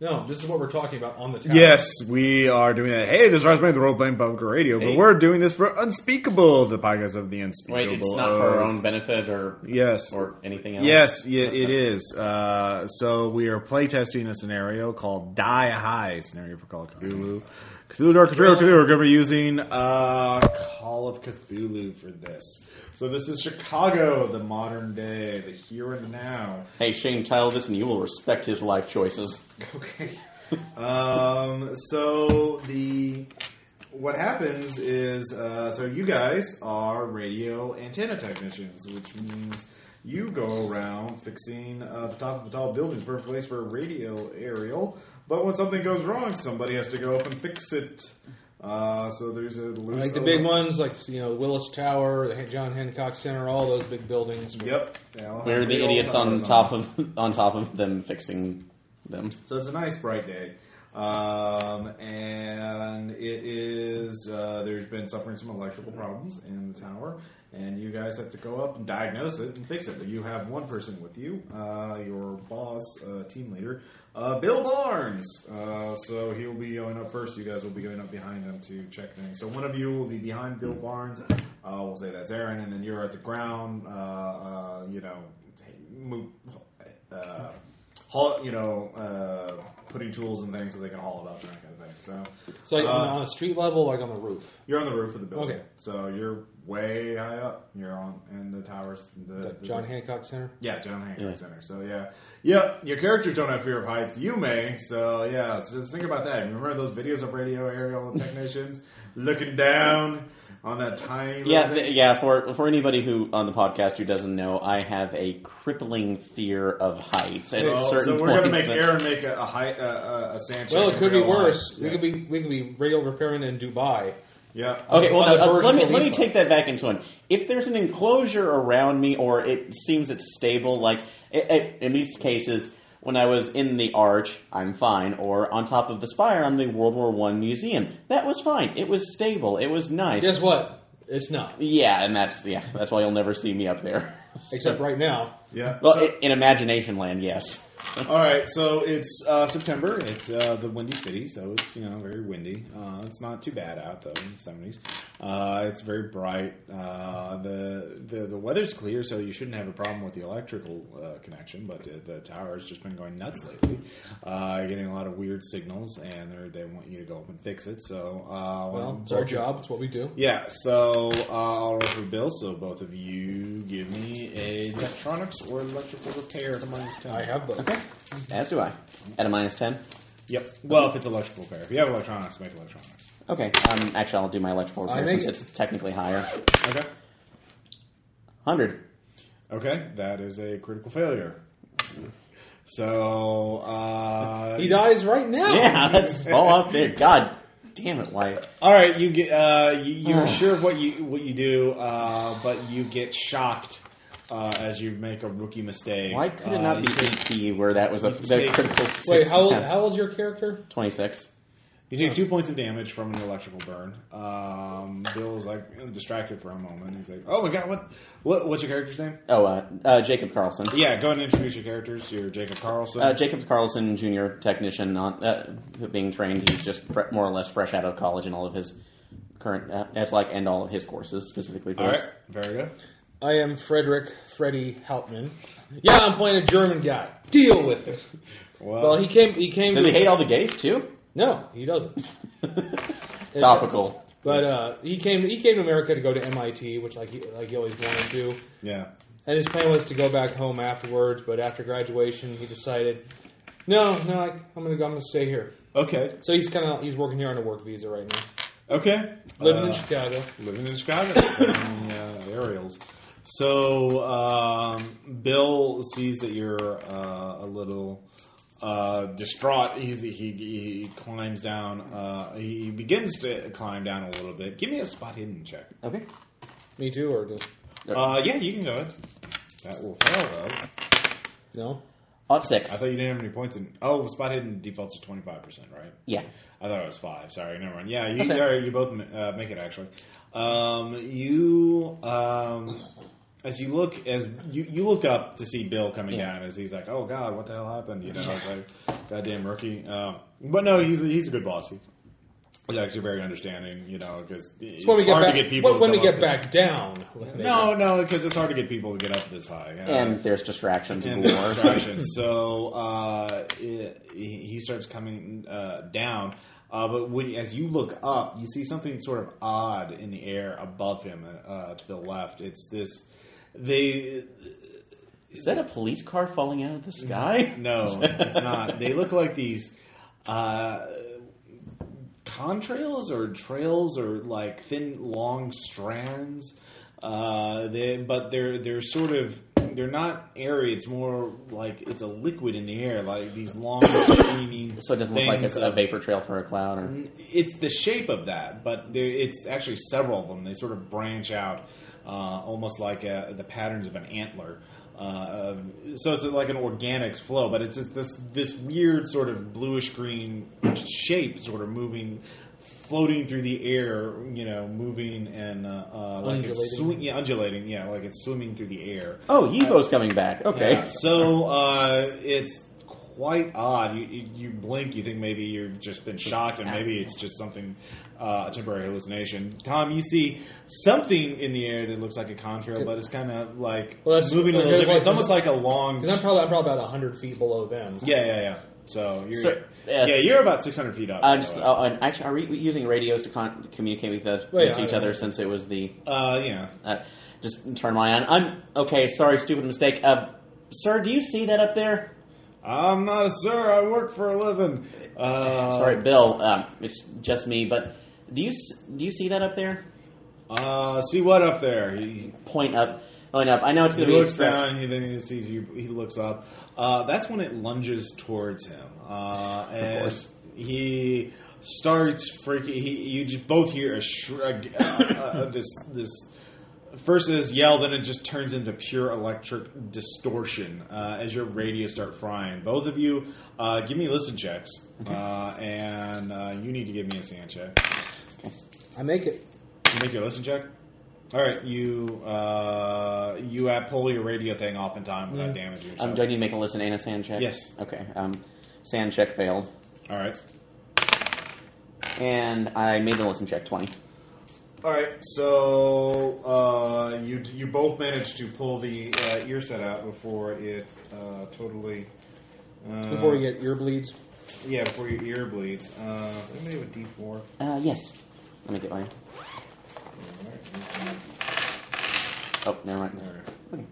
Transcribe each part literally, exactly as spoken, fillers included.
No, this is what we're talking about on the tower. Yes, we are doing that. Hey, this is Rise the Role-Playing Bunker Radio, Hey. but we're doing this for Unspeakable, the podcast of the Unspeakable. Wait, it's not for our own benefit or Yes. or anything else? Yes, yeah, it is. Uh, so we are playtesting a scenario called Die High, scenario for Call of Cthulhu. Cthulhu Dark Cthulhu, Cthulhu. We're going to be using uh, Call of Cthulhu for this. So this is Chicago, the modern day, the here and now. Hey, Shane, title this and you will respect his life choices. Okay. um, so the what happens is, uh, so you guys are radio antenna technicians, which means you go around fixing uh, the top of a tall building, perfect place for a radio aerial. But when something goes wrong, somebody has to go up and fix it. Uh, so there's a loose Like the big ones, like you know, Willis Tower, the John Hancock Center, all those big buildings. Yep. They all have We're the big old idiots on towers top of on top of them fixing them. So it's a nice bright day. Um, and it is, uh, there's been suffering some electrical problems in the tower, and you guys have to go up and diagnose it and fix it. But you have one person with you, uh, your boss, uh, team leader, uh, Bill Barnes. Uh, so he'll be going up first. You guys will be going up behind him to check things. So one of you will be behind Bill Barnes. Uh, we'll say that's Aaron, and then you're at the ground, uh, uh, you know, move, uh, haul, you know, uh, putting tools and things so they can haul it up and that kind of thing. So, So like uh, on a street level, like on the roof. you're on the roof of the building. Okay. So you're way high up. You're on in the towers. The, The the- John Hancock Center. Yeah, John Hancock Yeah. Center. So yeah, yeah. Your characters don't have fear of heights. You may. So yeah, so think about that. Remember those videos of radio aerial technicians looking down on that tiny little Yeah, thing? th- yeah. For for anybody who on the podcast who doesn't know, I have a crippling fear of heights. At Well, certain so we're going to points make that- Aaron make a, a height uh, a sand check. Well, it in could be real life. worse. We Yeah. could be we could be radio repairman in Dubai. Yeah. Okay, well, On the now, uh, Burj let me Khalifa. let me take that back into one. If there's an enclosure around me, or it seems it's stable, like it, it, in these cases, when I was in the arch, I'm fine, or on top of the spire on the World War One museum, that was fine. It was stable. It was nice. Guess what? It's not. Yeah, and that's yeah, that's why you'll never see me up there. Except right now. Yeah. Well, So- i in Imagination Land, yes. All right, so it's uh, September. It's uh, the Windy City, so it's you know very windy. Uh, it's not too bad out though in the seventies. Uh, it's very bright. Uh, the, the the weather's clear, so you shouldn't have a problem with the electrical uh, connection. But the, the tower has just been going nuts lately, uh, getting a lot of weird signals, and they they want you to go up and fix it. So uh, Well, when it's our both- job. It's what we do. Yeah, so uh, I'll roll for Bill. So both of you give me a electronics or electrical repair at a minus ten. I have both. As do I. At a minus ten. Yep. Well, if it's electrical repair. If you have electronics, make electronics. Okay. Um, actually, I'll do my electrical I repair think since it's technically higher. Okay. Hundred. Okay, that is a critical failure. So, uh... He dies right now. Yeah, that's all up there. God damn it, Wyatt. all right, you get, uh, you, you're sure of what you, what you do, uh, but you get shocked, uh, as you make a rookie mistake. Why could it Uh, not be you take- E T where that was a you the take- critical Wait, six? how old, how old's your character? twenty-six. You take two points of damage from an electrical burn. Um, Bill's like distracted for a moment. He's like, "Oh my god, what? What? What's your character's name?" Oh, uh, uh, Jacob Carlson. Yeah, go ahead and introduce your characters. You're Jacob Carlson. Uh, Jacob Carlson, junior technician, on, uh, being trained. He's just fre- more or less fresh out of college and all of his current, uh, it's like, and all of his courses specifically for All us. right, very good. I am Frederick Freddy Hauptmann. Yeah, I'm playing a German guy. Deal with it. Well, Well, he came. He came. Does to, he hate all the gays too? No, he doesn't. Topical. But uh, he came. He came to America to go to M I T, which like he, like he always wanted to. yeah. And his plan was to go back home afterwards. But after graduation, he decided, no, no, I, I'm gonna go. I'm gonna stay here. Okay. So he's kind of he's working here on a work visa right now, Okay. living Uh, in Chicago. Living in Chicago. in the uh, aerials. So um, Bill sees that you're uh, a little uh, distraught. He's, he, he climbs down. Uh, he begins to climb down a little bit. Give me a spot hidden check. Okay. Me too, or do, Uh, yeah, you can go ahead. That will fail though. no? Odd six. I thought you didn't have any points in. Oh, spot hidden defaults to twenty-five percent, right? Yeah. I thought it was five. Sorry, never mind. Yeah, you Okay. yeah, you both uh, make it actually. Um, you um, as you look as you, you look up to see Bill coming Yeah. down, as he's like, "Oh God, what the hell happened?" You know, it's like, "Goddamn rookie." Um, but no, he's he's a good boss. He, he's actually very understanding. You know, because it's when we get hard back, to get people. when, when to we come get up back down. To, no, no, because it's hard to get people to get up this high. Uh, And there's distractions and galore. there's distractions. So uh, it, he he starts coming uh, down. Uh, but when, as you look up, you see something sort of odd in the air above him uh, to the left. It's this. They. Is that a police car falling out of the sky? No, it's not. They look like these uh, contrails or trails or like thin, long strands. Uh, they, but they're they're sort of they're not airy. It's more like it's a liquid in the air, like these long streaming. So it doesn't look like things it's a of- vapor trail for a cloud, or It's the shape of that, but there, it's actually several of them. They sort of branch out, uh, almost like uh the patterns of an antler. Uh, so it's like an organic flow, but it's just this this weird sort of bluish green shape, sort of moving, floating through the air. You know, moving and uh, uh, like it's Undulating. swi- yeah, undulating. Yeah, like it's swimming through the air. oh, Yivo's coming back. Okay, Yeah, so uh, it's quite odd. You, you, you blink, you think maybe you've just been shocked, and maybe it's just something, uh, a temporary hallucination. Tom, you see something in the air that looks like a contrail, but it's kind of like Well, that's- moving a little okay, different. well, It's almost like a long. Because I'm probably I'm probably about hundred feet below them. Yeah, yeah, yeah. So you're So, yes. yeah, you're about six hundred feet up. Uh, by the just, way. uh, and actually, are we using radios to con- communicate with, uh, Well, with yeah, each I- other since it was the? Uh, yeah. Uh, just turn my on. I'm okay. Sorry, stupid mistake. Uh, sir, do you see that up there? I'm not a sir. I work for a living. Uh, Sorry, Bill. Um, it's just me. But do you s- do you see that up there? Uh, see what up there? He, Point up. Point up. I know it's He going to be. looks down. He then he sees you. He looks up. Uh, that's when it lunges towards him, uh, and course. he starts freaking. He, you just both hear a shrug. Uh, uh, this this first is yell, then it just turns into pure electric distortion uh, as your radios start frying. Both of you, uh, give me listen checks, uh, and uh, you need to give me a sand check. I make it. You make your listen check. All right, you uh, you uh, pull your radio thing off in time without damaging yourself. Um, do I need to make a listen and a sand check? Yes. Okay. Um, sand check failed, All right. and I made the listen check twenty. All right. So uh, you you both managed to pull the uh, ear set out before it uh, totally. Uh, Before we get ear bleeds. yeah, before your ear bleeds. Uh, anybody have a D four? Uh, yes. Let me get mine. Oh, never mind. Okay.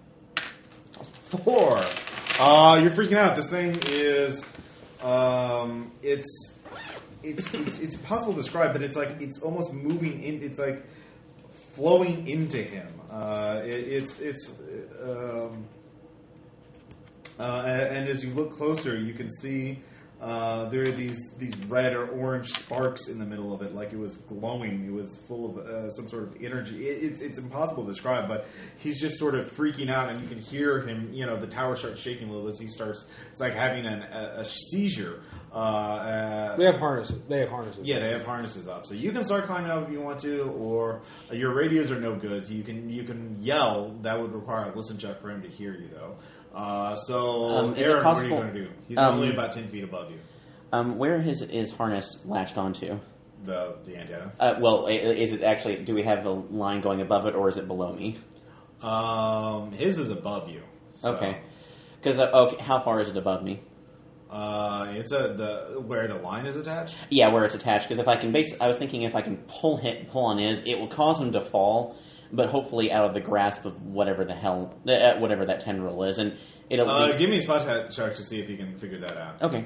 Four. Uh, you're freaking out. This thing is, um, it's, it's, it's, it's impossible to describe, but it's like, it's almost moving in, it's like flowing into him. Uh, it, it's, it's, um, uh, and, and as you look closer, you can see, uh, there are these, these red or orange sparks in the middle of it, like it was glowing. It was full of uh, some sort of energy. It, it's, it's impossible to describe, but he's just sort of freaking out, and you can hear him. You know, the tower starts shaking a little as he starts. It's like having an, a, a seizure. Uh, uh, They have harnesses. They have harnesses. yeah, they have harnesses up, so you can start climbing up if you want to, or uh, your radios are no good. So you can you can yell. That would require a listen check for him to hear you, though. Uh, so, Um, is it Aaron, what are you possible- going to do? He's um, only about ten feet above you. Um, where is is harness lashed onto? The the antenna. Uh, well, i- is it actually? Do we have a line going above it, or is it below me? Um, his is above you. So, Okay. Because uh, okay, how far is it above me? Uh, it's a the where the line is attached. Yeah, where it's attached. Because if I can base, I was thinking if I can pull hit, pull on his, it will cause him to fall, but hopefully out of the grasp of whatever the hell, uh, whatever that tendril is, and it'll. Uh, least- give me a spot check check to see if you can figure that out. okay,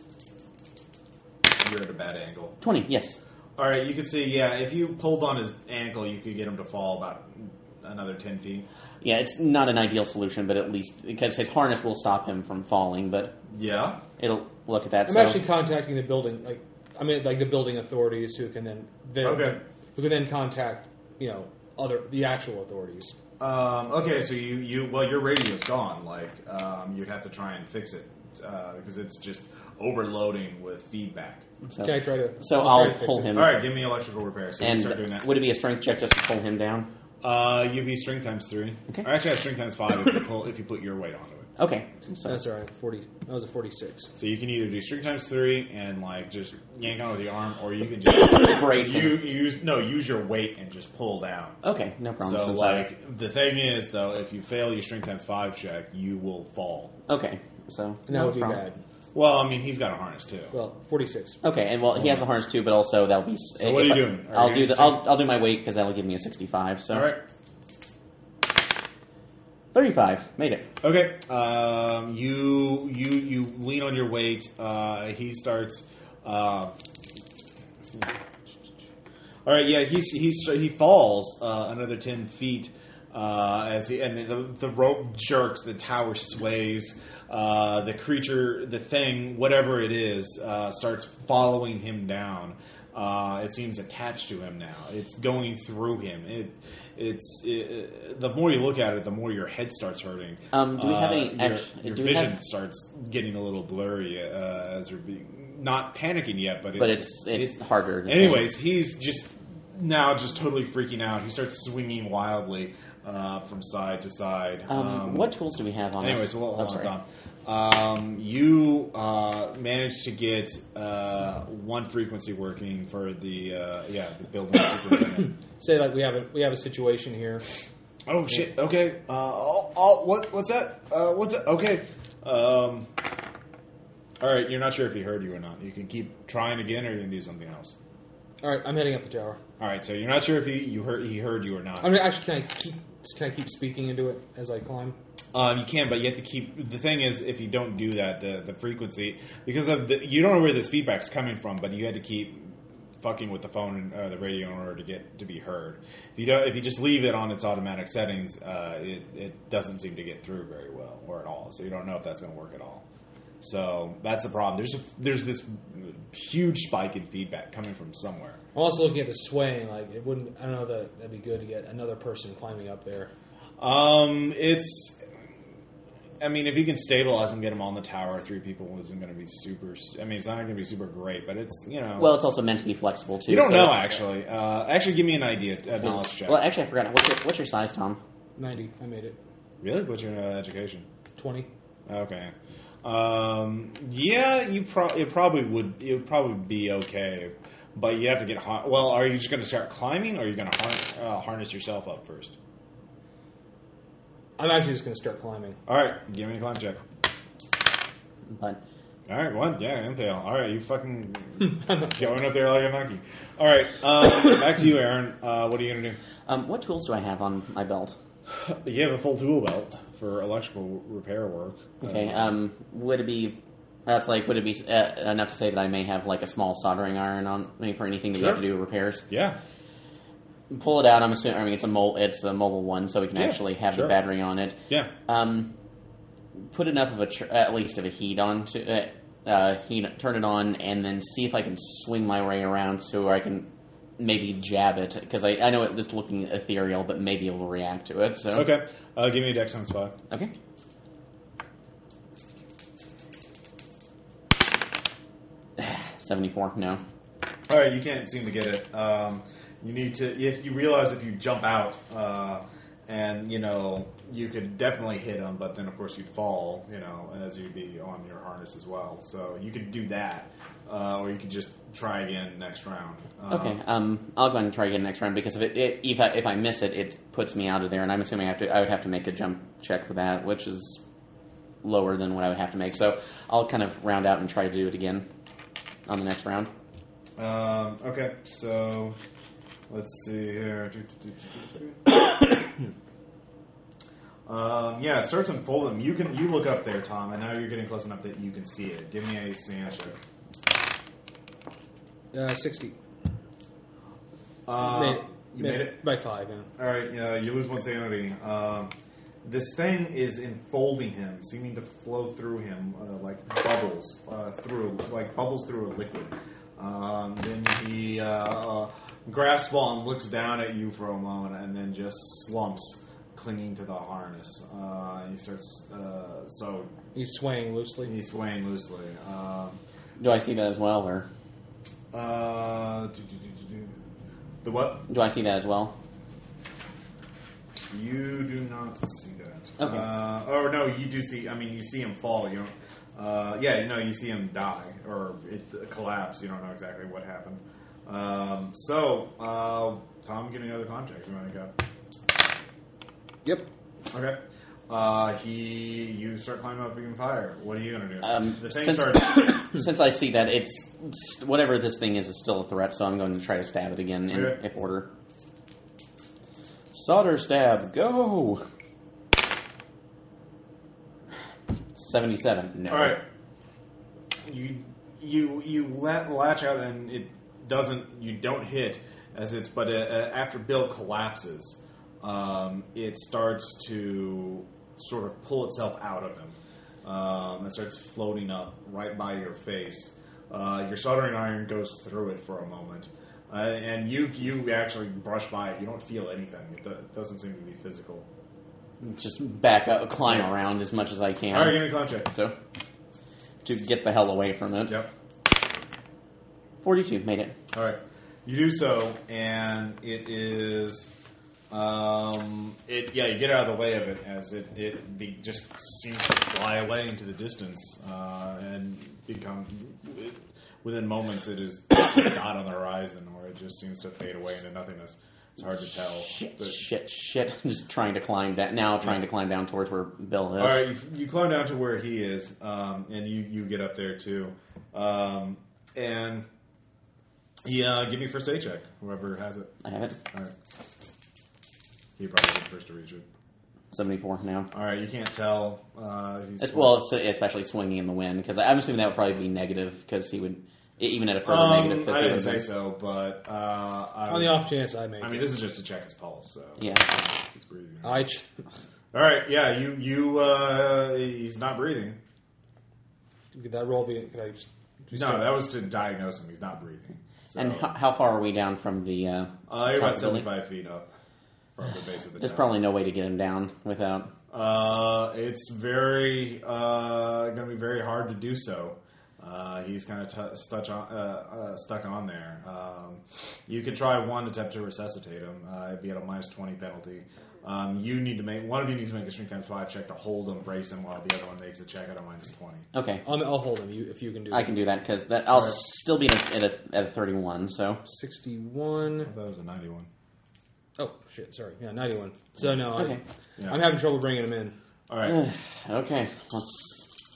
You're at a bad angle. twenty. Yes. All right, you can see. Yeah, if you pulled on his ankle, you could get him to fall about another ten feet. Yeah, it's not an ideal solution, but at least because his harness will stop him from falling, but Yeah. it'll look at that. I'm so. actually contacting the building. Like, I mean, like the building authorities who can then, then Okay. who can then contact you know other the actual authorities. Um, okay, so you, you well, your radio's gone. Like um, you'd have to try and fix it uh, because it's just overloading with feedback. So, Can I try to? so I'll I'll, try to fix pull it. him. All right, give me electrical repair. So you And start doing that. would it be a strength check just to pull him down? Uh, you'd be strength times three. Okay. Or actually, I have strength times five if you, pull, if you put your weight onto it. Okay. So, That's all right. Forty. That was a forty-six. So you can either do strength times three and like just yank on with the arm, or you can just Brace you him. use no use your weight and just pull down. okay, no problem. So since I- like the thing is though, if you fail your strength times five check, you will fall. okay, so And that no would be problem. bad. Well, I mean he's got a harness too. Well, forty-six. Okay, and well, he has the harness too, but also that'll be. So what are you doing? Are I'll you do the. gonna I'll, I'll do my weight because that'll give me a sixty-five. So All right. thirty-five, made it. Okay. Um, you you you lean on your weight. Uh, he starts. Uh, all right. Yeah. He's he's he falls uh, another ten feet uh, as he, and the the rope jerks. The tower sways. Uh, the creature, the thing, whatever it is, uh, starts following him down. Uh, it seems attached to him now. It's going through him. It, it's it, the more you look at it, the more your head starts hurting. Um, do we have Uh, any Your, act- your do we vision have- starts getting a little blurry uh, as you're being not panicking yet, but it's, But it's it's it- harder. To anyways, he's just now just totally freaking out. He starts swinging wildly uh, from side to side. think. Um, what tools do we have on? Anyways, us? well, Oh, hold on, sorry. Tom. Um, you uh, managed to get uh, one frequency working for the uh, yeah the building superintendent. Say like we have a we have a situation here. Oh shit! Okay. Uh, oh, oh, what? What's that? Uh, what's that? Okay. Um, all right. You're not sure if he heard you or not. You can keep trying again, or you can do something else. All right, I'm heading up the tower. All right. So you're not sure if he you heard he heard you or not. I mean, actually, can I keep can I keep speaking into it as I climb? Um, you can, but you have to keep. The thing is, if you don't do that, the the frequency because of the you don't know where this feedback's coming from, but you had to keep fucking with the phone and uh, the radio in order to get to be heard. If you don't, if you just leave it on its automatic settings, uh, it it doesn't seem to get through very well or at all. So you don't know if that's going to work at all. So that's the problem. There's a, there's this huge spike in feedback coming from somewhere. I'm also looking at the swaying. Like it wouldn't. I don't know that that'd be good to get another person climbing up there. Um, it's. I mean, if you can stabilize him, get him on the tower, three people isn't going to be super. I mean, it's not going to be super great, but it's you know. Well, it's also meant to be flexible too. you don't so know it's- actually. Uh, actually, give me an idea. A knowledge check. Well, actually, I forgot. What's your, what's your size, Tom? Ninety. I made it. Really? What's your uh, education? Twenty. Okay. Um, yeah, you pro- it probably would. It would probably be okay, but you have to get. Har- well, are you just going to start climbing, or are you going to har- uh, harness yourself up first? I'm actually just going to start climbing. All right, give me a climb check. But All right, one, yeah, impale. All right, you fucking going up there like a monkey. All right, um, back to you, Aaron. Uh, what are you gonna do? um, what tools do I have on my belt? You have a full tool belt for electrical repair work. Okay. Uh, Um, would it be? That's like, would it be uh, enough to say that I may have like a small soldering iron on me for anything that you have to Sure. do repairs? yeah. Pull it out. I'm assuming. I mean, it's a mol- It's a mobile one, so we can Yeah, actually have sure. the battery on it. Yeah. Um, put enough of a tr- at least of a heat on to uh, uh, heat, turn it on, and then see if I can swing my way around so I can maybe jab it because I, I know it was looking ethereal, but maybe it will react to it. So Okay. Uh, give me a dex times five. okay. Seventy-four. No. All right, you can't seem to get it. Um, you need to. If you realize if you jump out, uh, and you know you could definitely hit him, but then of course you'd fall. You know, as you'd be on your harness as well. So you could do that, uh, or you could just try again next round. Um, Okay. Um, I'll go ahead and try again next round because if it, it if I if I miss it, it puts me out of there, and I'm assuming I have to I would have to make a jump check for that, which is lower than what I would have to make. So I'll kind of round out and try to do it again on the next round. Um, okay, so let's see here. um, yeah, it starts unfolding. You can you look up there, Tom, and now you're getting close enough that you can see it. Give me a sand check. Uh, Sixty. Uh, Made it. you made it. by five. Yeah. All right, uh, you lose one sanity. Um, this thing is enfolding him, seeming to flow through him uh, like bubbles uh, through, like bubbles through a liquid. Um, then he uh, uh, grasps on, looks down at you for a moment, and then just slumps, clinging to the harness. Uh, he starts uh, so He's swaying loosely. he's swaying loosely. Um, Do I see that as well, or uh, do, do, do, do, do. The what? do I see that as well? You do not see that. Okay. Uh, or no, you do see. I mean, you see him fall. You don't. Uh, yeah, you know, you see him die or it uh, collapse. You don't know exactly what happened. Um, so, uh, Tom, give me another contract. You want to go? Yep. Okay. Uh, he, you start climbing up in fire. What are you going to do? Um, the thing since, starts. since I see that it's whatever this thing is is still a threat, so I'm going to try to stab it again in Okay. if order. Solder stab, go. Seventy-seven. No. All right. You you you let latch out and it doesn't. You don't hit as it's. But uh, uh, after Bill collapses, um, it starts to sort of pull itself out of him. Um, it starts floating up right by your face. Uh, your soldering iron goes through it for a moment, uh, and you you actually brush by it. You don't feel anything. It, do, it doesn't seem to be physical. Just back up, climb Yeah. around as much as I can. All right, give me a climb check. So to get the hell away from it. Yep. Forty-two made it. All right, you do so, and it is, um, it yeah, you get out of the way of it as it it be, just seems to fly away into the distance uh, and become it, within moments it is a dot on the horizon, or it just seems to fade away into nothingness. It's hard to tell. Shit, but- shit, shit. I'm just trying to climb down. Now trying to climb down towards where Bill is. All right, you, you climb down to where he is, um, and you, you get up there too, um, and yeah, give me a first aid check. Whoever has it. I have it. All right. He probably did first to reach it. seventy-four now. All right, you can't tell. Uh, he's As well, as- especially swinging in the wind, because I'm assuming that would probably be negative, because he would, even at a further Um, negative. 'cause I he didn't would say have so, but uh, I, On the off chance I make I mean, it. this is just to check his pulse. So Yeah. he's breathing. I ch- All right, yeah, you you uh, he's not breathing. could that roll be? Could I? Just, No, that was to diagnose him. He's not breathing. So, And how, how far are we down from the? Uh, uh, you're about top building? seventy-five feet up from the base of the There's tower. probably no way to get him down without. Uh, it's very uh, going to be very hard to do so. Uh, he's kind of t- stuck on uh, uh, stuck on there. Um, you could try one attempt to resuscitate him. Uh, it'd be at a minus twenty penalty. Um, you need to make one of you needs to make a strength times five check to hold him, brace him, while the other one makes a check at a minus twenty. Okay, I'll, I'll hold him. You, if you can do. I that. can do that because that I'll Alright. still be at a, at a, at a thirty-one. So Sixty-one. I thought it was a ninety-one. Oh shit! Sorry. Yeah, ninety-one. So no, okay, I, Yeah. I'm having trouble bringing him in. All right. okay. Let's.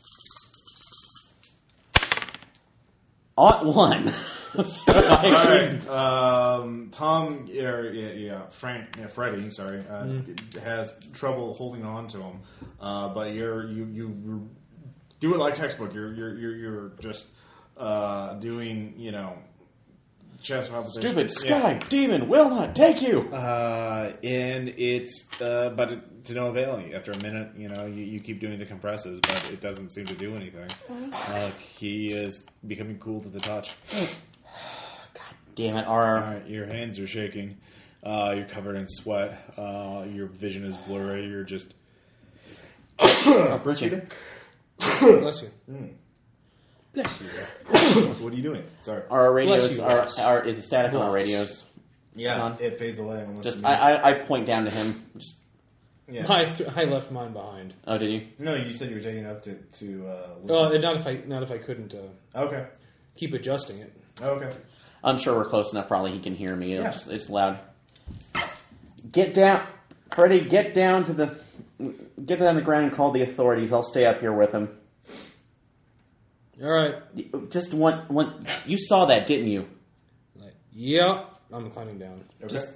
Ought one. So I All should- right. Um, Tom, or, yeah, yeah, Frank, yeah, Freddie, sorry, uh, has trouble holding on to him. Uh, but you're you you do it like textbook. You're you're you're, you're just uh, doing you know chest palpitation. Stupid Yeah. sky demon will not take you. Uh, and it's uh, but it, to no avail. After a minute, you know, you, you keep doing the compresses, but it doesn't seem to do anything. Uh, he is becoming cool to the touch. Damn it! All Our right, your hands are shaking. Uh, you're covered in sweat. Uh, your vision is blurry. You're just. oh, Richard. Bless you. Bless you. So what are you doing? Sorry. Our Bless radios you, are, Ross. are is the static on our Ross. radios. Yeah, Come on. it fades away. Unless Just you- I, I, I point down to him. Just yeah. I, th- I left mine behind. oh, did you? No, you said you were taking it up to to. Uh, Well, not if I not if I couldn't uh, okay. keep adjusting it. Okay. I'm sure we're close enough. Probably he can hear me. It's, Yeah. just, it's loud. Get down, Freddie. Get down to the get down on the ground and call the authorities. I'll stay up here with him. All right. Just one one. You saw that, didn't you? Like, yeah, I'm climbing down. Okay. Just-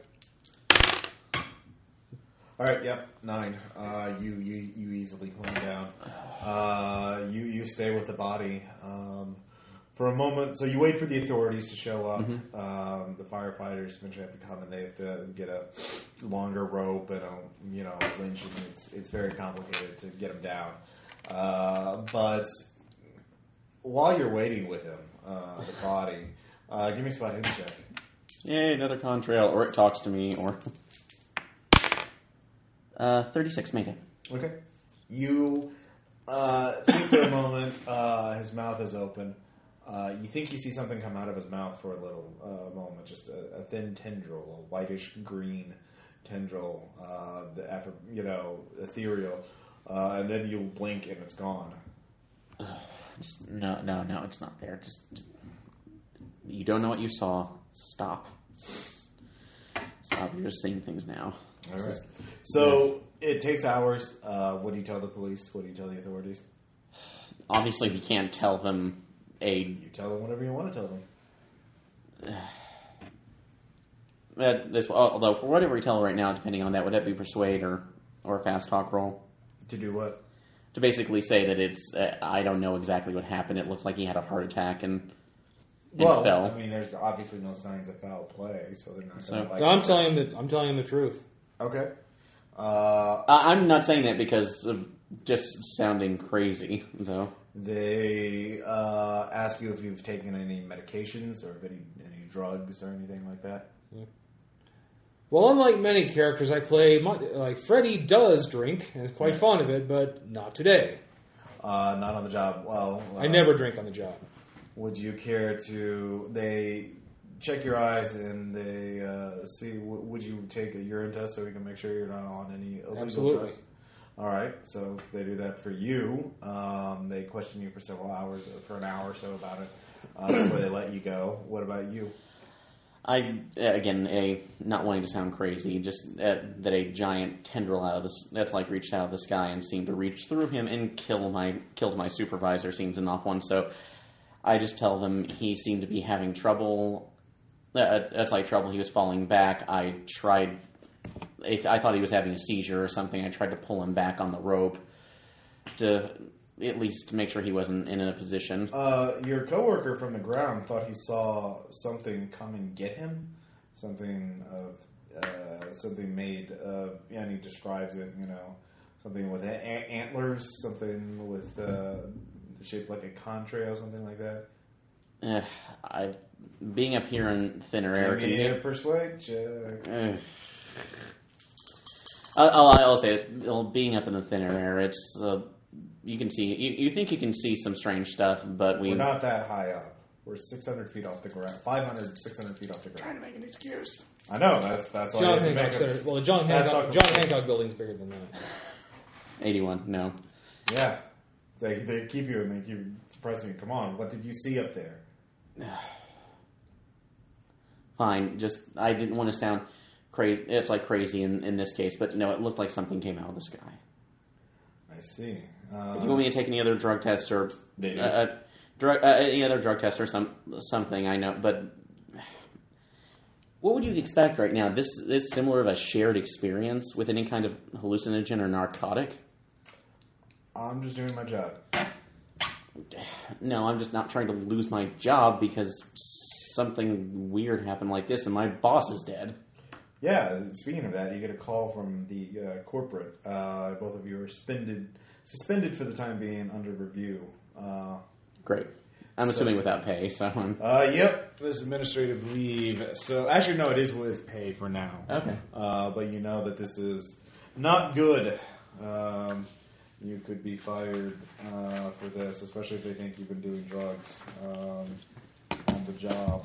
All right. Yep. Nine. Uh, you you you easily climb down. Uh, you you stay with the body um, for a moment. So you wait for the authorities to show up. Um, the firefighters eventually have to come, and they have to get a longer rope and a you know winch, and it's it's very complicated to get him down. Uh, but while you're waiting with him, uh, the body, uh, give me a spot hidden check. Yay, another contrail, or it talks to me, or uh, thirty-six. Make it. Okay. You uh, think for a moment. Uh, his mouth is open. Uh, you think you see something come out of his mouth for a little uh, moment, just a, a thin tendril, a whitish green tendril, uh, the after, you know, ethereal, uh, and then you'll blink and it's gone. Just, no, no, no, it's not there. Just, just you don't know what you saw. Stop. Stop. You're just seeing things now. All right. So yeah. It takes hours. Uh, what do you tell the police? What do you tell the authorities? Obviously, you can't tell them a. You tell them whatever you want to tell them. Uh, this, although for whatever we tell right now, depending on that, would that be persuade or or a fast talk roll? To do what? To basically say that it's uh, I don't know exactly what happened. It looks like he had a heart attack and, and well, fell. I mean, there's obviously no signs of foul play, so they're not. So, gonna like no, I'm telling him the I'm telling him the truth. Okay. Uh, I, I'm not saying that because of just sounding crazy, though. They uh, ask you if you've taken any medications or any any drugs or anything like that. Yeah. Well, unlike many characters I play, my, like Freddy does drink and is quite Yeah. fond of it, but not today. Uh, not on the job. Well, uh, I never drink on the job. Would you care to? They check your eyes and they uh, see. W- would you take a urine test so we can make sure you're not on any illegal Absolutely. drugs? All right. So they do that for you. Um, they question you for several hours, for an hour or so about it uh, before they let you go. What about you? I again, a not wanting to sound crazy, just uh, that a giant tendril out of this that's like reached out of the sky and seemed to reach through him and kill my killed my supervisor seems an off one. So I just tell them he seemed to be having trouble. Uh, that's like trouble. He was falling back. I tried. I thought he was having a seizure or something. I tried to pull him back on the rope to at least make sure he wasn't in a position. Uh, your coworker from the ground thought he saw something come and get him. Something of uh, something made of, yeah, and he describes it. You know, something with a- a- antlers, something with uh, shaped like a contrail, something like that. Uh, I being up here in thinner air. Give can me be- a persuade check. Uh, all I'll say is, well, being up in the thinner air, it's uh, you can see you, you think you can see some strange stuff, but we We're not that high up. We're six hundred feet off the ground. five hundred, six hundred feet off the ground. trying to make an excuse. I know, that's that's why John you have to Hancock make Center. a, Well, the John That's Hancock, not- John Hancock building's bigger than that. eighty-one. No. Yeah. They, they keep you and they keep pressing you. Come on, what did you see up there? Fine. Just I didn't want to sound crazy. It's like crazy in, in this case, but no, it looked like something came out of the sky. I see. Uh, If you want me to take any other drug test or They do. uh, uh, drug, uh, any other drug test or some something, I know. But what would you expect right now? This is similar of a shared experience with any kind of hallucinogen or narcotic. I'm just doing my job. No, I'm just not trying to lose my job because something weird happened like this and my boss is dead. Yeah, speaking of that, you get a call from the uh, corporate. Uh, both of you are suspended, suspended for the time being under review. Uh, Great. I'm So- assuming without pay, so I'm... uh, yep, this is administrative leave. So, actually, no, it is with pay for now. Okay. Uh, but you know that this is not good. Um, you could be fired uh, for this, especially if they think you've been doing drugs um, on the job.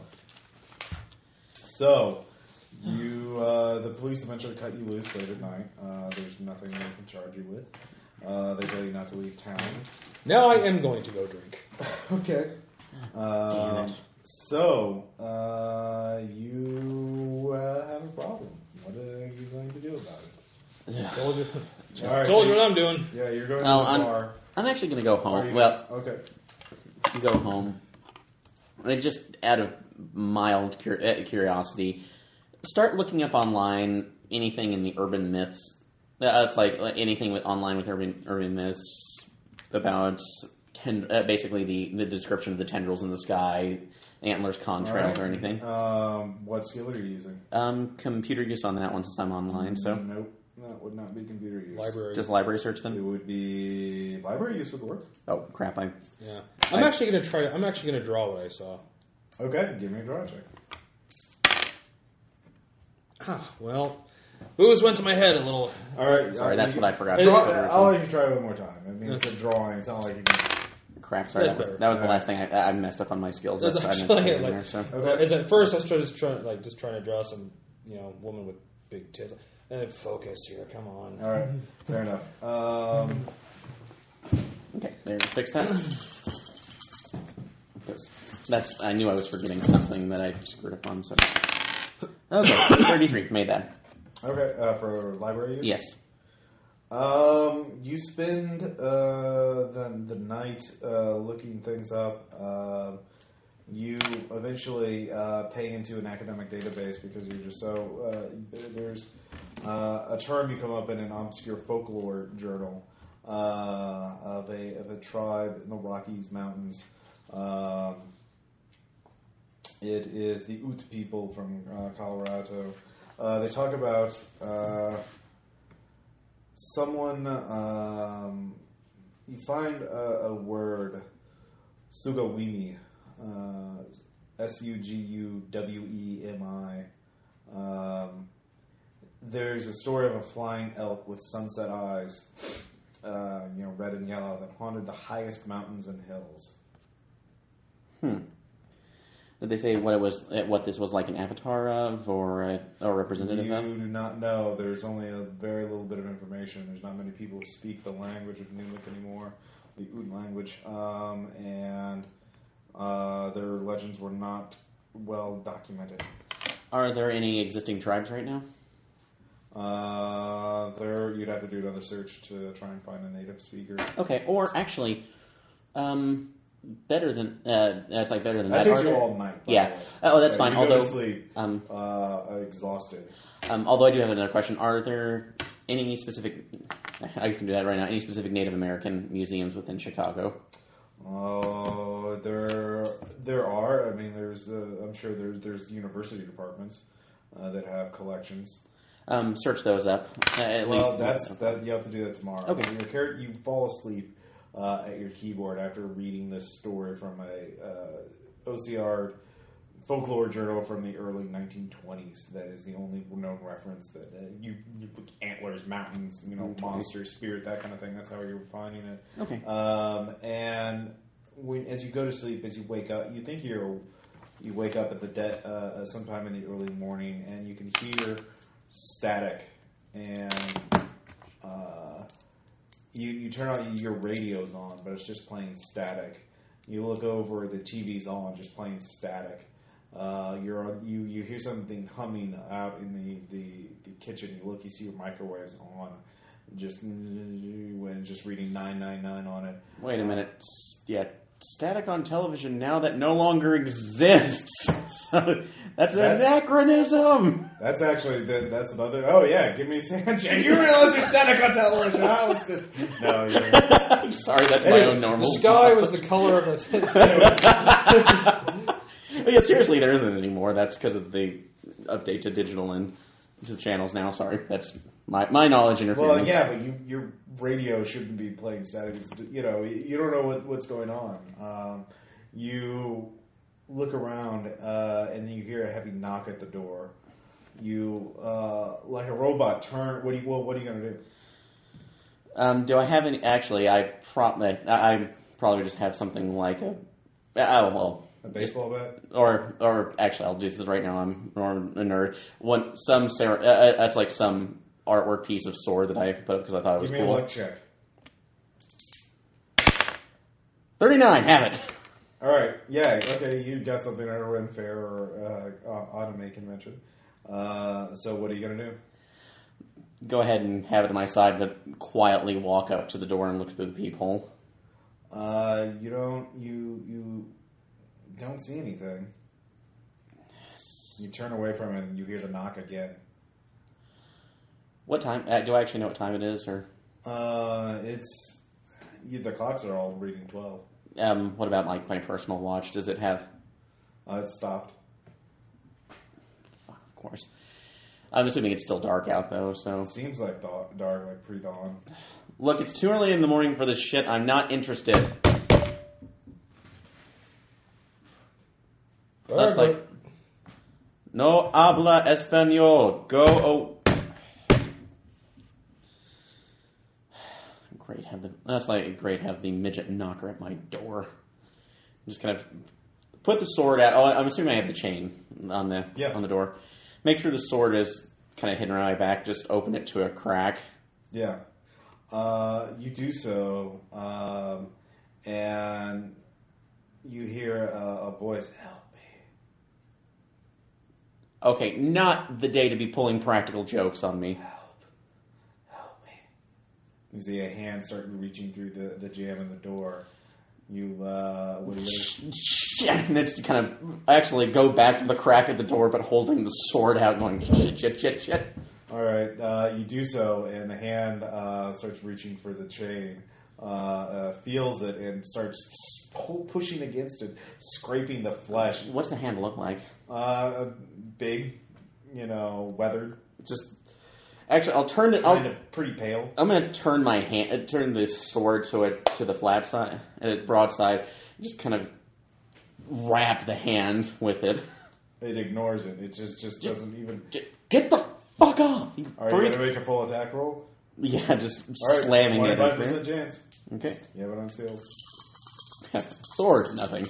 So, you, uh, the police eventually cut you loose late at night. Uh, there's nothing they can charge you with. Uh, they tell you not to leave town. Now I am going to go drink. Okay. Um, Damn it. So, uh, you uh, have a problem. What are you going to do about it? Told you. Just All right, told so you what I'm doing. Yeah, you're going Well, to the I'm, bar. I'm actually going to go Are home. you Well, gonna- okay. go home. And just out of mild cur- uh, curiosity, start looking up online anything in the urban myths. Uh, it's like uh, anything with online with urban urban myths about ten, uh, basically the, the description of the tendrils in the sky, antlers, contrails, All right. or anything. Um, what skill are you using? Um, computer use on that one since I'm online, so Nope, that would not be computer use. Library. just library search It them. would be library use would work. Oh crap! I Yeah. I'm I- actually going to try to, I'm actually going to draw what I saw. Okay, give me a draw check. Ah, well, booze went to my head a little. All right. sorry, uh, that's you- what I forgot. Draw, to do. I'll let you try one more time. I mean, it's a drawing. It's not like you can. Crap! Sorry, That's that was, better. that was the Yeah. last thing I, I messed up on my skills. That's That's, I actually messed up like, in there, so. Okay. well, as at first I was just trying, like just trying to draw some, you know, woman with big tits. Uh, focus here, come on. All right, fair enough. Um, Okay, there, fix that. Because that's, I knew I was forgetting something that I screwed up on, so. Okay, thirty-three, made that. okay, uh, for library use? Yes. Um, you spend uh, the the night uh, looking things up. Uh, you eventually uh, pay into an academic database because you're just so uh, there's uh, a term you come up in an obscure folklore journal uh, of a of a tribe in the Rockies Mountains. Um, it is the Ute people from uh, Colorado. Uh, they talk about. Uh, Someone, um, you find a, a word, Sugawimi, uh, S U G U W E M I. Um, there's a story of a flying elk with sunset eyes, uh, you know, red and yellow, that haunted the highest mountains and hills. Hmm. Did they say what it was? What this was like an avatar of, or a, or representative You of? do not know. There's only a very little bit of information. There's not many people who speak the language of Nunavut anymore, the Ute language, um, and uh, their legends were not well documented. Are there any existing tribes right now? Uh, there, you'd have to do another search to try and find a native speaker. Okay, or actually, um, better than uh, that's like better than That that. takes Are you there- all night. By Yeah. the way. Oh, that's So fine. You Although, go to sleep um, uh, exhausted. um, although I do have another question. Are there any specific? I can do that right now. Any specific Native American museums within Chicago? Oh, there there are. I mean, there's. Uh, I'm sure there's there's university departments uh, that have collections. Um, search those up. Uh, at Well, least that's that. You have to do that tomorrow. Okay. Your character, you fall asleep uh, at your keyboard after reading this story from a uh, O C R folklore journal from the early nineteen twenties. That is the only known reference that uh, you, you antlers, mountains, you know, monster, spirit, that kind of thing. That's how you're finding it. Okay. Um, and when as you go to sleep, as you wake up, you think you're you wake up at the de- uh, sometime in the early morning, and you can hear static, and uh, you you turn on your radio's on, but it's just playing static. You look over, the T V's on, just playing static. Uh, you're on, you you hear something humming out in the, the, the kitchen. You look, you see your microwave's on, just when just reading nine nine nine on it. Wait a minute. S- Yeah, static on television now that no longer exists. So that's an That's- anachronism. That's actually the, that's another. Oh yeah, give me a handshake. You realize you're static on television? I was just no. You're, I'm sorry, that's my Anyways, own normal. The sky was the color of the. But yeah, seriously, there isn't anymore. That's because of the update to digital and to channels now. Sorry, that's my my knowledge interfering. well, yeah, but you your radio shouldn't be playing static. It's, you know, you don't know what, what's going on. Um, you look around uh, and then you hear a heavy knock at the door. You uh, like a robot turn. What do you? Well, what are you going to do? Um, do I have any? Actually, I probably I probably just have something like a. Oh well. A baseball bat? Or, or actually, I'll do this right now. I'm more a nerd. One, some cer- uh, that's like some artwork piece of sword that I put up because I thought it was Give me cool. a luck check. Thirty-nine. Have it. All right. Yeah. Okay. You got something at a Ren Fair or uh, anime convention. Uh, so what are you going to do? Go ahead and have it to my side, but quietly walk up to the door and look through the peephole. Uh, you don't. You you don't see anything. You turn away from it and you hear the knock again. What time? Uh, do I actually know what time it is, or Uh, it's you, the clocks are all reading twelve. um, what about like my personal watch? Does it have? Uh, it stopped. Fuck, of course. I'm assuming it's still dark out though. So It seems like da- dark, like pre-dawn. look, it's too early in the morning for this shit. I'm not interested. That's like, no habla español. Go. Oh. Great, have the. That's like great. Have the midget knocker at my door. Just kind of put the sword out. Oh, I'm assuming I have the chain on the Yeah. on the door. Make sure the sword is kind of hidden around my back, just open it to a crack. Yeah. Uh, you do so, um, and you hear a, a voice, help me. Okay, not the day to be pulling practical jokes on me. Help. Help me. You see a hand start reaching through the, the jam in the door. You, uh, what do you do? Shit, and it's to kind of actually go back from the crack at the door, but holding the sword out, going shit, shit, shit, shit. All right, uh, you do so, and the hand uh, starts reaching for the chain, uh, uh, feels it, and starts pull, pushing against it, scraping the flesh. What's the hand look like? Uh, big, you know, weathered, Just actually, I'll turn it. kind I'll, of pretty pale. I'm going to turn my hand, turn this sword to it to the flat side, uh, broad side. Just kind of wrap the hand with it. It ignores it. It just just doesn't even. Get, get the fuck off! You All right, you freak. gonna make a full attack roll? Yeah, just All right, slamming it. twenty-five into percent it. chance. Okay. You have it unsealed. Sword, nothing.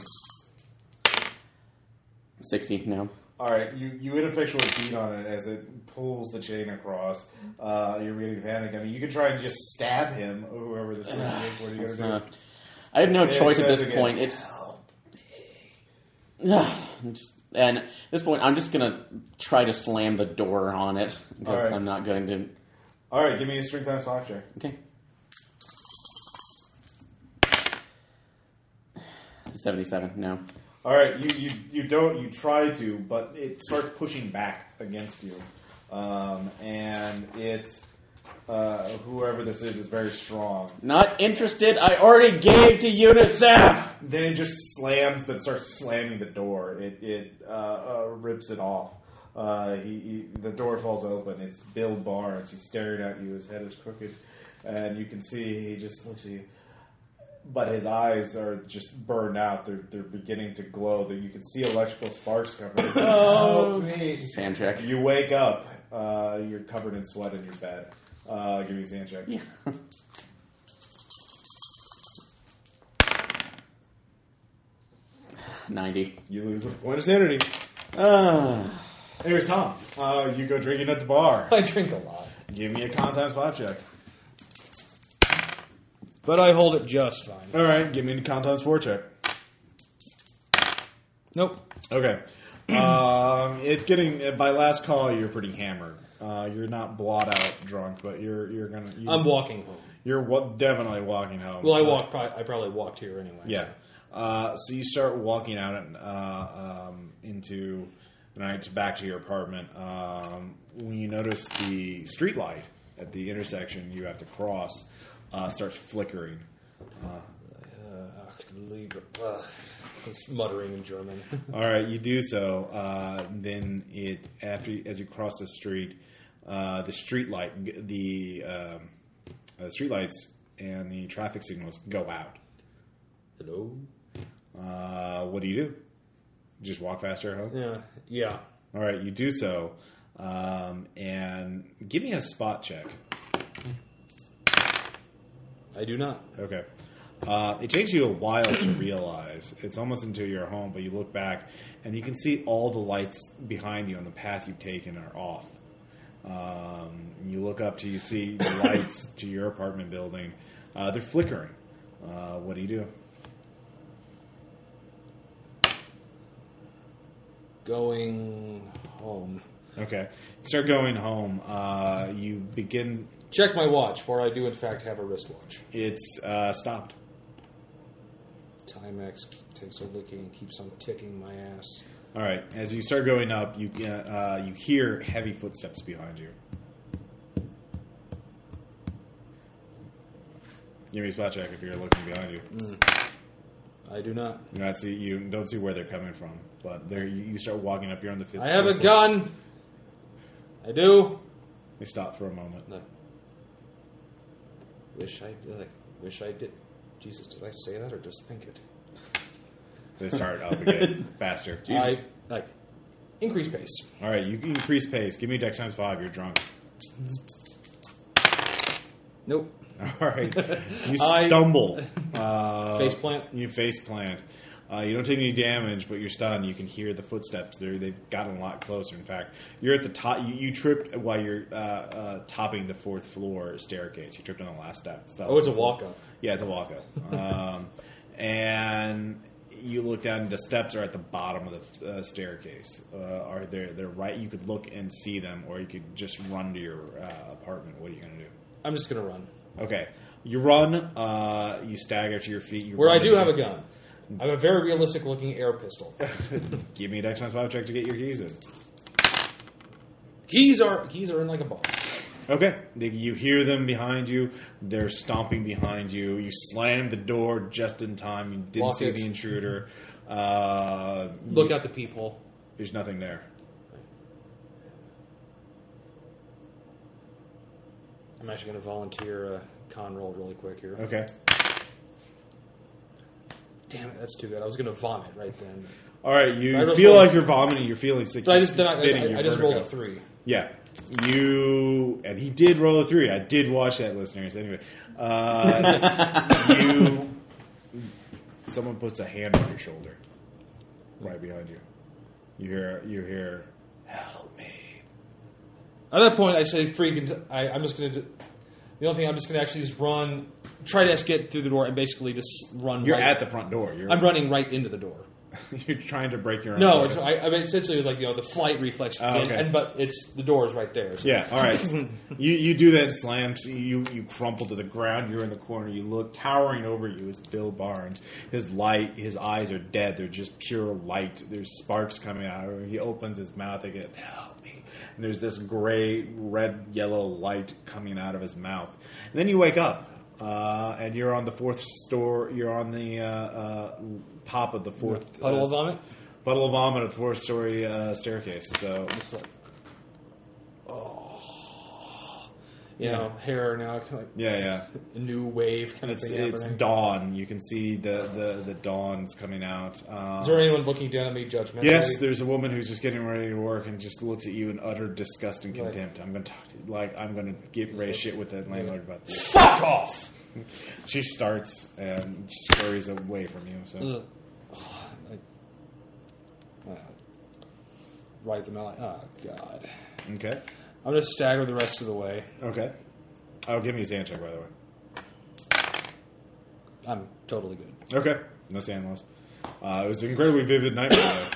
Sixty, no. All right, you, you ineffectually beat on it as it pulls the chain across. Uh, you're getting panic. I mean, you could try and just stab him, or whoever this person is. What are you It's gonna not- I have no do? It choice at says this again, point. It's "Help." I'm just, and at this point, I'm just gonna try to slam the door on it because Alright. I'm not going to. All right, give me a strength times five check. Okay. Seventy-seven. No. All right, you, you, you don't, you try to, but it starts pushing back against you. Um, and it, uh, whoever this is, is very strong. Not interested. I already gave to UNICEF. Then it just slams, that starts slamming the door. It, it uh, uh, rips it off. Uh, he, he, the door falls open. It's Bill Barnes. He's staring at you. His head is crooked. And you can see he just looks at you. But his eyes are just burned out. They're they're beginning to glow. That you can see electrical sparks coming. Oh, me! Sand check. You wake up. Uh, you're covered in sweat in your bed. Uh, give me a sand check. Yeah. Ninety. You lose a point of sanity. Uh, Anyways, Tom, uh, you go drinking at the bar. I drink a lot. Give me a con times five check. But I hold it just fine. All right, give me a con times four check. Nope. Okay. um, it's getting by last call. You're pretty hammered. Uh, you're not blot out drunk, but you're you're gonna. You, I'm walking home. You're wa- definitely walking home. Well, I Uh, walked. I probably walked here anyway. Yeah. Uh, so you start walking out and, uh, um, into the night back to your apartment. Um, when you notice the street light at the intersection you have to cross uh, starts flickering. Uh, Liebe- uh, it's muttering in German. All right, you do so. Uh, then it after as you cross the street, uh, the street light, the um, uh, street lights and the traffic signals go out. Hello. Uh, what do you do? Just walk faster home? Yeah. Yeah. All right, you do so, um, and give me a spot check. I do not. Okay. Uh, it takes you a while to realize it's almost into your home, but you look back and you can see all the lights behind you on the path you've taken are off. Um, you look up to you see the lights to your apartment building. Uh, they're flickering. Uh, what do you do? Going home. Okay. Start going home. Uh, you begin. Check my watch, for I do in fact have a wristwatch. It's uh, stopped. Timex takes a licking and keeps on ticking my ass. All right. As you start going up, you uh, you hear heavy footsteps behind you. Give me a spot check if you're looking behind you. Mm. I do not. You not see you don't see where they're coming from, but there you, you start walking up. You're on the fifth. I have a floor. gun. I do. They stop for a moment. No. Wish I like. Wish I did. Jesus, did I say that or just think it? They start up again faster. I like increase pace. All right, you can increase pace. Give me dex times five. You're drunk. Nope. All right, you I- stumble. Uh, Face plant. You face plant. Uh, you don't take any damage, but you're stunned. You can hear the footsteps. They're, they've gotten a lot closer. In fact, you're at the top. You, you tripped while you're uh, uh, topping the fourth floor staircase. You tripped on the last step. Fell Oh, it's a to the floor. walk up. Yeah, it's a walk up. um, and you look down, and the steps are at the bottom of the uh, staircase. Uh, are they? They're right. You could look and see them, or you could just run to your uh, apartment. What are you going to do? I'm just gonna run. Okay, you run. Uh, you stagger to your feet. You Where run I do to- have a gun. I have a very realistic looking air pistol. Give me a Dex times five check to get your keys in. Keys are keys are in like a box. Okay. They- You hear them behind you. They're stomping behind you. You slam the door just in time. You didn't Lock see it. the intruder. Uh, Look you- out the peephole. There's nothing there. I'm actually going to volunteer a con roll really quick here. Okay. Damn it, that's too good. I was going to vomit right then. All right. You I just feel rolled- like you're vomiting. You're feeling sick. So I just, then I, spitting, I, you're I just rolled a vertigo. three. Yeah. You and he did roll a three. I did watch that, listeners. Anyway, uh, you. Someone puts a hand on your shoulder, right behind you. You hear. You hear. Help me. At that point, I say, freaking, I, I'm just going to, the only thing, I'm just going to actually just run, try to get through the door and basically just run You're right. at the front door. You're. I'm running right into the door. You're trying to break your own. No, door. it's, I, I mean, essentially it was like, you know, the flight reflex. Oh, okay. and, but it's, the door is right there. So. Yeah, all right. you you do that and slams. You you crumple to the ground. You're in the corner. You look. Towering over you is Bill Barnes. His light, his eyes are dead. They're just pure light. There's sparks coming out of him. He opens his mouth again. Help me. And there's this gray, red, yellow light coming out of his mouth. And then you wake up. Uh, and you're on the fourth store. You're on the uh, uh, top of the fourth Puddle uh, of vomit? Puddle of vomit at the fourth story uh, staircase. So It's like, oh. You know, hair now, kind of like yeah, yeah. a new wave kind of It's, thing it's happening. dawn. You can see the, the, the dawn's coming out. Um, Is there anyone looking down at me judgmentally? yes, there's a woman who's just getting ready to work and just looks at you in utter disgust and Right. contempt. I'm going to talk to you, like I'm going to get ready to shit with the landlord about this. Fuck off! She starts and scurries away from you. So Ugh. Oh, I, uh, right them out. Oh, God. okay, I'm going to stagger the rest of the way. okay. Oh, give me a sand check, by the way. I'm totally good. Okay, no sand loss. Uh, it was an incredibly vivid nightmare.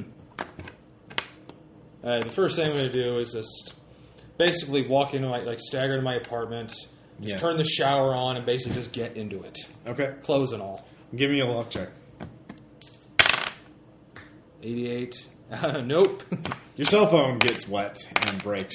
Uh, the first thing I'm going to do is just basically walk into my, like, stagger to my apartment, just Yeah. turn the shower on, and basically just get into it. Okay, Clothes and all. give me a luck check. eighty-eight. Uh, nope. Your cell phone gets wet and breaks.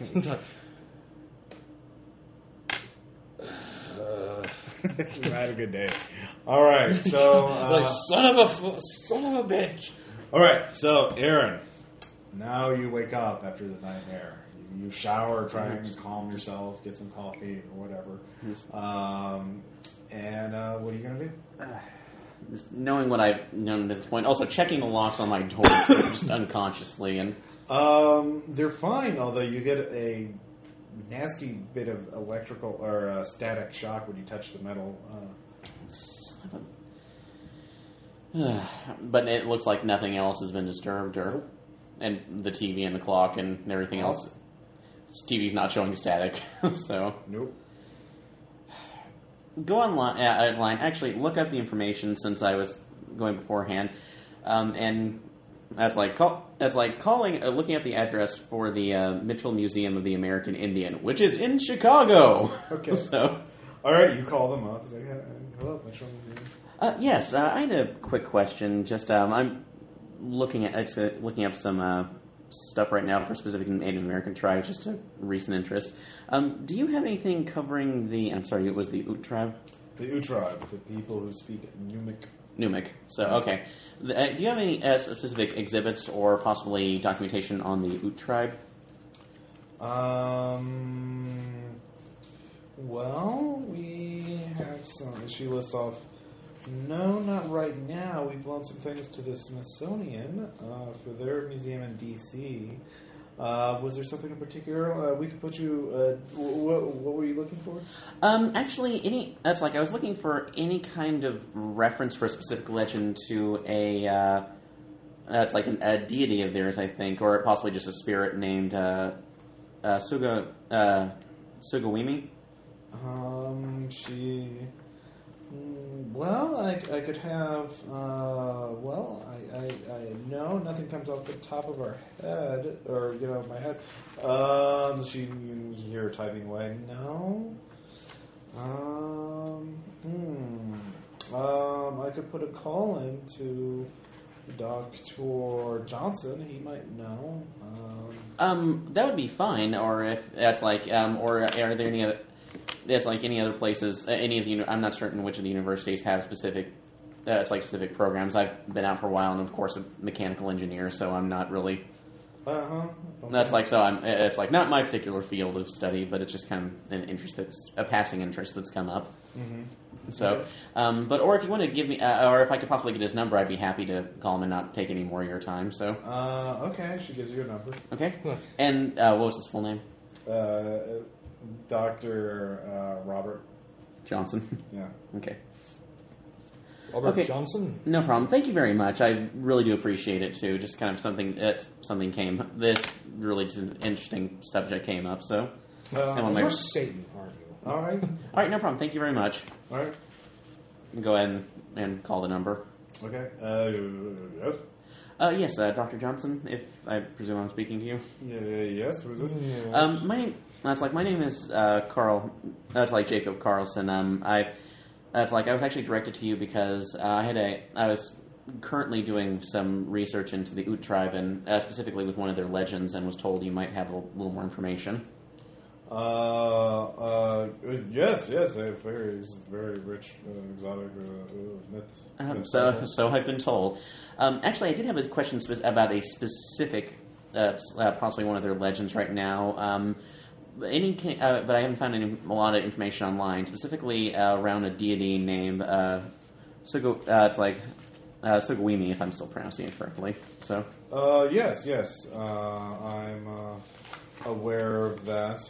uh, You had a good day. All right, so uh, like, son of a, f- son of a bitch. all right, so Aaron, now you wake up after the nightmare. You, you shower, trying to calm yourself, get some coffee or whatever. Um, and uh, what are you gonna do? Just knowing what I've known at this point. Also, checking the locks on my door just unconsciously. And Um, they're fine, although you get a nasty bit of electrical or uh, static shock when you touch the metal. Uh, but it looks like nothing else has been disturbed, or and the T V and the clock and everything else. T V's not showing static, so nope. go online. Uh, online. Actually, look up the information since I was going beforehand, um, and that's like call, that's like calling, uh, looking at the address for the uh, Mitchell Museum of the American Indian, which is in Chicago. Okay. so. All right, you call them up. It's like, hello, Metro Museum. Uh, yes, uh, I had a quick question. Just um, I'm looking at actually looking up some uh, stuff right now for specific Native American tribes, just a recent interest. Um, do you have anything covering the? I'm sorry, it was the Ute tribe, The Ute tribe, the people who speak Numic. Numic. So okay, the, uh, do you have any uh, specific exhibits or possibly documentation on the Ute tribe? Um. Well, we have some. She lists off. No, not right now. We've loaned some things to the Smithsonian uh, for their museum in D C Uh, was there something in particular uh, we could put you? Uh, what, what were you looking for? Um, actually, any that's like I was looking for any kind of reference for a specific legend to a. Uh, that's like an, a deity of theirs, I think, or possibly just a spirit named uh, uh, Suga uh, Sugawimi. Um, she. Mm, Well, I, I could have. Uh, well, I, I, I no, nothing comes off the top of our head, or you know, my head. Um, she you hear her typing away. No. Um. Hmm. Um. I could put a call in to Doctor Johnson. He might know. Um. Um, that would be fine. Or if that's like, um, or are there any other? It's like any other places. Uh, any of the uni- I'm not certain which of the universities have specific. Uh, it's like specific programs. I've been out for a while, and of course, a mechanical engineer, so I'm not really. Uh huh. Okay. That's like so. I'm. It's like not my particular field of study, but it's just kind of an interest that's a passing interest that's come up. Mm-hmm. So, um, but or if you want to give me, uh, or if I could possibly get his number, I'd be happy to call him and not take any more of your time. So, Uh. Okay. She gives you a number. okay. And uh, what was his full name? Uh. Doctor uh, Robert. Johnson. Yeah. Okay. Robert Okay. Johnson. No problem. Thank you very much. I really do appreciate it too. Just kind of something that something came. This really just an interesting subject came up. So, Uh, Come on, mate. You're Satan, aren't you? all right. all right, no problem. Thank you very much. All right. Go ahead and, and call the number. Okay. Uh. Yes. Uh, yes, uh, Doctor Johnson. If I presume I'm speaking to you. Yeah. Yes. Who's this? Yeah. Um, my name. That's like my name is uh, Carl. That's like Jacob Carlson. Um, I. That's like I was actually directed to you because uh, I had a. I was currently doing some research into the Ute tribe and uh, specifically with one of their legends, and was told you might have a little more information. Uh. Uh. Yes. Yes. A very, very rich, uh, exotic uh, uh, myth. Um, myth so, cycle. so I've been told. Um, actually, I did have a question spe- about a specific, uh, uh, possibly one of their legends right now. Um, any, ca- uh, but I haven't found any, a lot of information online, specifically uh, around a deity named uh, Sugo. Uh, it's like uh, Sugawimi, if I'm still pronouncing it correctly. So, Uh. Yes. Yes. Uh. I'm. Uh, aware of that.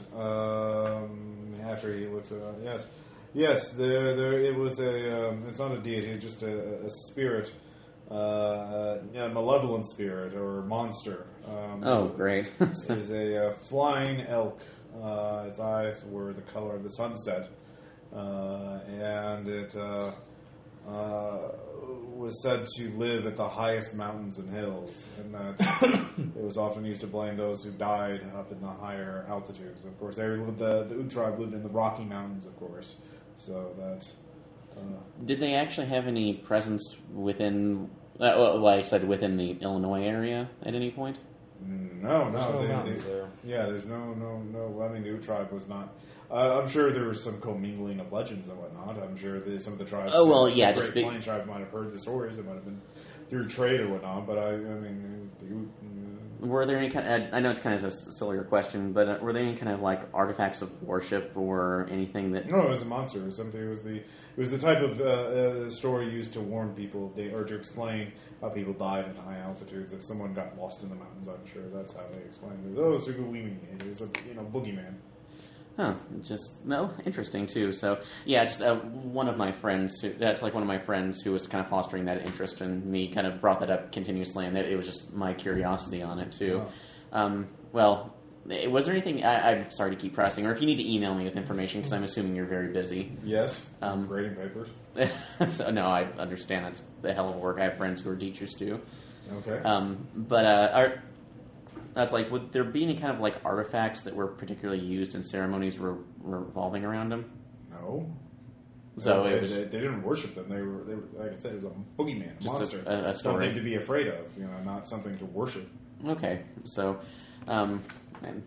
Um, after he looks at it, yes, yes. There, there. It was a. Um, it's not a deity, just a, a spirit, uh, a, a malevolent spirit or monster. Um, oh, great. There's a, uh flying elk. Uh, its eyes were the color of the sunset, uh, and it uh, uh, was said to live at the highest mountains and hills, and that it was often used to blame those who died up in the higher altitudes. Of course, they lived, the the Ute tribe lived in the Rocky Mountains, of course, so that. Uh, Did they actually have any presence within, uh, well, like I said, within the Illinois area at any point? No, There's no, no they, mountains they- there. Yeah, there's no, no, no. I mean, the Ute tribe was not. Uh, I'm sure there was some commingling of legends and whatnot. I'm sure that some of the tribes. Oh, well, the yeah, Great just be- Plain tribe might have heard the stories. It might have been through trade or whatnot. But I, I mean, the Ute. uh, Were there any kind of, I know it's kind of a sillier question, but uh, were there any kind of like artifacts of worship or anything that... No, it was a monster. It was something. It was the. It was the type of uh, uh, story used to warn people, they, or to explain how people died at high altitudes. If someone got lost in the mountains, I'm sure that's how they explained it. Oh, Sugawimi. It was a you know boogeyman. Huh, just, no, interesting too. So, yeah, just uh, one of my friends, who, that's like one of my friends who was kind of fostering that interest in me, kind of brought that up continuously, and it, it was just my curiosity on it too. Wow. Um, well, eh, was there anything, I, I'm sorry to keep pressing, or if you need to email me with information, because I'm assuming you're very busy. Yes. Um, grading papers. So, no, I understand that's a hell of work. I have friends who are teachers too. Okay. Um, but uh, are, that's like, would there be any kind of like artifacts that were particularly used in ceremonies re- revolving around them? no. So they, it was they, they didn't worship them. They were, they were, like I said, it was a boogeyman, a Just a- monster, a- a story. something to be afraid of. You know, not something to worship. okay. So, um, and,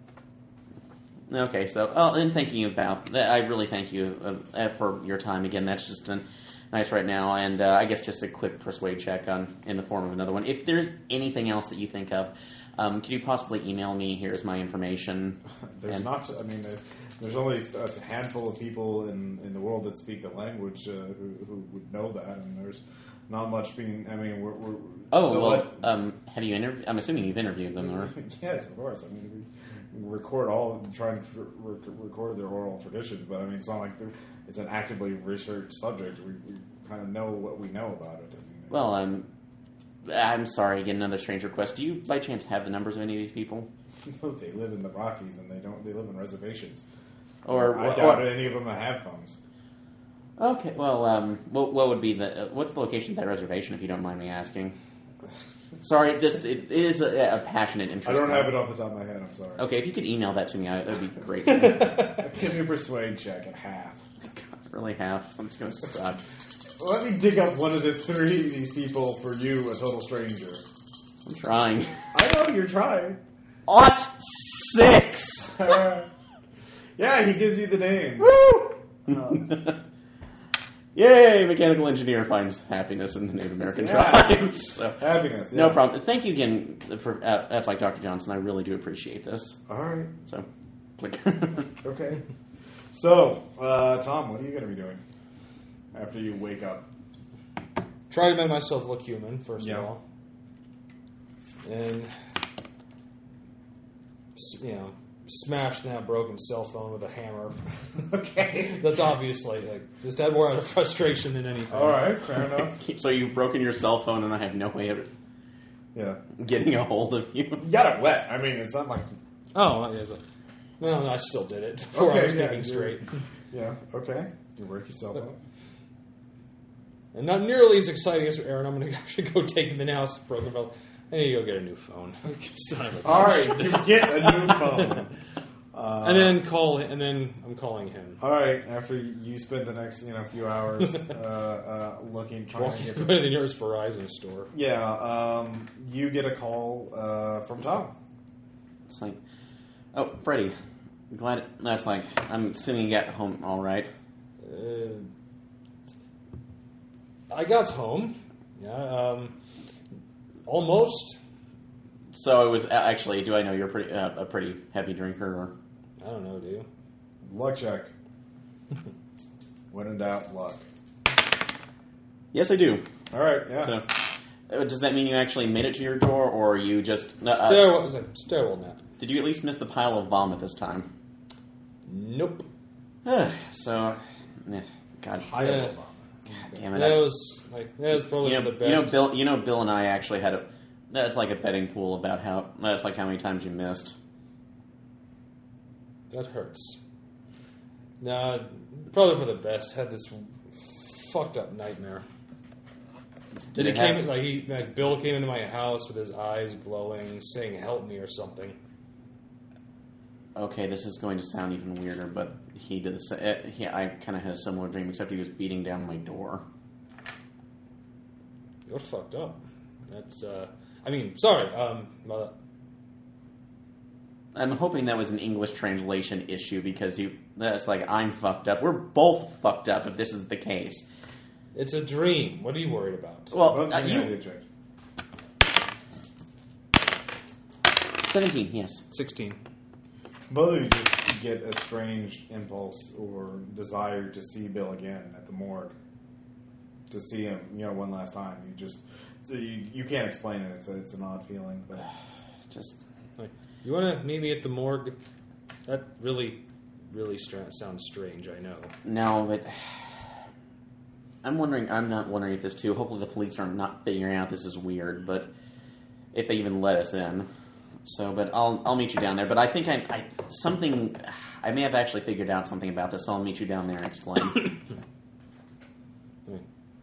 okay. So, oh, and thinking about that, I really thank you uh, for your time again. That's just an, nice right now, and uh, I guess just a quick persuade check on in the form of another one. If there's anything else that you think of, um, could you possibly email me? Here's my information. There's And- not. I mean, there- there's only a handful of people in, in the world that speak the language uh, who, who would know that, and there's not much being. I mean, we're. we're Oh the- well, what- um, have you interviewed? I'm assuming you've interviewed them, or yes, of course. I mean, we record all, try and tr- rec- record their oral traditions, but I mean, it's not like they're- it's an actively researched subject. We, we kind of know what we know about it. I mean, well, um, I'm sorry, again, another strange request. Do you, by chance, have the numbers of any of these people? they live in the Rockies and they don't. They live in reservations. Or, I or- doubt or- any of them have phones. Okay, well, um, what, what would be the uh, what's the location of that reservation, if you don't mind me asking? Sorry, this it, it is a, a passionate interest. I don't have it off the top of my head. I'm sorry. Okay, if you could email that to me, I, that would be great. Give me a persuade check at half. God, really have. I'm just gonna suck. Let me dig up one of the three of these people for you, a total stranger. I'm trying. I know you're trying. Ought six. Yeah, he gives you the name. Woo! Yay! Mechanical engineer finds happiness in the Native American Yeah. tribes. So, Happiness. Yeah. no problem. Thank you again for uh, that's like Doctor Johnson. I really do appreciate this. All right. So, click. Okay. So, uh, Tom, what are you going to be doing after you wake up? Try to make myself look human, first Yeah. of all. And, s- you know, smash that broken cell phone with a hammer. Okay. That's obviously, like, just add more out of frustration than anything. All right. Fair enough. So you've broken your cell phone, and I have no way of Yeah. getting a hold of you. You got it wet. I mean, it's not like. Oh, yeah. But, no, I still did it before Okay, I was yeah, thinking you're- straight. Yeah. Okay. You work yourself up. And not nearly as exciting as Aaron. I'm going to actually go take the now broken phone. I need to go get a new phone. Son of a All bitch. right. You get a new phone. Uh, And then call, and then I'm calling him. All right. After you spend the next, you know, few hours uh, uh, looking, trying Walking to to get. the nearest Verizon store. Yeah. Um, you get a call uh, from Tom. It's like, oh, Freddie. Glad that's like. I'm assuming you got home all right. Uh, I got home. Yeah, um, almost. So it was actually. Do I know you're pretty uh, a pretty heavy drinker? Or I don't know, do you? Luck check. When in doubt, luck. yes, I do. All right. Yeah. So uh, does that mean you actually made it to your door, or you just uh, Stairwell, it was a stairwell nap. did you at least miss the pile of vomit this time? Nope. so, eh, God, I Yeah. don't know. damn it! That I- was like that was probably you know, the you know, best. Bill. You know, Bill and I actually had a. That's like a betting pool about how. That's like how many times you missed. That hurts. Nah, probably for the best. Had this fucked up nightmare. Did And it it came have- like he like Bill came into my house with his eyes glowing, saying "Help me" or something. Okay, this is going to sound even weirder, but he did the sa- uh, he, I kind of had a similar dream, except he was beating down my door. You're fucked up. That's. uh I mean, sorry. Um, well, I'm hoping that was an English translation issue because you. That's like I'm fucked up. We're both fucked up if this is the case. it's a dream. What are you worried about? Well, Both uh, of you you idea checks. seventeen, yes. Sixteen. Both of you just get a strange impulse or desire to see Bill again at the morgue. To see him, you know, one last time. You just so you you can't explain it. It's a, it's an odd feeling, but Just Like, you want to meet me at the morgue? That really, really stra- sounds strange. I know. no, but I'm wondering. I'm not wondering if this too. Hopefully, the police are not figuring out this is weird, but if they even let us in. So, but I'll I'll meet you down there. But I think I, I something I may have actually figured out something about this. So I'll meet you down there and explain. Hmm.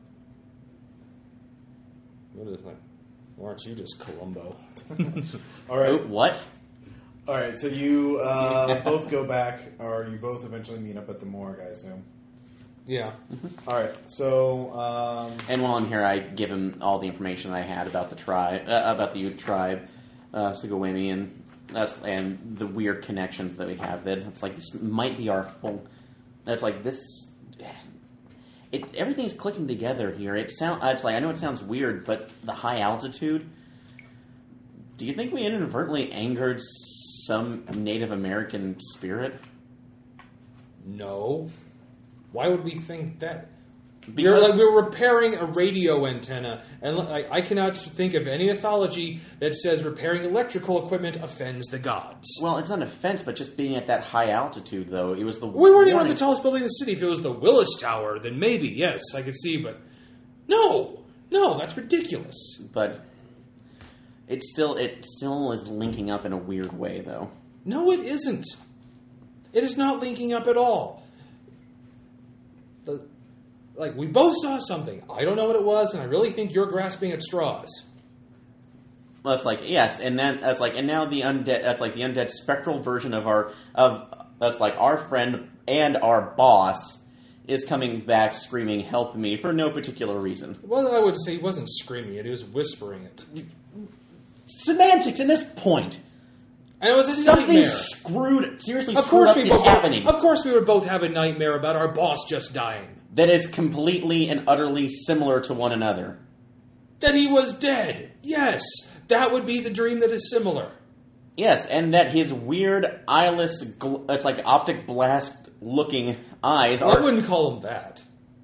What is that? Or aren't you just Columbo? all right, Oh, what? all right. So you uh, both go back, or you both eventually meet up at the morgue, I assume. Yeah. All right. So um, And while I'm here, I give him all the information I had about the tribe, uh, about the youth tribe, uh, Sigawimi, and that's and the weird connections that we have. That it's like this might be our full. That's like this. It everything's clicking together here. It sound. It's like I know it sounds weird, but the high altitude. Do you think we inadvertently angered some Native American spirit? No. Why would we think that? We were like we were repairing a radio antenna, and I, I cannot think of any mythology that says repairing electrical equipment offends the gods. Well, it's not an offense, but just being at that high altitude, though, it was the we weren't even on warning. the tallest building in the city. If it was the Willis Tower, then maybe yes, I could see. But no, no, that's ridiculous. But it still it still is linking up in a weird way, though. No, it isn't. It is not linking up at all. The, Like, we both saw something. I don't know what it was, and I really think you're grasping at straws. Well, it's like, yes, and then that's like, and now the undead, that's like the undead spectral version of our, of, that's like our friend and our boss is coming back screaming, help me, for no particular reason. Well, I would say he wasn't screaming it, he was whispering it. Semantics in this point. And it was a Something nightmare. screwed, seriously Of screwed course, up we is both, happening. of course we would both have a nightmare about our boss just dying. That is completely and utterly similar to one another. That he was dead. Yes, that would be the dream that is similar. Yes, and that his weird eyeless, gl- it's like optic blast looking eyes I are wouldn't call him that.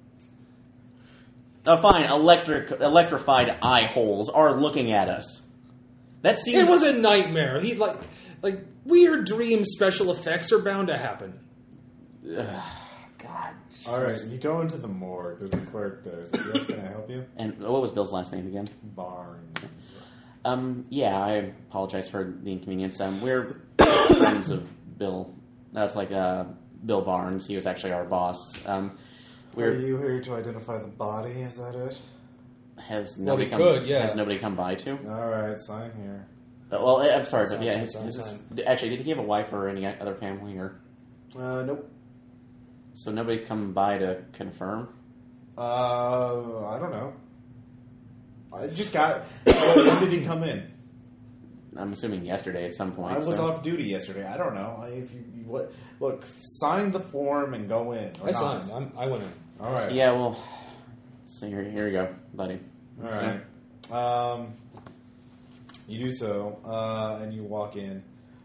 uh, fine, electric, electrified eye holes are looking at us. That seems It was a nightmare. He like like weird dream special effects are bound to happen. God. All right, you go into the morgue. There's a clerk there. Is like, yes, can I help you? And what was Bill's last name again? Barnes. Um, yeah, I apologize for the inconvenience. Um, we're friends of Bill. That's like uh, Bill Barnes. He was actually our boss. Um, Are we're you here to identify the body? Is that it? has Well, nobody we come, could, yeah. has nobody come by to? All right, sign here. Uh, well, I- I'm sorry, but Sign, yeah, sign, his, sign, his, sign. actually, did he have a wife or any other family, or Uh, nope. so nobody's come by to confirm? Uh, I don't know. I just got. When did he come in? I'm assuming yesterday at some point. I was so. off duty yesterday. I don't know. If you, you what? Look, sign the form and go in. or I not. signed. I'm, I went in. All right. Yeah, well, so here, here we go, buddy. All right. Um, you do so, uh, and you walk in.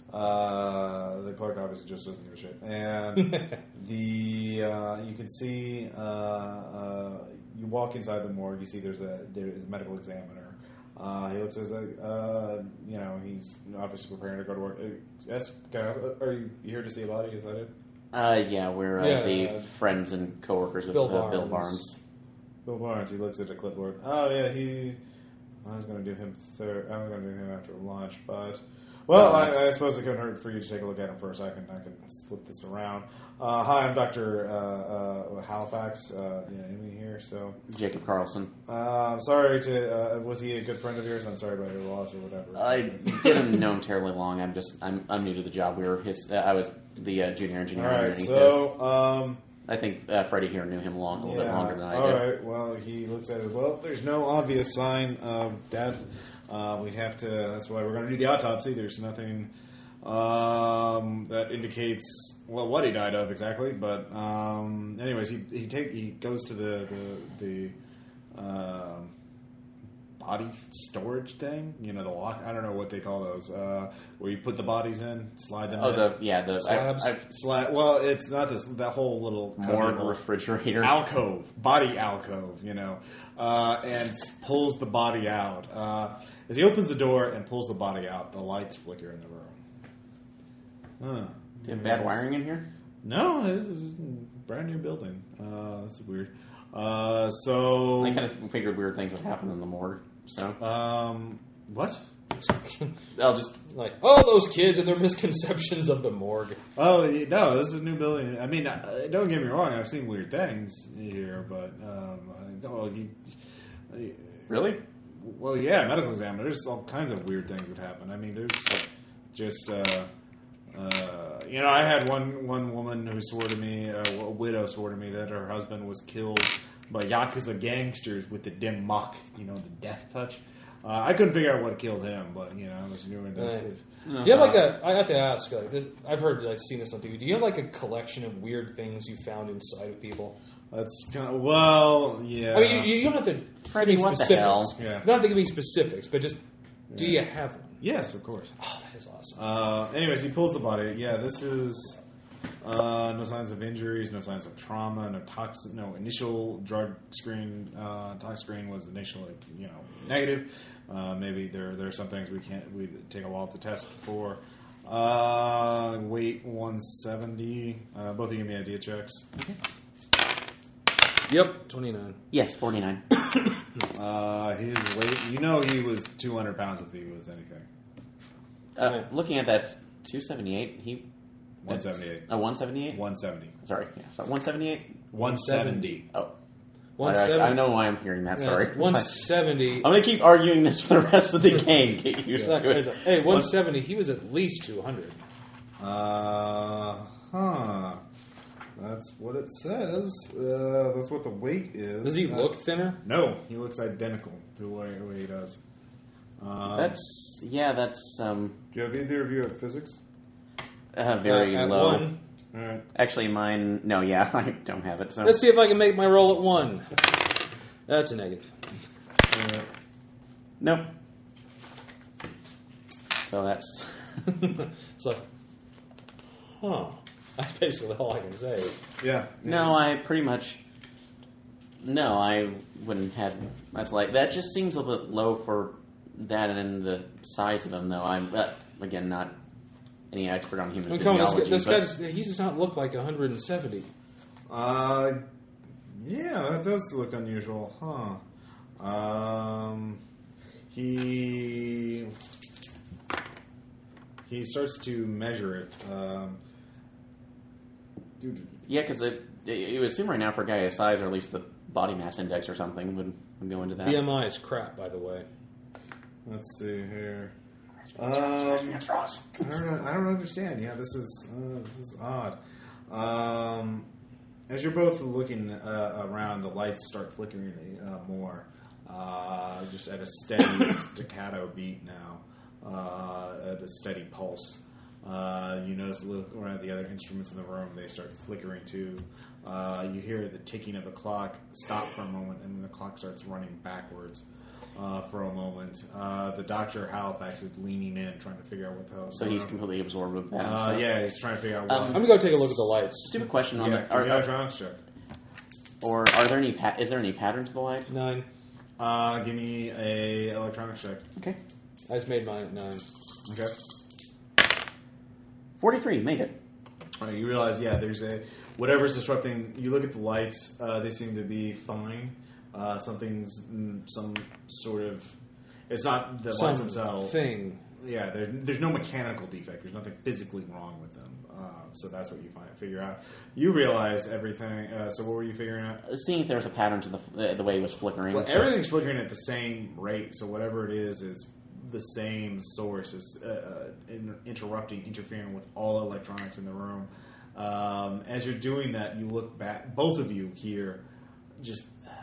Uh, the clerk obviously just doesn't give a shit, and the uh, you can see uh, uh, you walk inside the morgue. You see there's a there is a medical examiner. Uh, he looks as like uh, you know he's obviously preparing to go to work. Uh, yes, can I- are you here to see a body? Is that it? Uh, yeah, we're uh, Yeah, the uh, friends and coworkers of Bill uh, Bill Barnes. Barnes. Bill Barnes. He looks at the clipboard. Oh yeah, he. I was going to do him third. I'm going to do him after lunch, but well, I, I suppose it couldn't hurt for you to take a look at him first. I can I can flip this around. Uh, hi, I'm Doctor uh, uh, Halifax. Uh, yeah, Amy here. So, Jacob Carlson. uh, I'm sorry to. Uh, was he a good friend of yours? I'm sorry about your loss or whatever. I didn't know him terribly long. I'm just I'm I'm new to the job. We were his. Uh, I was the uh, junior All engineer. right. underneath So, um, this. I think uh, Freddie here knew him long, a little yeah. bit longer than I All did. right. Well, he looks at it. Well, there's no obvious sign of death. Uh, we'd have to. That's why we're going to do the autopsy. There's nothing um, that indicates well what he died of exactly. But um, anyways, he he take he goes to the the, the um, body storage thing. You know, the lock. I don't know what they call those. Uh, where you put the bodies in, slide them Oh, in. the yeah the Slabs? I, I, Slide. Well, it's not this. That whole little morgue little- refrigerator. alcove, body alcove, you know, uh, and pulls the body out. Uh, as he opens the door and pulls the body out, the lights flicker in the room. Huh. Do you have bad wiring in here? No, this is a brand new building. Uh, this is weird. Uh, so, I kind of figured weird things would happen in the morgue. So um, what? I'll just Like, oh, those kids and their misconceptions of the morgue. Oh no, this is a new building. I mean, uh, don't get me wrong. I've seen weird things here, but um, I, oh, you, really. Well, yeah, medical examiner. There's all kinds of weird things that happen. I mean, there's just, uh, uh, you know, I had one one woman who swore to me, uh, a widow swore to me that her husband was killed by Yakuza gangsters with the dim mock, you know, the death touch. Uh, I couldn't figure out what killed him, but, you know, I was doing those Right. things. Do you have like a? I have to ask. Like, this, I've heard, I've seen this on T V. Do you have like a collection of weird things you found inside of people? That's kind of, well, yeah. I mean, you, you don't have to Freddie, give me what the specifics. hell? Yeah. You don't have to give me specifics, but just do Yeah. you have one? Yes, of course. Oh, that is awesome. Uh, anyways, he pulls the body. Yeah, this is Uh, no signs of injuries, no signs of trauma, no toxic, no initial drug screen. Uh, tox screen was initially, you know, negative. Uh, maybe there there are some things we can't we take a while to test for. Uh, weight one seventy. Uh, both of you give me idea checks. Yep, twenty-nine. Yes, forty-nine. Uh, his weight, you know, he was two hundred pounds if he was anything. Uh, looking at that, two seventy-eight. He one seventy-eight. Oh, one seventy-eight? one seventy. Sorry, yeah, sorry, one seventy-eight. one seventy. Oh, one I, seventy. I know why I'm hearing that. Sorry, one seventy. I'm going to keep arguing this for the rest of the game. Get used It's to like- it. it's like, hey, one seventy. He was at least two hundred. Uh, huh. That's what it says. Uh, that's what the weight is. Does he Uh, look thinner? No, he looks identical to the way, the way he does. Um, That's yeah. That's um do you have either of you at physics? uh, very Uh, at low. one. All right. Actually, mine. No, yeah, I don't have it. So Let's see if I can make my roll at one. That's a negative. All right. nope. So that's It's like, huh. That's basically all I can say. Yeah. no. I pretty much no. I wouldn't have. That's like that. Just seems a bit low for that and the size of him. Though I'm uh, again not any expert on human I mean, come on, physiology. this, guy- this but- guy, does, he does not look like one hundred seventy. Uh, yeah, that does look unusual, huh? Um, he he starts to measure it. Um, dude, Yeah, because you assume right now for a guy his size, or at least the body mass index or something, would, would go into that. B M I is crap, by the way. let's see here. Um, I don't know, I don't understand. Yeah, this is uh, this is odd. Um, as you're both looking uh, around, the lights start flickering uh, more, uh, just at a steady staccato beat now, uh, at a steady pulse. Uh, you notice look around the other instruments in the room; they start flickering too. Uh, you hear the ticking of a clock stop for a moment, and then the clock starts running backwards. Uh, for a moment, uh, the doctor Halifax is leaning in, trying to figure out what the hell. So he's completely absorbed with that. Uh, so. yeah, he's trying to figure out. Um, What, I'm gonna go take a look at the lights. Stupid question on yeah, that. give Are, me are, electronics check. or are there any? Pa- is there any pattern to the light? Nine. Uh, give me a electronics check. Okay, I just made mine at nine. Okay. forty-three made it. All right, you realize, yeah, there's a whatever's disrupting. You look at the lights; uh, they seem to be fine. Uh, something's mm, some sort of. It's not the lights themselves. Thing. Yeah, there, there's no mechanical defect. There's nothing physically wrong with them. Uh, so that's what you find figure out. You realize everything. Uh, so what were you figuring out? Seeing if there was a pattern to the uh, the way it was flickering. Well, so- everything's flickering at the same rate. So whatever it is is the same source is uh, uh, in, interrupting, interfering with all electronics in the room. Um, as you're doing that, you look back. Both of you here, just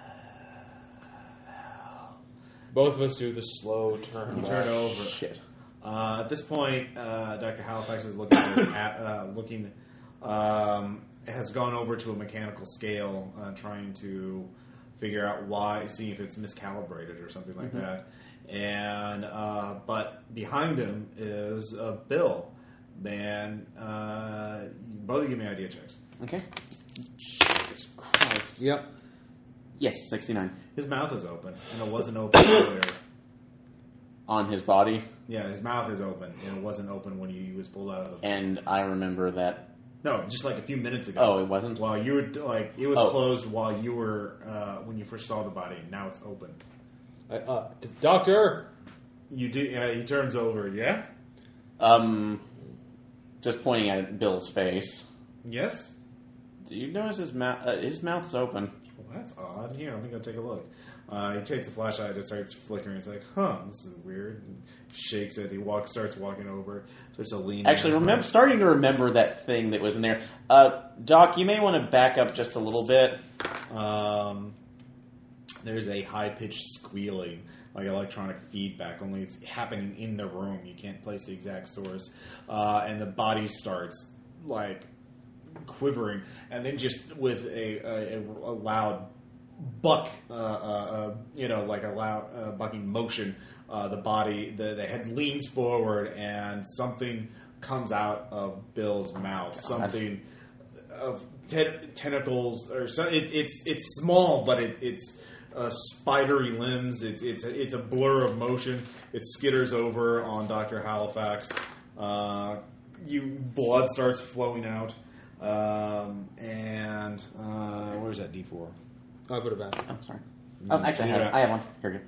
Both of us do the slow turn. you back. turn over. Shit. Uh, at this point, uh, Doctor Halifax is looking at, his at uh, looking um, has gone over to a mechanical scale, uh, trying to figure out why, see if it's miscalibrated or something like that. And uh, but behind him is uh, Bill. Man, uh, both give me idea checks. Okay. Jesus Christ. Yep. Yes, sixty-nine His mouth is open, and it wasn't open earlier. on his body, Yeah, his mouth is open, and it wasn't open when he was pulled out of the. and I remember that. No, just like a few minutes ago. Oh, it wasn't. While you were like, it was Oh. closed while you were uh, when you first saw the body. Now it's open. I, uh, d- doctor. You do. Uh, he turns over. Yeah. Um, just pointing at Bill's face. Yes. Do you notice his mouth? Uh, his mouth's open. Well, that's odd. Here, let me go take a look. Uh, he takes a flashlight. It starts flickering. It's like, huh, this is weird. And shakes it. He walks, starts walking over. Starts to lean. Actually, in. remember, starting to remember that thing that was in there. Uh, Doc, you may want to back up just a little bit. Um, there's a high pitched squealing, like electronic feedback. Only it's happening in the room. You can't place the exact source. Uh, and the body starts like quivering, and then just with a, a, a loud buck, uh, uh, uh, you know, like a loud uh, bucking motion, uh, the body, the, the head leans forward, and something comes out of Bill's mouth. Something of ten- tentacles, or so, it, it's it's small, but it, it's uh, spidery limbs. It's it's a, it's a blur of motion. It skitters over on Doctor Halifax. Uh, you blood starts flowing out, um, and uh, where's that D four? Oh, I put it back. Oh, sorry. Oh, actually, I have, it. I have one. Here we go.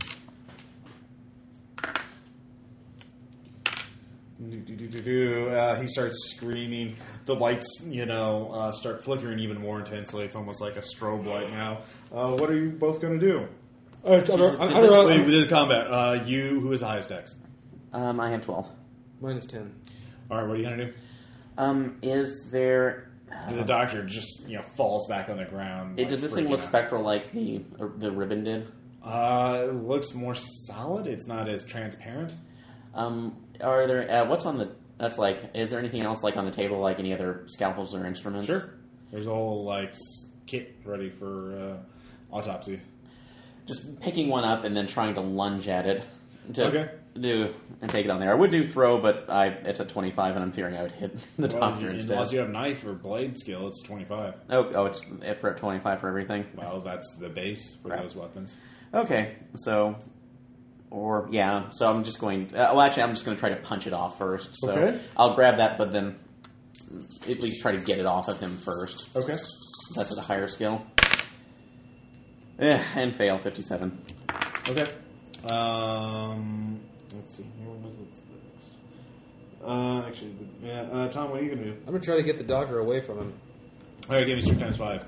Do, do, do, do, do. Uh, he starts screaming. The lights, you know, uh, start flickering even more intensely. It's almost like a strobe light now. Uh, what are you both going to do? Uh, I don't- I Wait, don't know. wait, with the combat. Uh, you, who is the highest dex? Um, I have twelve. Minus ten. All right, what are you going to do? Um, is there... Uh, The doctor just, you know, falls back on the ground. it, like, does this thing freaking look out. spectral like the the ribbon did? Uh, it looks more solid. It's not as transparent. Um, are there... Uh, what's on the... That's like... Is there anything else like on the table, like any other scalpels or instruments? Sure. There's a whole, like, s- kit ready for uh, autopsy. Just picking one up and then trying to lunge at it. To Okay. do and take it on there. I would do throw, but I it's at twenty-five, and I'm fearing I would hit the Well, doctor you- instead. unless you have knife or blade skill, it's twenty-five. Oh, oh, it's it for twenty-five for everything. Well, that's the base for Right. those weapons. Okay, so or yeah, so I'm just going. Uh, well, actually, I'm just going to try to punch it off first. So Okay. I'll grab that, but then at least try to get it off of him first. Okay. That's at a higher skill. Yeah, and fail fifty-seven. Okay. Um, let's see. Here, what was it? Uh, actually, yeah. Uh, Tom, what are you gonna do? I'm gonna try to get the doctor away from him. All right, give me strength times five.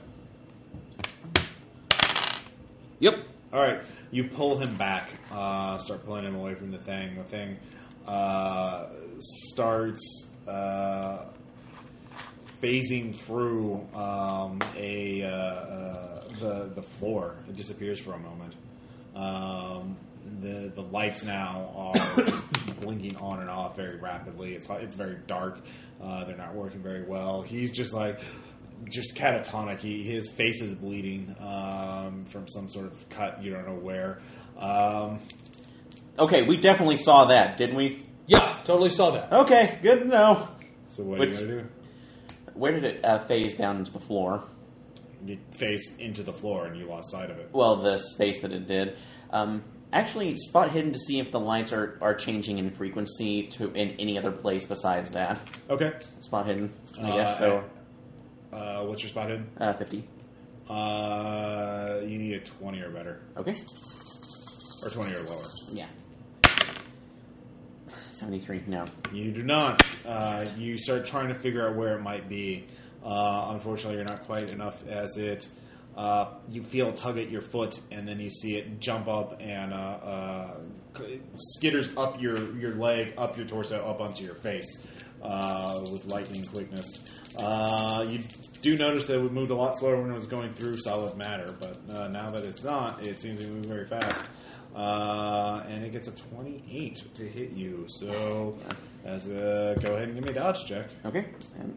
Yep. All right, you pull him back. Uh, start pulling him away from the thing. The thing uh, starts uh, phasing through um, a uh, uh, the the floor. It disappears for a moment. Um, the the lights now are just blinking on and off very rapidly. It's it's very dark. Uh, they're not working very well. He's just like just catatonic. He, his face is bleeding um, from some sort of cut. You don't know where. Um, Okay, we definitely saw that, didn't we? Yeah, totally saw that. Okay, good to know. so what Which- are you gonna do? Where did it uh, phase down into the floor? You face into the floor and you lost sight of it. Well, the space that it did. Um, actually, spot hidden to see if the lights are, are changing in frequency to in any other place besides that. Okay. Spot hidden, I Uh, guess. So Uh, what's your spot hidden? uh, fifty. Uh, you need a twenty or better, Okay. or twenty or lower. Yeah. Seventy-three. No. You do not. Uh, you start trying to figure out where it might be. Uh, unfortunately, you're not quite enough as it. Uh, you feel a tug at your foot, and then you see it jump up and uh, uh, skitters up your, your leg, up your torso, up onto your face uh, with lightning quickness. Uh, you do notice that it moved a lot slower when it was going through solid matter, but uh, now that it's not, it seems to be moving very fast. Uh, and it gets a twenty-eight to hit you. So, as a, go ahead and give me a dodge check. Okay. And,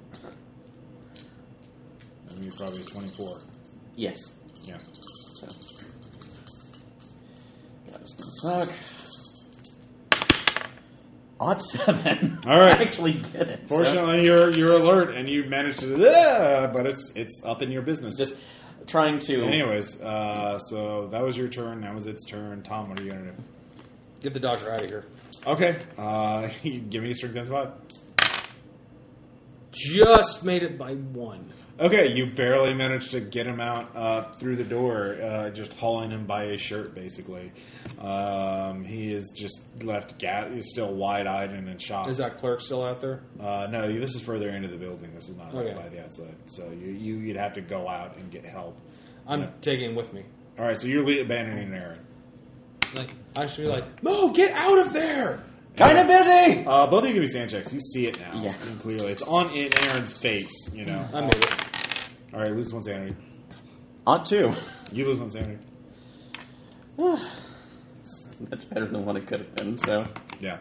I mean, it's probably a twenty-four. yes. Yeah. So. That was gonna suck. Odd seven. All right. I actually get it. So- Fortunately, you're you're alert and you managed to. Ah, but it's it's up in your business. just trying to. Anyways, uh, so that was your turn. That was its turn. Tom, what are you gonna do? Get the doctor out of here. Okay. Uh, you give me a strength against five. Just made it by one. Okay, you barely managed to get him out uh, through the door, uh, just hauling him by his shirt, basically. Um, he is just left. Ga- he's still wide-eyed and in shock. Is that clerk still out there? Uh, no, this is further into the building. This is not right Okay. by the outside. So you, you you'd have to go out and get help. I'm Yeah. taking him with me. All right, so you're le- abandoning Aaron. Like I should be like, Mo, get out of there! Kind of busy! Uh, both of you give me sand checks. You see it now. Yeah. And clearly, it's on in Aaron's face. You know. I made it. All right, lose one sanity. On two. You lose one sanity. That's better than what it could have been, so. Yeah.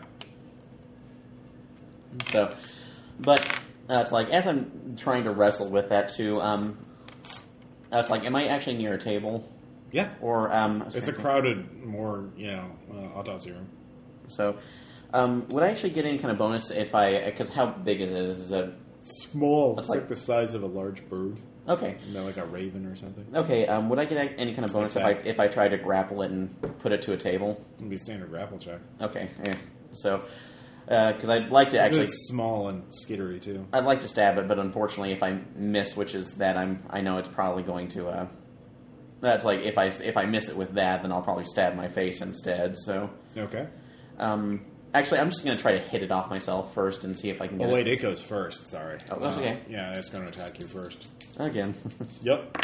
So, but uh, it's like, as I'm trying to wrestle with that too, um, uh, it's like, am I actually near a table? Yeah. Or, um, It's a crowded, more, you know, uh, autopsy room. So, Um, would I actually get any kind of bonus if I... Because how big is it? Is it Small. It's like- like the size of a large bird. okay. You know, like a raven or something. Okay, um, would I get any kind of bonus if I Okay. if I tried to grapple it and put it to a table? It'd be a standard grapple check. Okay, yeah. So, because I'd like to actually... It's small and skittery, too. I'd like to stab it, but unfortunately, if I miss, which is that I'm, I know it's probably going to. Uh, that's like if I if I miss it with that, then I'll probably stab my face instead. So, Okay. um, actually, I'm just going to try to hit it off myself first and see if I can get Oh, wait, it it goes first. Sorry. Oh, that's okay. Yeah, it's going to attack you first. again. Yep.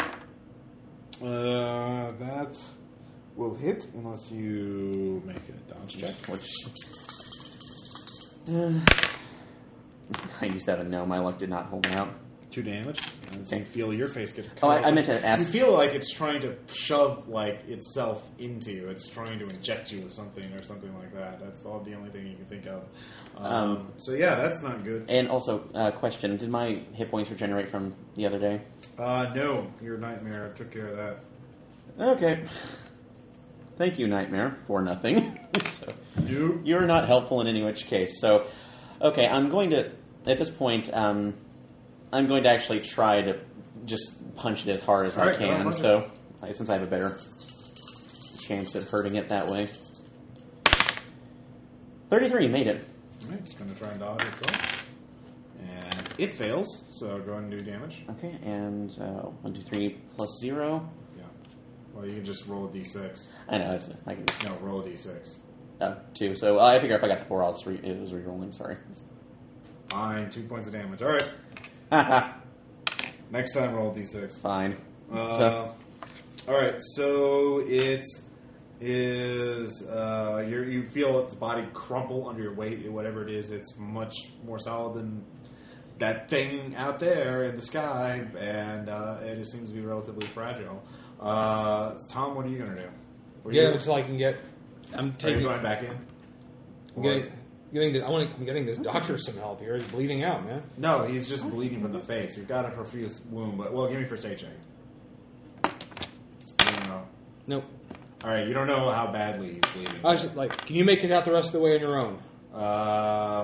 Uh, that will hit unless you make a dodge check. Which ninety-seven. No, my luck did not hold out. Two damage. As Okay. you feel your face get Oh, I, I meant to You ask. feel like it's trying to shove like itself into you. It's trying to inject you with something or something like that. That's all the only thing you can think of. Um, Um, so yeah, that's not good. And also, uh, question: did my hit points regenerate from the other day? Uh, no, your nightmare took care of that. Okay. Thank you, Nightmare, for nothing. so, You? you're not helpful in any which case. So, okay, I'm going to, at this point, um, I'm going to actually try to just punch it as hard as All I right, go on, can. punch So, I, since I have a better chance at hurting it that way. thirty-three, made it. All right, it's going to try and dodge itself. And it fails, so go ahead and do damage. Okay, and uh, one, two, three plus zero. Yeah. Well, you can just roll a d six. I know, it's, I can No, roll a d six. uh, two. So uh, I figure if I got the four, I'll just re- it was re-rolling. Sorry. Fine, two points of damage. All right. Next time, roll a d six. Fine. Uh, So- all right, so it is uh, you you feel its body crumple under your weight. Whatever it is, it's much more solid than that thing out there in the sky, and uh, it just seems to be relatively fragile. Uh, Tom, what are you going to do? What are Get you- him until I can get. I'm Are you taking. going back in? I'm getting, getting the, I want to. I'm getting this doctor some help here. He's bleeding out, man. No, he's just bleeding from the face. He's got a profuse wound, but well, give me first aid check. I don't know. Nope. All right, you don't know how badly he's bleeding. I was just like, can you make it out the rest of the way on your own? Uh,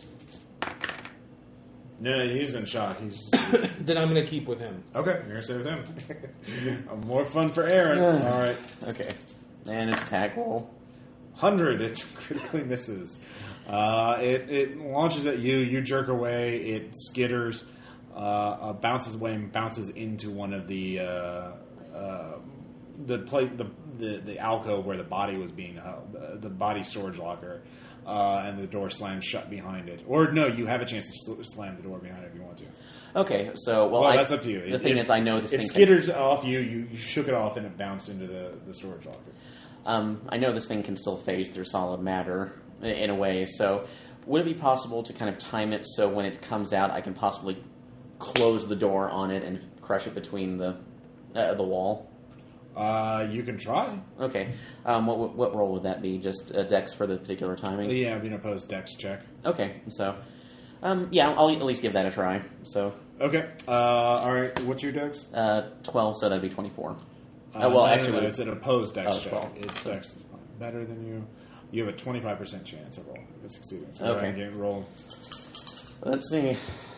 no, he's in shock. He's Then I'm going to keep with him. okay. You're gonna stay with him. More fun for Aaron. All right, Okay. And it's attack roll. hundred. It critically misses. Uh, it it launches at you. You jerk away. It skitters, uh, uh, bounces away, and bounces into one of the uh, uh, the plate the, the the alcove where the body was being held, uh, the body storage locker. Uh, and the door slams shut behind it. Or no, you have a chance to sl- slam the door behind it if you want to. Okay, so well, Well, I, that's up to you. The It- thing it- is, I know this it thing. skitters off you, you. You shook it off, and it bounced into the, the storage locker. Can, um, I know this thing can still phase through solid matter i- in a way. So, would it be possible to kind of time it so when it comes out, I can possibly close the door on it and crush it between the uh, the wall? Uh, you can try. Okay. Um, what what what role would that be? Just a dex for the particular timing? Yeah, being opposed dex check. Okay. So, um, yeah, I'll at least give that a try. So, Okay. Uh, all right. What's your dex? uh, twelve, so that'd be twenty-four. Uh, Uh, well, no, no, actually, no, it's an opposed dex Oh, check. twelve. Its dex is better than you. You have a twenty-five percent chance of roll of succeeding. So go Okay. ahead and get roll. Let's see.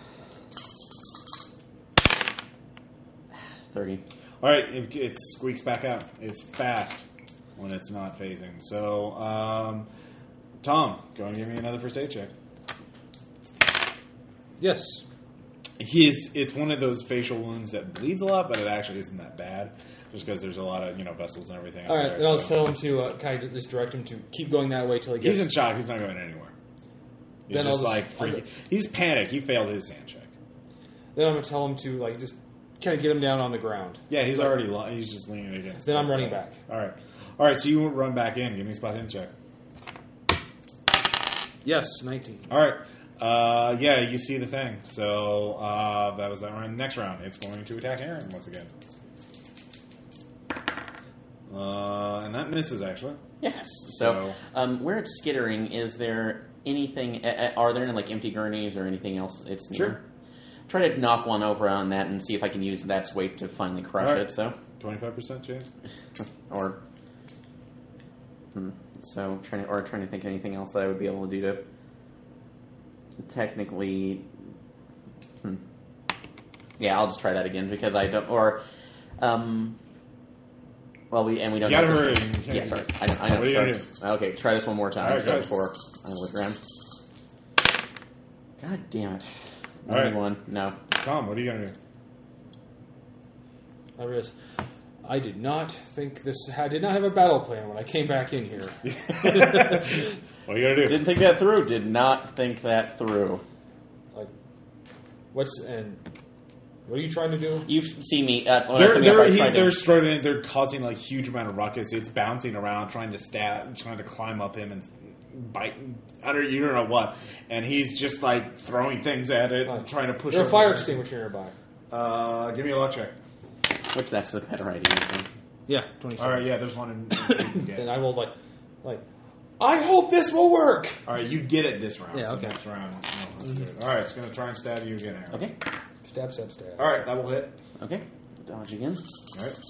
thirty. All right, it, it squeaks back out. It's fast when it's not phasing. So, um, Tom, go and give me another first aid check. Yes. He's it's one of those facial wounds that bleeds a lot, but it actually isn't that bad, just because there's a lot of you know vessels and everything. All out right, there, and I'll so- tell him to uh, kind of just direct him to keep going that way till he gets. He's in shock. He's not going anywhere. He's Then I'll just just- like freaking. He's panicked. He failed his sand check. Then I'm gonna tell him to like just kind of get him down on the ground. Yeah, he's Like- already. Li- he's just leaning against. Then the I'm running wall. back. All right, all right. So you run back in. Give me a spot in check. Yes, nineteen. All right. Uh, yeah, you see the thing. So uh, that was that round. Next round, it's going to attack Aaron once again. Uh, and that misses actually. Yes. So, So- um, where it's skittering, is there anything? Uh, are there any like empty gurneys or anything else? It's near? Sure. Try to knock one over on that and see if I can use that's weight to finally crush All right. it. So, Twenty-five percent chance. or hmm, So trying to, or trying to think of anything else that I would be able to do to technically. Hmm. Yeah, I'll just try that again because I don't. Or, um. Well, we and we don't. You gotta have hurry. to- You can't- Yeah, sorry. I know. I know. What are you sorry. gonna do? Okay, try this one more time. All right, so guys. before I look around. God damn it! All right. One. No. Tom, what are you gonna do? I realized I did not think this. I did not have a battle plan when I came back in here. What are you gonna do? Didn't think that through. Did not think that through. Like, what's and what are you trying to do? You've seen me. Uh, when I They're think they're, I he, tried to- they're struggling. They're causing like huge amount of ruckus. It's bouncing around, trying to stab, trying to climb up him and bite. I don't, you don't know what. And he's just like throwing things at it, Like, trying to push. There's a it fire away. extinguisher nearby. Uh, give me a luck check. Which that's the better idea. I think. Yeah, twenty-seven. All right, yeah, there's one in. in Then I will like, like, I hope this will work. All right, you get it this round. Yeah, so okay. Next round. no, that's good. All right, it's gonna try and stab you again, Aaron. Okay. Stab, stab, stab. All right, that will hit. Okay. Dodge again. All right.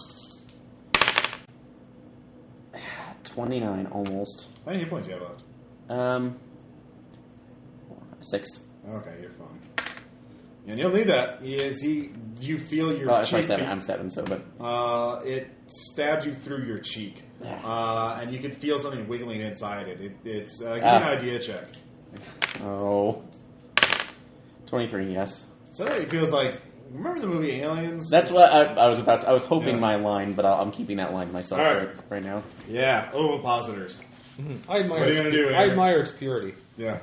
Twenty-nine almost. How many hit points do you have left? Um. Six. Okay, you're fine. And you'll need that. Is he? You feel your Oh, sorry, cheek seven. be- I'm seven. So, but Uh, it stabs you through your cheek, Yeah. uh, and you can feel something wiggling inside it. it it's uh, give me Ah. an idea check. oh. Twenty-three. Yes. So it feels like. Remember the movie Aliens? That's what I, I was about. To, I was hoping Yeah. my line, but I'll, I'm keeping that line to myself All right. right, right now. Yeah, ovipositors. I admire. What are you its, gonna do, I Aaron? admire its purity. Yeah.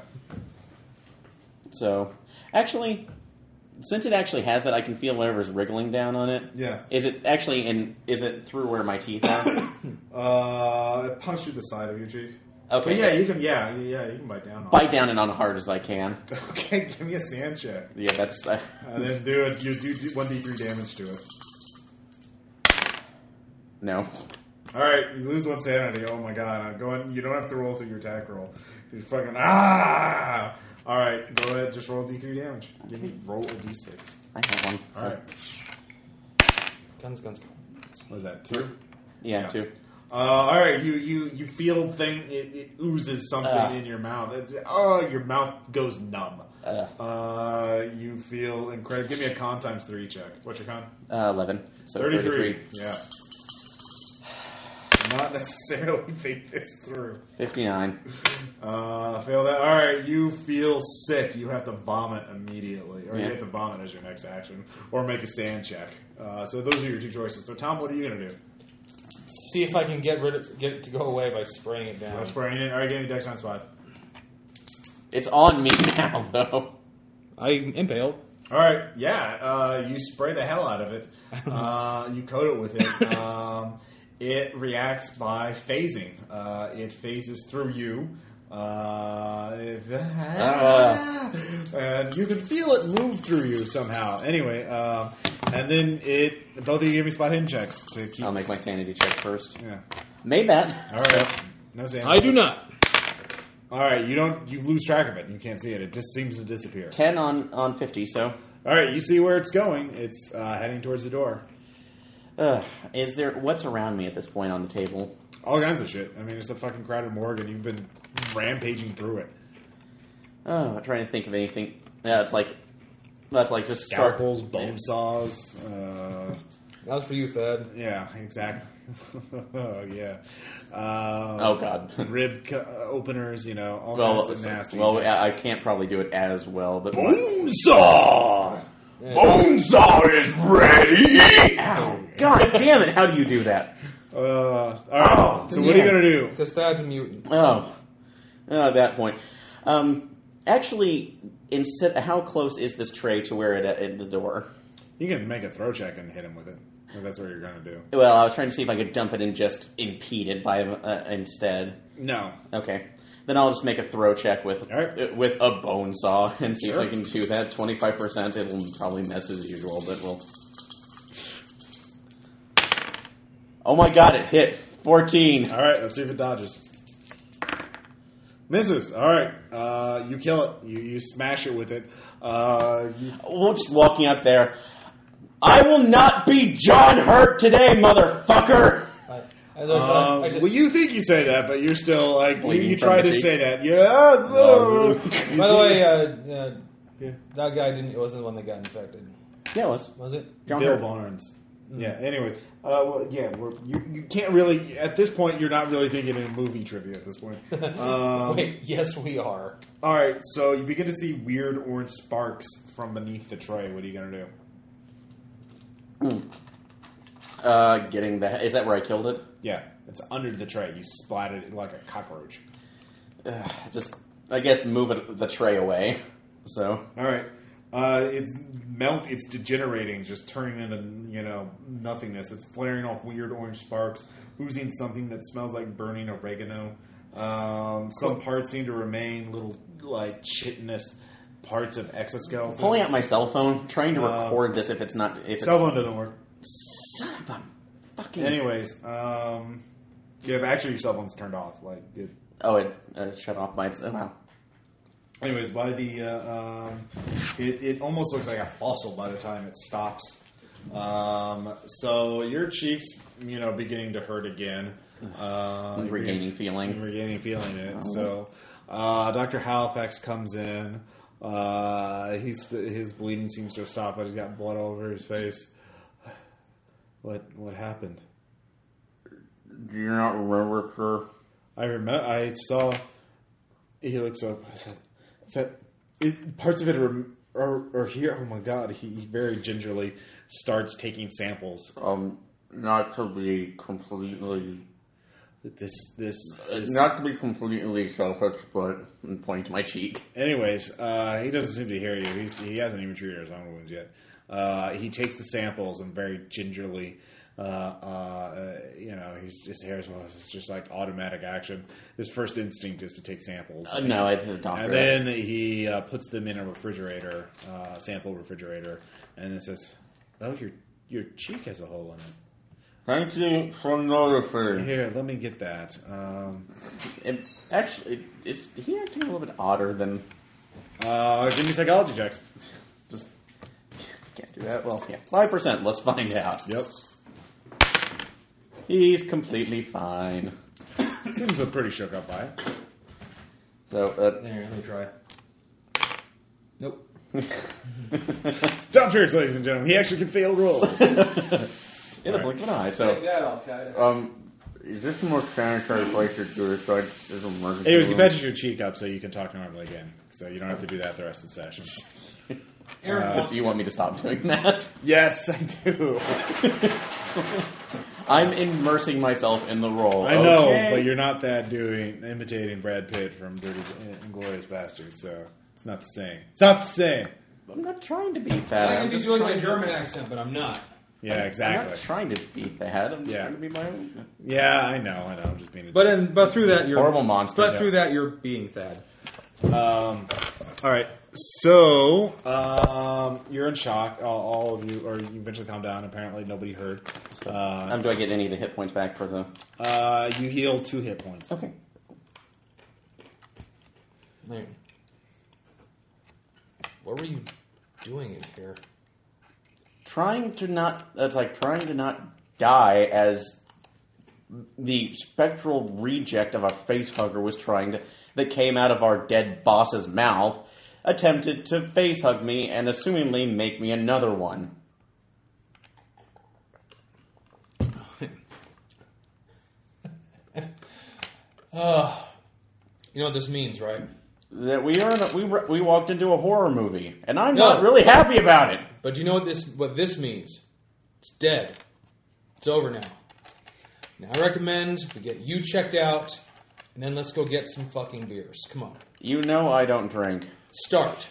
So, actually, since it actually has that, I can feel whatever's wriggling down on it. Yeah. Is it actually in? Is it through where my teeth are? Uh, it punched through the side of your cheek. Okay. But yeah, you can. Yeah, yeah, you can bite down. on Bite it. down and on hard as I can. Okay, give me a sand check, Yeah, that's. Uh, and then do it. You do one d three damage to it. no. All right, you lose one sanity. Oh my god, I'm going. You don't have to roll through your attack roll. You fucking ah. All right, go ahead. Just roll d three damage. Give me roll a d six. I have one. All so- right. Guns, guns, guns. What is that? Two. Yeah, Yeah. two. Uh, all right, you you you feel thing. It, it oozes something Ah. in your mouth. It's, oh, your mouth goes numb. Uh, Uh, you feel incredible. Give me a con times three check. What's your con? uh, Eleven. So Thirty-three. thirty-three. Yeah. Not necessarily think this through. Fifty-nine. Uh, fail that. All right, you feel sick. You have to vomit immediately, or Yeah. you have to vomit as your next action, or make a sand check. Uh, so those are your two choices. So Tom, what are you gonna do? See if I can get rid of, get it to go away by spraying it down. I'm spraying it. All right, give me dex times five. It's on me now, though. I'm impaled. All right, yeah, uh, you spray the hell out of it. Uh, you coat it with it. Um, it reacts by phasing. Uh, it phases through you. Uh, it- Ah. and you can feel it move through you somehow. Anyway, um, and then it. Both of you give me spot hidden checks to keep. I'll make my sanity check first. Yeah. Made that. All right. No sanity. I do not. All right. You don't. You lose track of it. You can't see it. It just seems to disappear. Ten on, on fifty, so. All right. You see where it's going. It's uh, heading towards the door. Uh, is there. What's around me at this point on the table? All kinds of shit. I mean, it's a fucking crowded morgue, and you've been rampaging through it. Oh, I'm trying to think of anything. Yeah, it's like. That's like just start- Scalpels, bone saws. Uh, That was for you, Thad. yeah, exactly. oh yeah. Um, Oh, God. rib co- openers. You know, all Well, kinds of nasty. well, I I can't probably do it as well, but Bonesaw! Yeah. Bonesaw is ready! Ow! God damn it! How do you do that? Uh, all right. so what are you yeah. gonna do? Because Thad's a mutant. Oh, oh at that point. Um, actually, instead, how close is this tray to where it at the door? You can make a throw check and hit him with it. If that's what you're gonna do. Well, I was trying to see if I could dump it and just impede it by uh, instead. No. Okay, then I'll just make a throw check with All right. uh, with a bone saw and see Sure. if I can do that. Twenty five percent. It'll probably mess as usual, but we'll. Oh my God! It hit fourteen. All right. Let's see if it dodges. Misses. All right. Uh, you kill it. You you smash it with it. Uh, you Well, just walking up there. I will not be John Hurt today, motherfucker. I, I, I, Um, I said, well, you think you say that, but you're still like you, Bleeding you from try the to cheek? say that. Yes. No. by the way, uh, uh, Yeah. that guy didn't. It wasn't the one that got infected, Yeah, it was. was it? John Bill Hurt. Barnes. Yeah. Anyway, uh, well, yeah, we're, you you can't really at this point. You're not really thinking in movie trivia at this point. Um, Wait, yes, we are. all right, so you begin to see weird orange sparks from beneath the tray. What are you gonna do? Uh, getting the. Is that where I killed it? Yeah, it's under the tray. You splatted it like a cockroach. Uh, just, I guess, move it, the tray away. So. All right. Uh, it's melt. It's degenerating, just turning into you know nothingness. It's flaring off weird orange sparks, oozing something that smells like burning oregano. Um, some parts seem to remain little like chitinous parts of exoskeletons. Pulling out my cell phone, trying to Uh, record this if it's not. If cell it's, phone doesn't work. Son of a fucking. Anyways, um, yeah, but actually your cell phone's turned off. Like, it, Oh, it uh, shut off by itself. Wow. anyways, by the uh, um, it, it almost looks like a fossil by the time it stops. Um, so your cheeks, you know, beginning to hurt again. Uh, Regaining feeling. regaining feeling in it. Oh. So uh, Doctor Halifax comes in. Uh, he's his bleeding seems to have stopped, but he's got blood all over his face. What what happened? Do you not remember, sir? I remember. I saw. He looks up. I said, "Is that it, parts of it are, are are here?" Oh my god! He, he very gingerly starts taking samples. Um, not to be completely, This this. uh, this not to be completely selfish, but I'm pointing to my cheek. Anyways, uh, he doesn't seem to hear you. He's, he hasn't even treated his own wounds yet. Uh, he takes the samples and very gingerly, uh, uh, you know, he's just here's well, it's just like automatic action. His first instinct is to take samples. Uh, no, it's a doctor. And then he uh, puts them in a refrigerator, uh, sample refrigerator, and it says, "Oh, your your cheek has a hole in it. Thank you for noticing. Here, let me get that." Um, It, actually, it, is he acting a little bit odder than uh, give me psychology checks. just can't do that? Well, yeah, five percent. Let's find out. Yep, He's completely fine. seems uh, pretty shook up by it. So, uh, There, let me try. Nope. Tom Church, ladies and gentlemen, he actually can fail rolls. in a Alright. blink of an eye. So, that, Al Qaeda. um, is this the most sanitary place to do this? So I, there's an emergency Anyways, he room? patches your cheek up so you can talk normally again. So you don't have to do that the rest of the session. Aaron uh, wants Do you want me to stop doing that? Yes, I do. I'm immersing myself in the role. I know, Okay. but you're not that doing imitating Brad Pitt from Dirty Inglourious Bastard, so it's not the same. It's not the same. I'm not trying to be that. I I'm can be just doing my trying to- German accent, but I'm not. Yeah, I'm exactly. not trying to be bad. I'm just Yeah. trying to be my own. Yeah, I know, I know. I'm just being a But in, but through that, you're Horrible monster. But Yeah. through that, you're being Thad. Um, all right, so um, you're in shock. All, all of you, or you eventually calm down. Apparently, nobody heard. Uh, Um, do I get any of the hit points back for the? uh, you heal two hit points. Okay. Like, what were you doing in here? Trying to not. It's like trying to not die as the spectral reject of a face hugger was trying to. That came out of our dead boss's mouth, attempted to face hug me and assumingly make me another one. Uh, you know what this means, right? That we are in a, we were- we walked into a horror movie, and I'm No. not really happy about it. But you know what this what this means? It's dead. It's over now. Now I recommend we get you checked out, and then let's go get some fucking beers. Come on, You know I don't drink. start.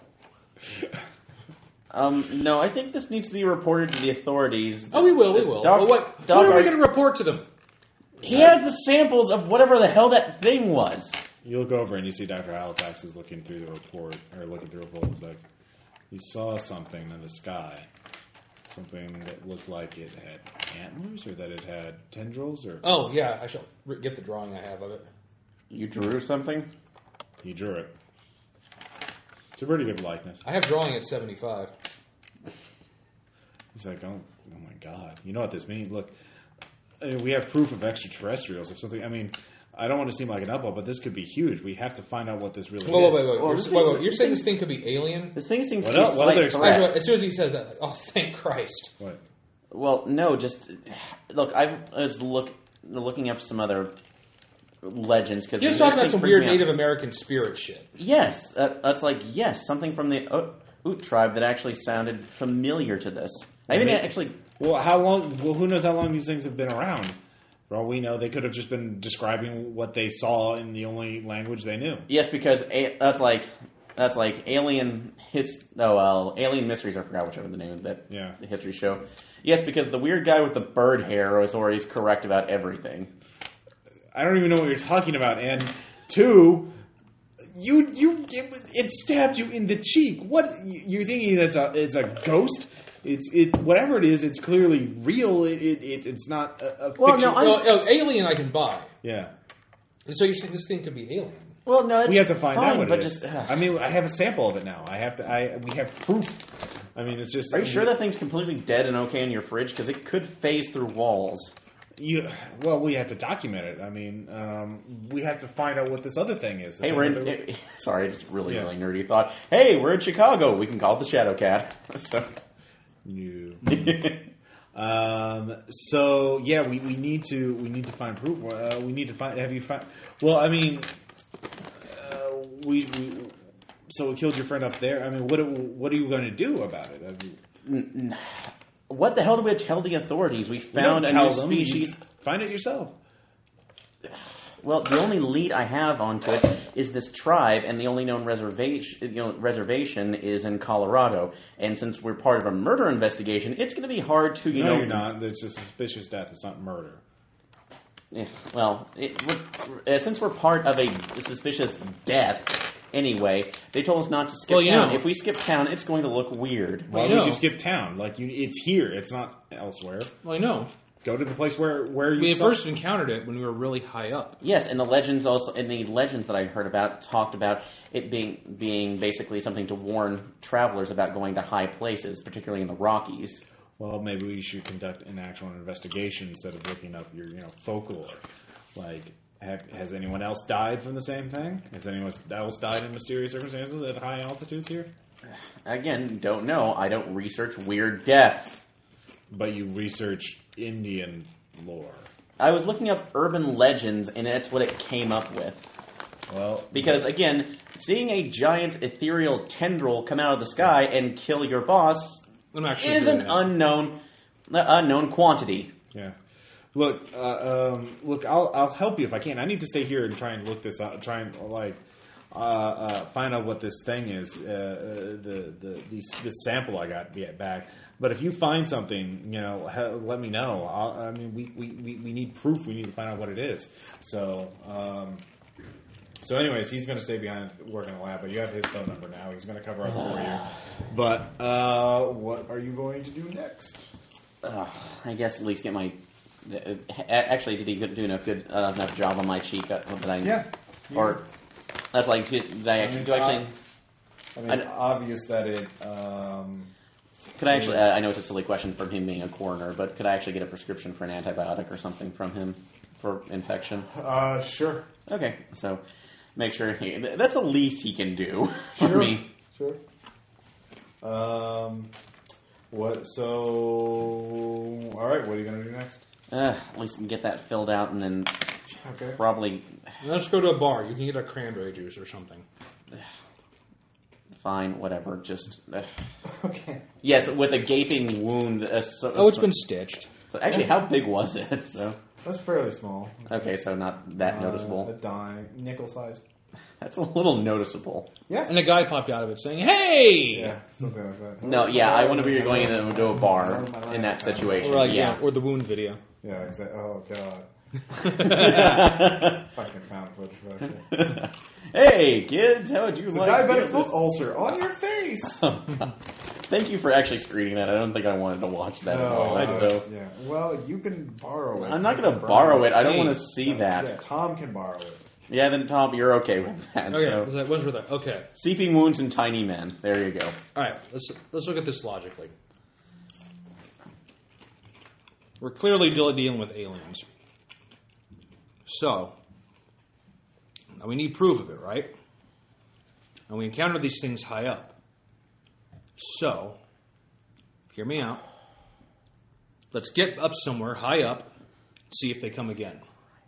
Um, no, I think this needs to be reported to the authorities. Oh, we will, we will. Doc- But what Doc, what are we are- going to report to them? He has the samples of whatever the hell that thing was. You look over and you see Doctor Halifax is looking through the report, or looking through a folder. He's like, you saw something in the sky. Something that looked like it had antlers, or that it had tendrils, or... Oh yeah, I shall re- get the drawing I have of it. You drew something? He drew it. It's a pretty good likeness. I have drawing at seventy-five. He's like, oh, oh my god. You know what this means? Look, I mean, we have proof of extraterrestrials. If something, I mean, I don't want to seem like an upload, but this could be huge. We have to find out what this really Wait, is. wait, wait, wait. Well, You're, this wait, thing- wait. You're this saying thing- this thing could be alien? This thing seems What to be a el- what slight other threat. As soon as he says that, like, oh, thank Christ. What? Well, no, just look. I was look looking up some other legends because You're just talking about some weird Native American spirit shit. Yes, that, that's like yes, something from the O- Ute tribe that actually sounded familiar to this. I even Maybe- actually Well, how long? Well, who knows how long these things have been around? For all we know, they could have just been describing what they saw in the only language they knew. yes because a, that's like that's like alien his oh well alien mysteries. I forgot whichever the name of that Yeah. the history show. Yes, because the weird guy with the bird hair was always correct about everything. I don't even know what you're talking about. And two, you you it, it stabbed you in the cheek. What you're thinking? That's a it's a ghost. It's it whatever it is. It's clearly real. It, it, it it's not a, a Well, fiction. no, I'm- Well, oh, alien I can buy. yeah. And so you're saying this thing could be alien? Well, no, it's We have to find fine, out what but it is. just uh, I mean, I have a sample of it now. I have to. I we have proof. I mean, it's just. are you sure that thing's completely dead and okay in your fridge? Because it could phase through walls. You, well, we have to document it. I mean, um, we have to find out what this other thing is. Hey, we're in. Sorry, just really, Yeah. really nerdy thought. Hey, we're in Chicago. We can call it the Shadow Cat. So, You. um. So yeah, we, we need to we need to find proof. Uh, we need to find. Have you found? Well, I mean, uh, we, we. So we killed your friend up there. I mean, what what are you going to do about it? Have you, what the hell do we tell the authorities? We we found don't a new tell them. You species. find it yourself. Well, the only lead I have onto it is this tribe, and the only known reservation, you know, reservation is in Colorado. And since we're part of a murder investigation, it's going to be hard to, you no, know, you're not. It's a suspicious death. It's not murder. Yeah, well, it, we're- uh, since we're part of a suspicious death, anyway, they told us not to skip Well, you town. know- If we skip town, it's going to look weird. Why you would know- you skip town? Like you, it's here. It's not elsewhere. Well, I know. Go to the place where where you We had saw- first encountered it when we were really high up. Yes, and the legends also, and the legends that I heard about talked about it being being basically something to warn travelers about going to high places, particularly in the Rockies. Well, maybe we should conduct an actual investigation instead of looking up your, you know, folklore. Like, have, has anyone else died from the same thing? Has anyone else died in mysterious circumstances at high altitudes here? Again, don't know. I don't research weird deaths. But you research Indian lore. I was looking up urban legends, and that's what it came up with. Well, Because, again, seeing a giant ethereal tendril come out of the sky and kill your boss I'm actually is doing an that. unknown uh, unknown quantity. yeah. Look, uh, um, look, I'll I'll help you if I can. I need to stay here and try and look this out. Try and like uh, uh, find out what this thing is. Uh, uh, the the these, this sample I got back. But if you find something, you know, he- let me know. I'll, I mean, we, we, we, we need proof. We need to find out what it is. So, um, so anyways, he's going to stay behind working in the lab. But you have his phone number now. He's going to cover up for you. But uh, what are you going to do next? Uh, I guess at least get my. Uh, actually, did he do enough good uh, enough job on my cheek that, that I? Yeah. Or that's like did I actually? Do I actually? I mean, it's obvious that it. Um, Could I actually? Uh, I know it's a silly question from him being a coroner, but could I actually get a prescription for an antibiotic or something from him for infection? uh, sure. Okay, so make sure he, that's the least he can do for Sure. me. Sure. Um, what? So, all right. What are you going to do next? Uh, at least get that filled out, and then Okay. probably Let's go to a bar. You can get a cranberry juice or something. fine, whatever. Just uh, Okay. yes, with a gaping wound. Uh, so, Oh, it's been stitched. so actually, how big was it? So That's fairly small. okay, so not that Uh, a noticeable. dime, nickel sized. That's a little noticeable. Yeah. And a guy popped out of it saying, "Hey!" Yeah, something like that. No, yeah, I whenever you're going into a bar in that situation, Or like, yeah. yeah, or the wound video. Yeah, exactly. Oh god. Fucking found footage. It's Hey, kids, how would you a like diabetic to get foot this? ulcer on your face. Thank you for actually screening that. I don't think I wanted to watch that at all. uh, So yeah. Well, you can borrow it. I'm not You going to can borrow it. I don't Hey. want to see that. Yeah, Tom can borrow it. Yeah, then Tom, you're okay with that. Okay, So. was that, what's with that? Okay, Seeping wounds and tiny men. There you go. all right. Let's let's look at this logically. we're clearly deal- dealing with aliens. So, now we need proof of it, right? And we encounter these things high up. So, hear me out. Let's get up somewhere high up, see if they come again.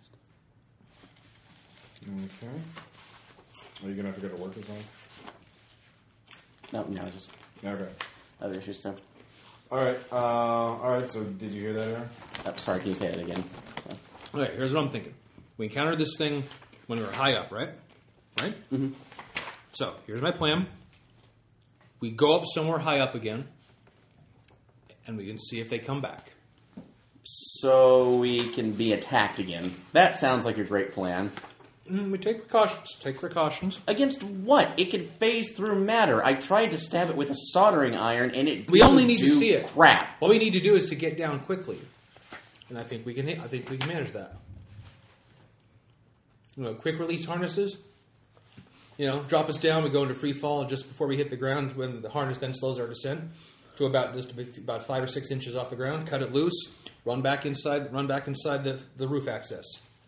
Okay. Are you going to have to go to work or something? No, no, just Okay. other issues. So, All right. Uh, all right. So, did you hear that, Aaron? oh, sorry, can you say that again? So. Okay, here's what I'm thinking. We encountered this thing when we were high up, right? Right? Mm-hmm. So, here's my plan. We go up somewhere high up again, and we can see if they come back. So we can be attacked again. That sounds like a great plan. Mm, we take precautions. Take precautions. Against what? It can phase through matter. I tried to stab it with a soldering iron, and it We didn't only need to do see it. crap. What we need to do is to get down quickly, and I think we can. I think we can manage that. You know, quick release harnesses. You know, drop us down. We go into free fall, and just before we hit the ground, when the harness then slows our descent to about just about five or six inches off the ground, cut it loose, run back inside, run back inside the the roof access.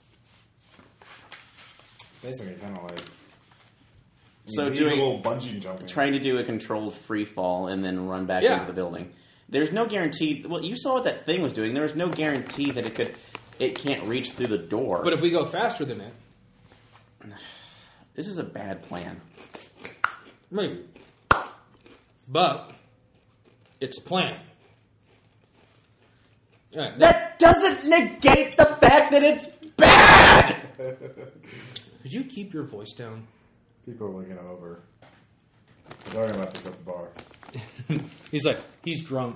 Basically, kind of like So you doing- a little bungee jumping. Trying to do a controlled free fall and then run back Yeah. into the building. There's no guarantee. Well, you saw what that thing was doing. There was no guarantee that it could. It can't reach through the door. But if we go faster than it, This is a bad plan. maybe. But it's a plan. All right, now- That doesn't negate the fact that it's bad. could you keep your voice down? People are looking over. We're talking about this at the bar. He's like, he's drunk.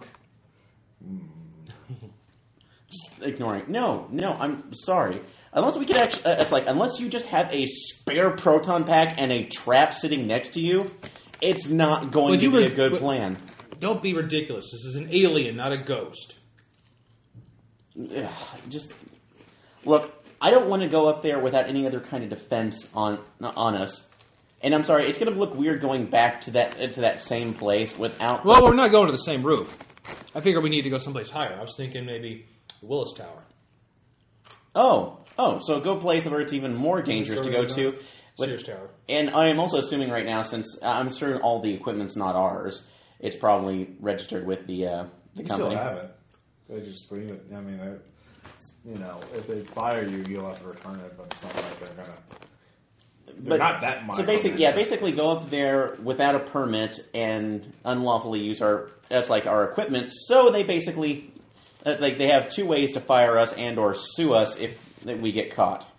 Ignoring. No, no. I'm sorry. Unless we could actually, uh, it's like unless you just have a spare proton pack and a trap sitting next to you, it's not going Would to you be re- a good but- plan. Don't be ridiculous. This is an alien, not a ghost. Ugh, just look. I don't want to go up there without any other kind of defense on on us. And I'm sorry, it's going to look weird going back to that to that same place without. Well, we're not going to the same roof. I figure we need to go someplace higher. I was thinking maybe the Willis Tower. Oh, oh, so go place where it's even more dangerous to go services to. But- Sears Tower. And I am also assuming right now, since I'm sure all the equipment's not ours, it's probably registered with the uh, the You company. still have it. They just leave it. I mean, they, you know, if they fire you, you'll have to return it, but it's not like they're gonna. They're But- not that much. So basically, yeah, basically go up there without a permit and unlawfully use our that's like our equipment. So they basically uh, like they have two ways to fire us and or sue us if we get caught.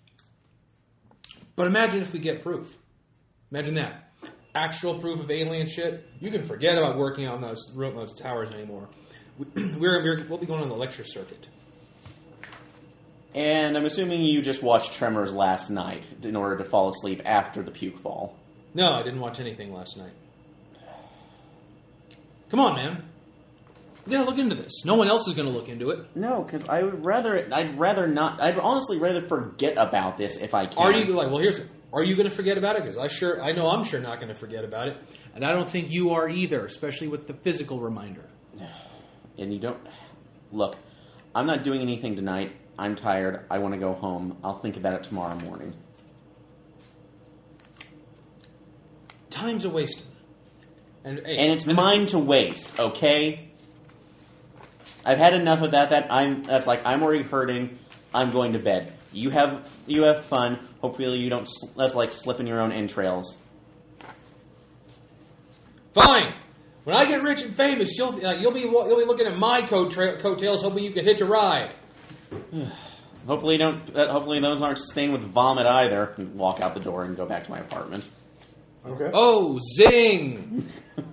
But imagine if we get proof. Imagine that. Actual proof of alien shit. You can forget about working on those, those towers anymore. We, we're, we're, we'll be going on the lecture circuit. And I'm assuming you just watched Tremors last night in order to fall asleep after the puke fall. No, I didn't watch anything last night. Come on, man. We gotta look into this. No one else is gonna look into it. No, because I would rather. I'd rather not. I'd honestly rather forget about this if I can. Are you like? Well, here's. Are you going to forget about it? Because I sure, I know I'm sure not going to forget about it, and I don't think you are either, especially with the physical reminder. And you don't. Look, I'm not doing anything tonight. I'm tired. I want to go home. I'll think about it tomorrow morning. Time's a waste, and hey, And it's the- mine to waste. Okay. I've had enough of that. That I'm. That's like I'm already hurting. I'm going to bed. You have you have fun. Hopefully you don't. Sl- that's like slipping your own entrails. Fine. When I get rich and famous, you'll uh, you'll be you'll be looking at my coat tra- coattails, hoping you can hitch a ride. Hopefully you don't. Uh, hopefully those aren't stained with vomit either. And walk out the door and go back to my apartment. Okay. Oh, zing!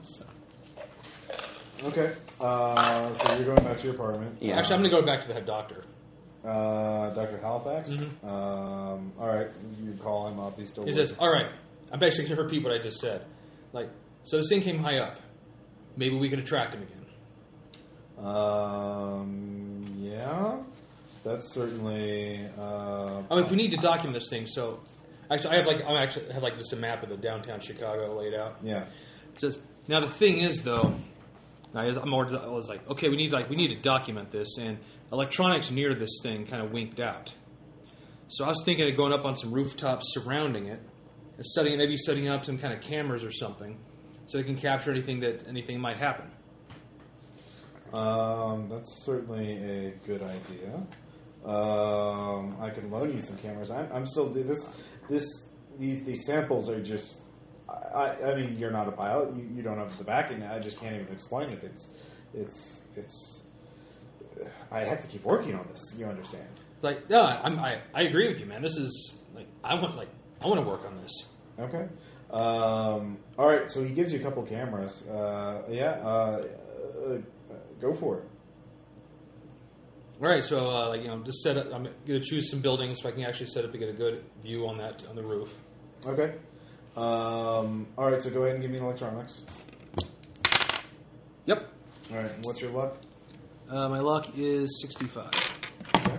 Okay. Uh, so you're going back to your apartment. Yeah. Actually, I'm going to go back to the head doctor. Uh, Doctor Halifax. Mm-hmm. Um, all right. You call him up. He's still. He working. says, "All right, I'm basically going to repeat what I just said. Like, so this thing came high up. Maybe we could attract him again." Um. Yeah. That's certainly. Uh, I mean, if we need to document this thing, so actually, I have like I actually have like just a map of the downtown Chicago laid out. yeah. It says now the thing is though, I was, I'm more, I was like, okay, we need like we need to document this, and electronics near this thing kind of winked out. So I was thinking of going up on some rooftops surrounding it, and setting maybe setting up some kind of cameras or something, so they can capture anything that anything might happen. Um, that's certainly a good idea. Um, I can loan you some cameras. I'm, I'm still this this these these samples are just. I, I mean, you're not a pilot. You, you don't have the backing. I just can't even explain it. It's it's it's. I have to keep working on this. You understand? Like, no, I'm, I I agree with you, man. This is like I want like I want to work on this. Okay. Um, all right. So he gives you a couple cameras. Uh, yeah. Uh, uh, go for it. All right, so uh, like you know, just set up. I'm going to choose some buildings so I can actually set up to get a good view on that on the roof. Okay. Um, all right. So go ahead and give me an electronics. Yep. All right. What's your luck? Uh, my luck is sixty-five. Okay.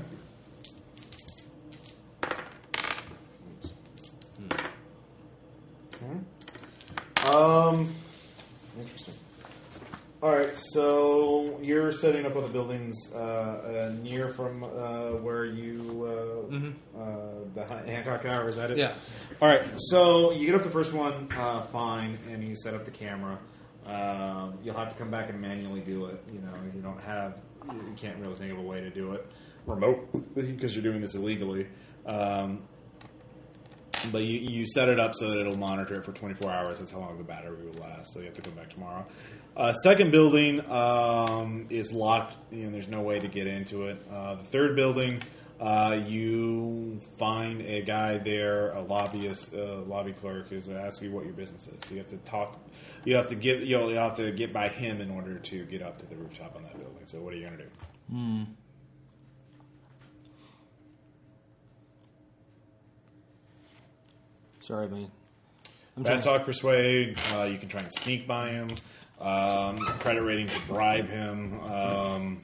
Hmm. Um. Interesting. All right, so you're setting up other buildings uh, uh, near from uh, where you uh, Mm-hmm. uh, the Han- Hancock Tower. Is that it? Yeah. All right, so you get up the first one, uh, fine, and you set up the camera. Um, you'll have to come back and manually do it. You know, you don't have, you can't really think of a way to do it remote because you're doing this illegally. Um, But you, you set it up so that it'll monitor it for twenty-four hours. That's how long the battery will last. So you have to come back tomorrow. Uh, second building um, is locked, and there's no way to get into it. Uh, the third building, uh, you find a guy there, a lobbyist, uh, lobby clerk, who's asking you what your business is. So you have to talk. You have to give. You'll, you have to get by him in order to get up to the rooftop on that building. So what are you going to do? Hmm. Sorry, man. I'm trying Fast talk, persuade. Uh, you can try and sneak by him. Um, credit rating to bribe him. Um,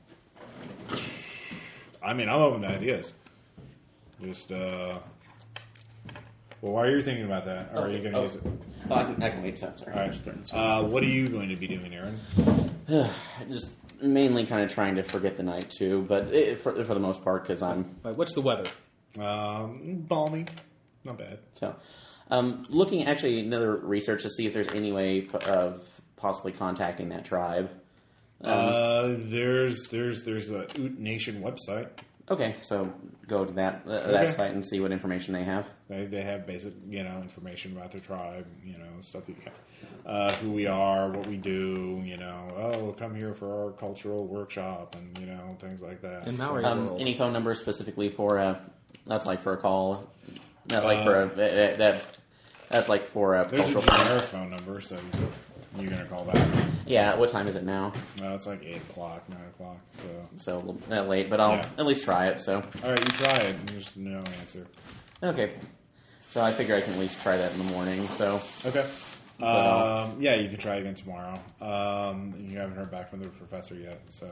I mean, I'm open to ideas. Just, uh, well, why are you thinking about that? Or are you going to Oh. use it? Oh, I can, I can wait. So, sorry. All right. Uh, what are you going to be doing, Aaron? Just mainly kind of trying to forget the night too, but it, for for the most part because I'm Right, what's the weather? Um, balmy. Not bad. so um, looking actually another research to see if there's any way p- of possibly contacting that tribe. Um, uh, there's there's there's a Oot Nation website. Okay, so go to that uh, Okay. that site and see what information they have. They they have basic, you know, information about their tribe, you know, stuff that you have. Uh, who we are, what we do, you know, oh, come here for our cultural workshop and, you know, things like that. In Maori Um, world. any phone numbers specifically for a that's like for a call, not like for a uh, that's that's like for a There's a cultural. generic phone number, so you're going to call that. Yeah, what time is it now? No, it's like eight o'clock, nine o'clock, so. So a little bit late, but I'll Yeah. at least try it. So All right, you try it, and there's no answer. okay, so I figure I can at least try that in the morning. So Okay. But, Um, yeah, you can try again tomorrow. Um, you haven't heard back from the professor yet, so.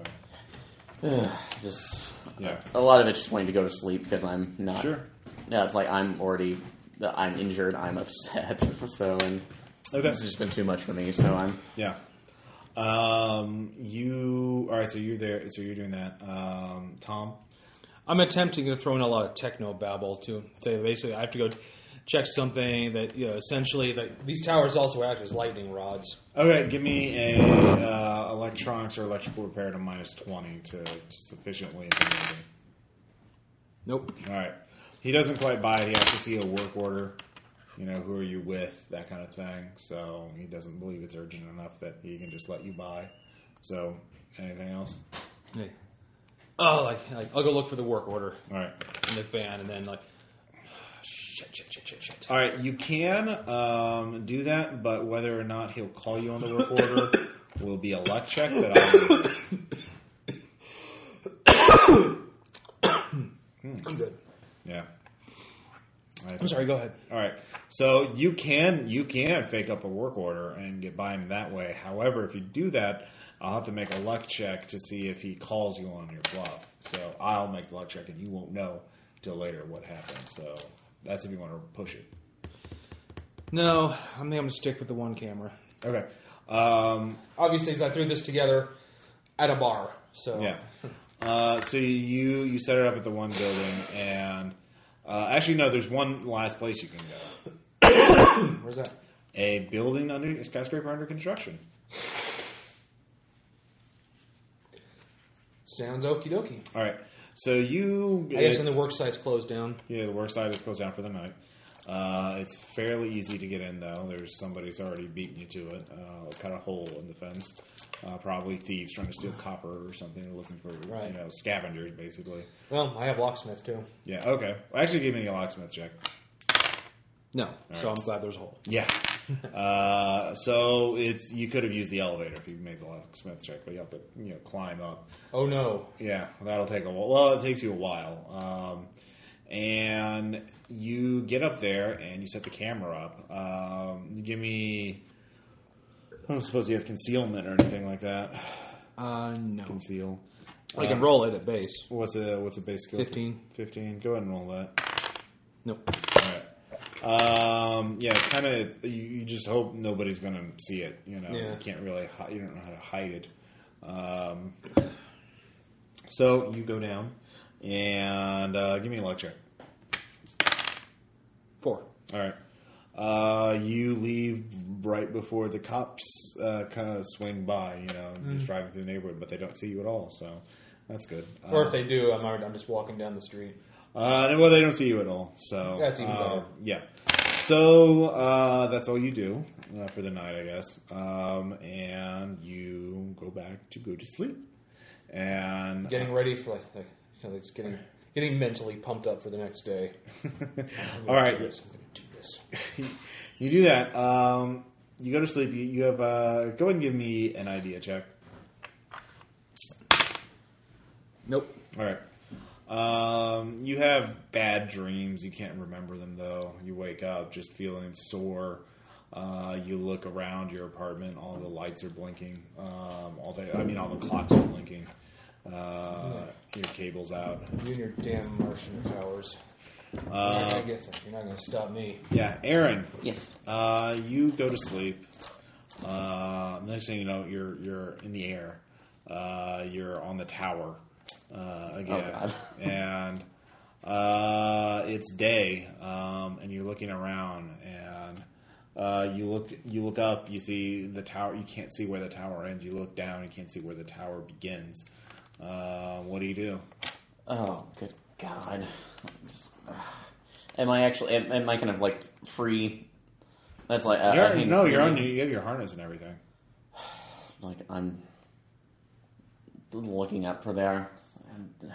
just Yeah. a lot of it just wanting to go to sleep because I'm not. Sure. Yeah, it's like I'm already, I'm injured, I'm upset. So and Okay. this has just been too much for me. So I'm Yeah. Um, you all right? So you're there. So you're doing that. Um, Tom. I'm attempting to throw in a lot of techno babble to say basically I have to go check something that you know essentially that these towers also act as lightning rods. Okay, give me a uh, electronics or electrical repair to minus twenty to sufficiently. Intimidate. Nope. All right. He doesn't quite buy it. He has to see a work order. You know, who are you with? That kind of thing. So he doesn't believe it's urgent enough that he can just let you buy. So, anything else? Hey. Oh, like, like I'll go look for the work order All right. in the van, and then like shit, shit, shit, shit, shit. All right, you can um, do that, but whether or not he'll call you on the work order will be a luck check that I'll I'm good. Yeah. I'm sorry. Go ahead. All right. So you can you can fake up a work order and get by him that way. However, if you do that, I'll have to make a luck check to see if he calls you on your bluff. So I'll make the luck check, and you won't know till later what happened. So that's if you want to push it. No, I think I'm gonna stick with the one camera. Okay. Um, Obviously, as I threw this together at a bar, so yeah. Uh, so you you set it up at the one building, and uh, actually no, there's one last place you can go. Where's that? A building under a skyscraper under construction. Sounds okie dokie. All right. So you, I guess when the work site's closed down. yeah, the work site is closed down for the night. Uh, it's fairly easy to get in, though. There's somebody's already beaten you to it. Uh, cut a hole in the fence. Uh, probably thieves trying to steal copper or something. They're looking for, Right. you know, scavengers, basically. Well, I have locksmith too. Yeah. Okay. Well, actually, give me a locksmith check. No, so I'm glad there's a hole. Yeah. uh, so it's you could have used the elevator if you made the locksmith check, but you have to you know climb up. Oh no! Yeah, that'll take a while. Well, it takes you a while. Um, and you get up there and you set the camera up. Um, you give me. I don't suppose you have concealment or anything like that. Uh, no. Conceal. I can Uh, roll it at base. What's a what's a base skill? Fifteen. Fifteen. Go ahead and roll that. Nope. All right. Um, yeah, kind of. You, you just hope nobody's going to see it. You know, Yeah. you can't really. Hi- you don't know how to hide it. Um, so you go down and uh, give me a luck check. Four. All right. Uh, you leave right before the cops uh, kind of swing by. You know, just driving through the neighborhood, but they don't see you at all. So that's good. Or Uh, if they do, I'm already, I'm just walking down the street. Uh, well, they don't see you at all, so That's even uh, better. Yeah. So uh, that's all you do uh, for the night, I guess, um, and you go back to go to sleep. And Getting ready for like, like you know, it's getting getting mentally pumped up for the next day. I'm gonna all right, do this. I'm going to do this. you do that. Um, you go to sleep. You, you have uh, go ahead and give me an idea check. Nope. All right. Um, you have bad dreams. You can't remember them, though. You wake up just feeling sore. Uh, you look around your apartment. All the lights are blinking. Um, all the, I mean, all the clocks are blinking. Uh, your cable's out. You and your damn Martian powers. You're not Uh, gonna get some. You're not going to stop me. yeah, Aaron. Yes. Uh, you go to sleep. Uh, next thing you know, you're you're in the air. Uh, you're on the tower uh, again, Oh, God. and uh, it's day, um, and you're looking around, and uh, you look you look up. You see the tower. You can't see where the tower ends. You look down. You can't see where the tower begins. Uh, what do you do? Oh, good God. Just, uh, am I actually, am, am I kind of like free? That's like, uh, You're, I mean, no, you're free- on. You have your harness and everything. Like, I'm looking up for there. And,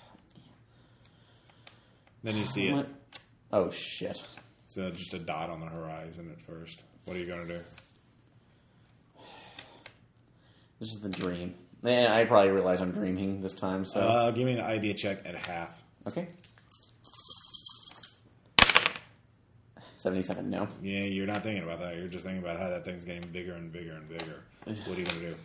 Then you see it. what? Oh, shit. It's uh, just a dot on the horizon at first. What are you going to do? This is the dream. Yeah, I probably realize I'm dreaming this time, so. Uh, give me an idea check at half. Okay. seventy-seven, no. Yeah, you're not thinking about that. You're just thinking about how that thing's getting bigger and bigger and bigger. What are you going to do?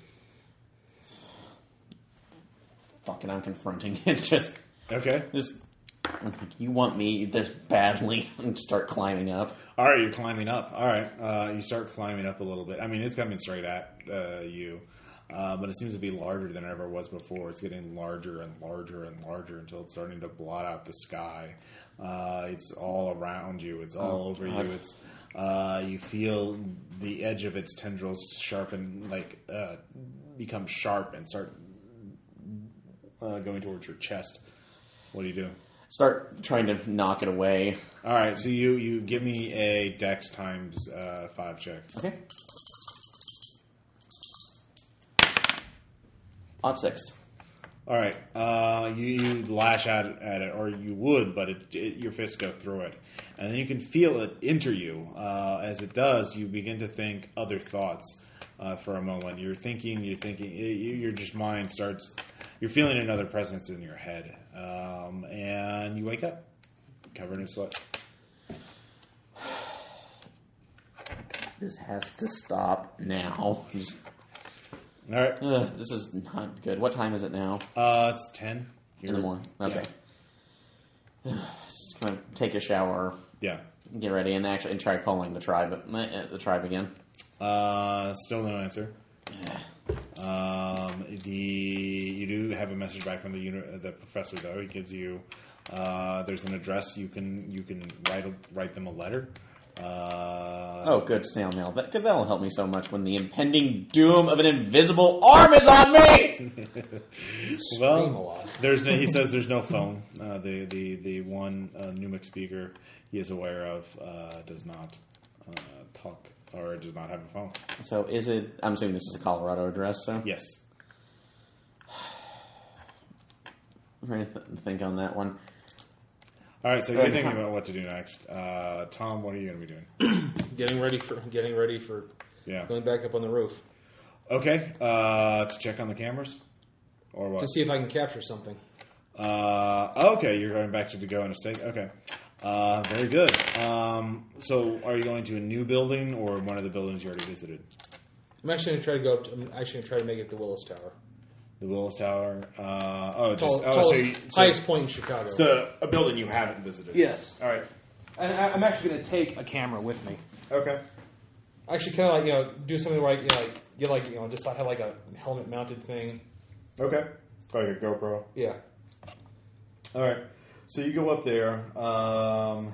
Fucking, I'm confronting it. Just, Okay. just, you want me this badly, and start climbing up. All right, you're climbing up. All right. Uh, you start climbing up a little bit. I mean, it's coming straight at uh, you. Uh, but it seems to be larger than it ever was before. It's getting larger and larger and larger until it's starting to blot out the sky. Uh, it's all around you. It's all Oh, over God. you. It's uh, you feel the edge of its tendrils sharpen, like uh, become sharp and start uh, going towards your chest. What do you do? Start trying to knock it away. All right, so you you give me a dex times uh, five check. Okay. Odd six. All right, uh, you, you lash out at it, or you would, but it, it, your fists go through it, and then you can feel it enter you. Uh, as it does, you begin to think other thoughts uh, for a moment. You're thinking, you're thinking, it, your just mind starts. You're feeling another presence in your head, um, and you wake up covered in sweat. This has to stop now. Just, All right, ugh, this is not good. What time is it now? uh, it's ten In the morning. Okay. Just gonna take a shower, Yeah. get ready, and actually and try calling the tribe, uh, the tribe again. Uh, still no answer. Um, the you do have a message back from the uni- the professor though. He gives you uh, there's an address you can you can write a, write them a letter. Uh, Oh, good snail mail, because that'll help me so much when the impending doom of an invisible arm is on me. Scream a well, lot. there's no, he says there's no phone. Uh, the the the one uh, pneumatic speaker he is aware of uh, does not uh, talk or does not have a phone. So is it? I'm assuming this is a Colorado address. So Yes. I'm trying to th- think on that one. All right, so you're Uh, thinking huh. about what to do next. Uh, Tom, what are you going to be doing? Getting ready for getting ready for Yeah. going back up on the roof Okay, uh, to check on the cameras? Or what? to see if I can capture something. Uh, okay, you're going back to to go in a state. Okay. Uh, very good. Um, so are you going to a new building or one of the buildings you already visited? I'm actually going to try to go up. To, I'm actually going to try to make it to Willis Tower, The Willis Tower? Uh, oh, just, Tall, oh tallest, so, you, so highest point in Chicago. it's a, a building you haven't visited. Yes. All right. And I, I'm actually going to take a camera with me. Okay. Actually, kind of like you know, do something where I you know, like get like you know, just I have like a helmet mounted thing. Okay. Like a GoPro. Yeah. All right. So you go up there, um,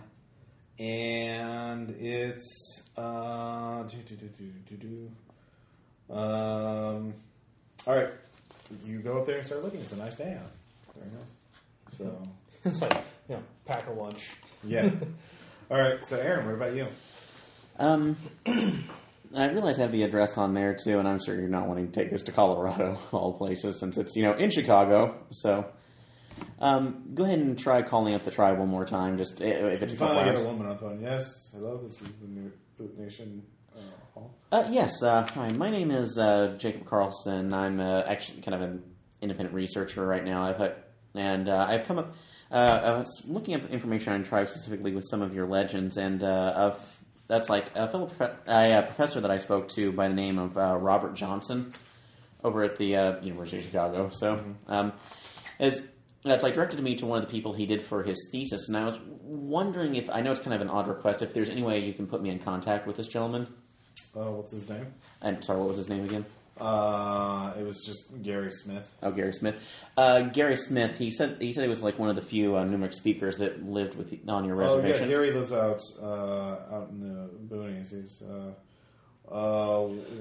and it's uh, do, do, do, do, do, do. Um, all right. You go up there and start looking. It's a nice day out. Very nice. So It's like you know, pack a lunch. yeah. All right. So Aaron, what about you? Um, I realize I have the address on there too, and I'm sure you're not wanting to take this to Colorado, of all places, since it's you know in Chicago. So, um, go ahead and try calling up the tribe one more time. Just i- if it's a You couple finally hours. get a woman on the phone. Yes. Hello. This is the new Boot Nation uh, hall. Uh, yes. Uh, hi, my name is uh, Jacob Carlson. I'm uh, actually kind of an independent researcher right now. I've had, and uh, I've come up. Uh, I was looking up information on tribes specifically with some of your legends, and uh, of, that's like a fellow prof- a professor that I spoke to by the name of uh, Robert Johnson over at the uh, University of Chicago. So, um, as that's like directed me to one of the people he did for his thesis, and I was wondering if I know it's kind of an odd request. If there's any way you can put me in contact with this gentleman. Uh, what's his name? And sorry, what was his name again? Uh, it was just Gary Smith. Oh, Gary Smith. Uh, Gary Smith. He said he said he was like one of the few uh, numeric speakers that lived with on your Oh reservation. yeah, Gary lives out uh, out in the boonies. He's uh, uh,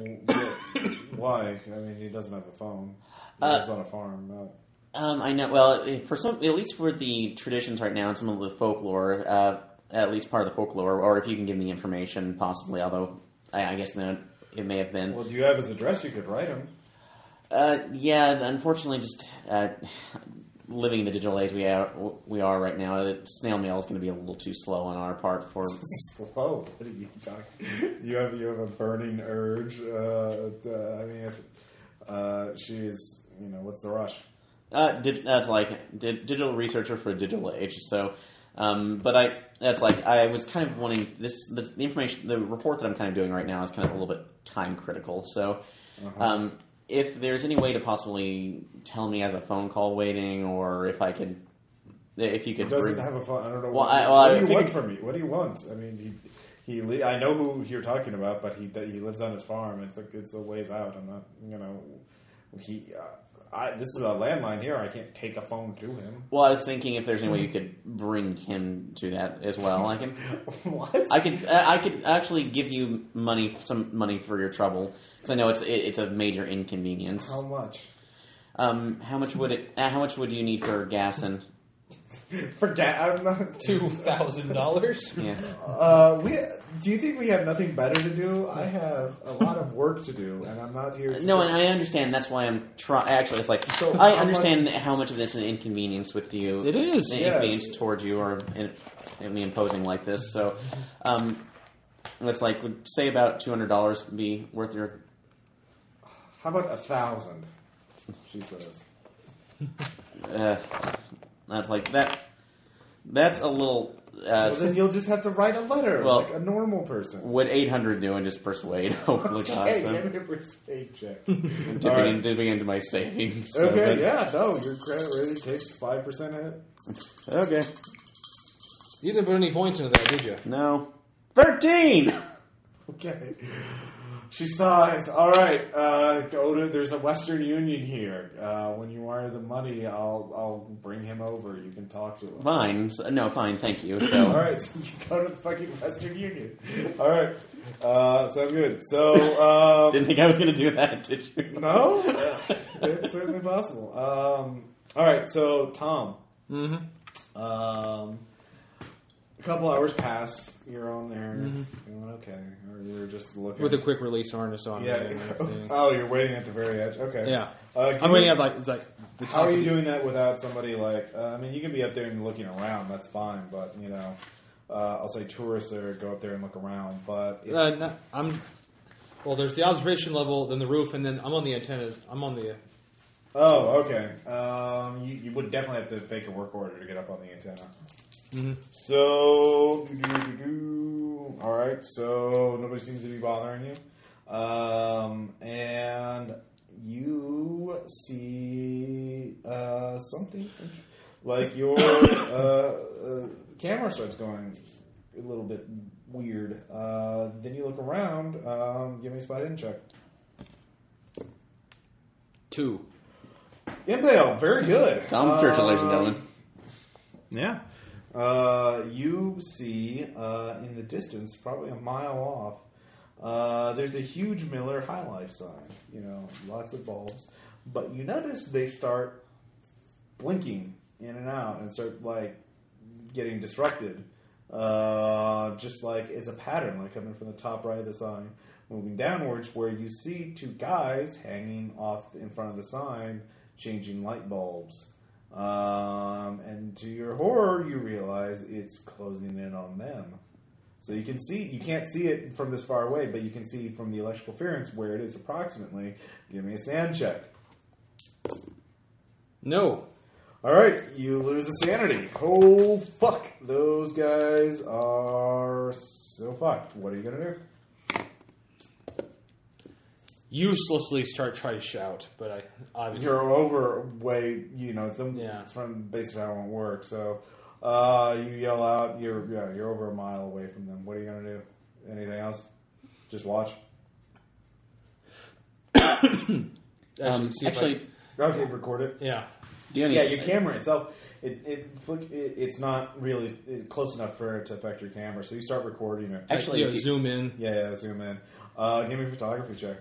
why? I mean, he doesn't have a phone. He Uh, lives on a farm. Not, Um, I know. Well, for some, at least for the traditions right now and some of the folklore, uh, at least part of the folklore, or if you can give me information, possibly. Although I, I guess then it may have been. well, do you have his address? You could write him. Uh, yeah, unfortunately, just uh, living in the digital age we are we are right now, the snail mail is going to be a little too slow on our part for. Whoa! What are you talking? Do you have you have a burning urge? Uh, uh, I mean, if uh, she's, you know, what's the rush? Uh, did, that's like di- digital researcher for a digital age. So, um, but I that's like I was kind of wanting this the, the information the report that I'm kind of doing right now is kind of a little bit time critical. So, Uh-huh. um, if there's any way to possibly tell me as a phone call waiting, or if I could, if you He could, doesn't bring- have a phone. I don't know. Well, what, I- well, what I do you figured- want from me? What do you want? I mean, he he. li- I know who you're talking about, but he he lives on his farm. It's like it's a ways out. I'm not. You know, he. Uh, I, this is a landline here. I can't take a phone to him. Well, I was thinking if there's any way you could bring him to that as well. I can. What? I could I could actually give you money, some money for your trouble, because I know it's it, it's a major inconvenience. How much? Um, how much would it? Uh, how much would you need for gas and? Forget. I'm not. Two thousand dollars. Yeah. Uh, we. Do you think we have nothing better to do? I have a lot of work to do, and I'm not here. to No, say- and I understand. That's why I'm trying. Actually, it's like So, I how understand how much of this is an inconvenience with you. It is, an yes. inconvenience towards you, or in, in me imposing like this. So, um, it's like would say about two hundred dollars be worth your? How about a thousand? She says. Uh, that's like that. That's a little. Uh, Well, then you'll just have to write a letter Well, like a normal person. would eight hundred do and just persuade? Hopefully, Okay, God, so, give me a persuade check. dipping, all right. in, dipping into my savings. So, Okay, but- yeah, no, your credit rating takes five percent hit. Okay. You didn't put any points into that, did you? No. Thirteen. Okay. She sighs. All right, uh, go to. There's a Western Union here. Uh, when you wire the money, I'll I'll bring him over. You can talk to him. Fine. So- No, fine. Thank you. So, All right, so you go to the fucking Western Union. All right, uh, sounds good. So, um, didn't think I was going to do that, did you? no, it's certainly possible. Um, all right, so Tom, Mm-hmm. um, a couple hours pass. You're on there, feeling okay, or you're just looking With a quick release harness on. Yeah. it and everything. Oh, you're waiting at the very edge. Okay. Yeah. Uh, give I'm me- waiting at like it's like the top. How are of you the- doing that without somebody like? Uh, I mean, you can be up there and looking around. That's fine, but you know, uh, I'll say tourists or go up there and look around. But if, Uh, no, I'm. Well, there's the observation level, then the roof, and then I'm on the antennas. I'm on the. oh, okay. Um, you, you would definitely have to fake a work order to get up on the antenna. Mm-hmm. So, doo-doo-doo-doo. All right. So nobody seems to be bothering you, um, and you see uh, something like your uh, uh, camera starts going a little bit weird. Uh, then you look around. Um, give me a spot hidden check. Two. Impale, very good. Tom Churchill, ladies and Um, gentlemen. Yeah. Uh, you see uh, in the distance, probably a mile off, uh, there's a huge Miller High Life sign. You know, lots of bulbs. But you notice they start blinking in and out and start, like, getting disrupted. Uh, just like as a pattern, like coming from the top right of the sign, moving downwards, where you see two guys hanging off in front of the sign, changing light bulbs. Um, and to your horror, you realize it's closing in on them. So you can see, you can't see it from this far away, but you can see from the electrical interference where it is approximately. Give me a sand check. No. All right, you lose a sanity. Oh, fuck. Those guys are so fucked. What are you going to do? Uselessly start try to shout, but I obviously You're over way, you know, it's, Yeah. it's from basically how it won't work. So uh, you yell out, you're yeah, you're over a mile away from them. What are you going to do? Anything else? Just watch? actually, Um, see if I- actually, Okay, record it. yeah. do you have Yeah, any, your camera itself, it, it, flick- it it's not really close enough for it to affect your camera. So you start recording it. Actually, you know, do- zoom in. Yeah, yeah, zoom in. Uh, give me a photography check.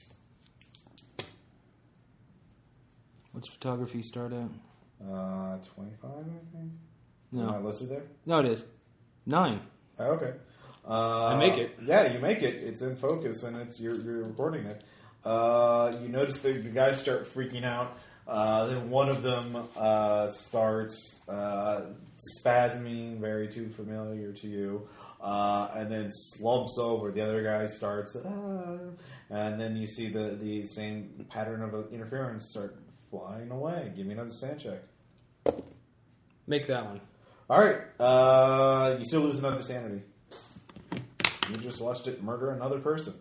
What's photography start at? Uh, twenty-five, I think. Is it No, not listed there? no, it is nine. Oh, okay. Uh, I make it. Yeah, you make it. It's in focus, and it's you're, you're recording it. Uh, you notice the, the guys start freaking out. Uh, then one of them uh, starts uh, spasming, very too familiar to you, uh, and then slumps over. The other guy starts, ah, and then you see the, the same pattern of interference start flying away. Give me another sand check. Make that one. All right, uh, you still lose another sanity. You just watched it murder another person.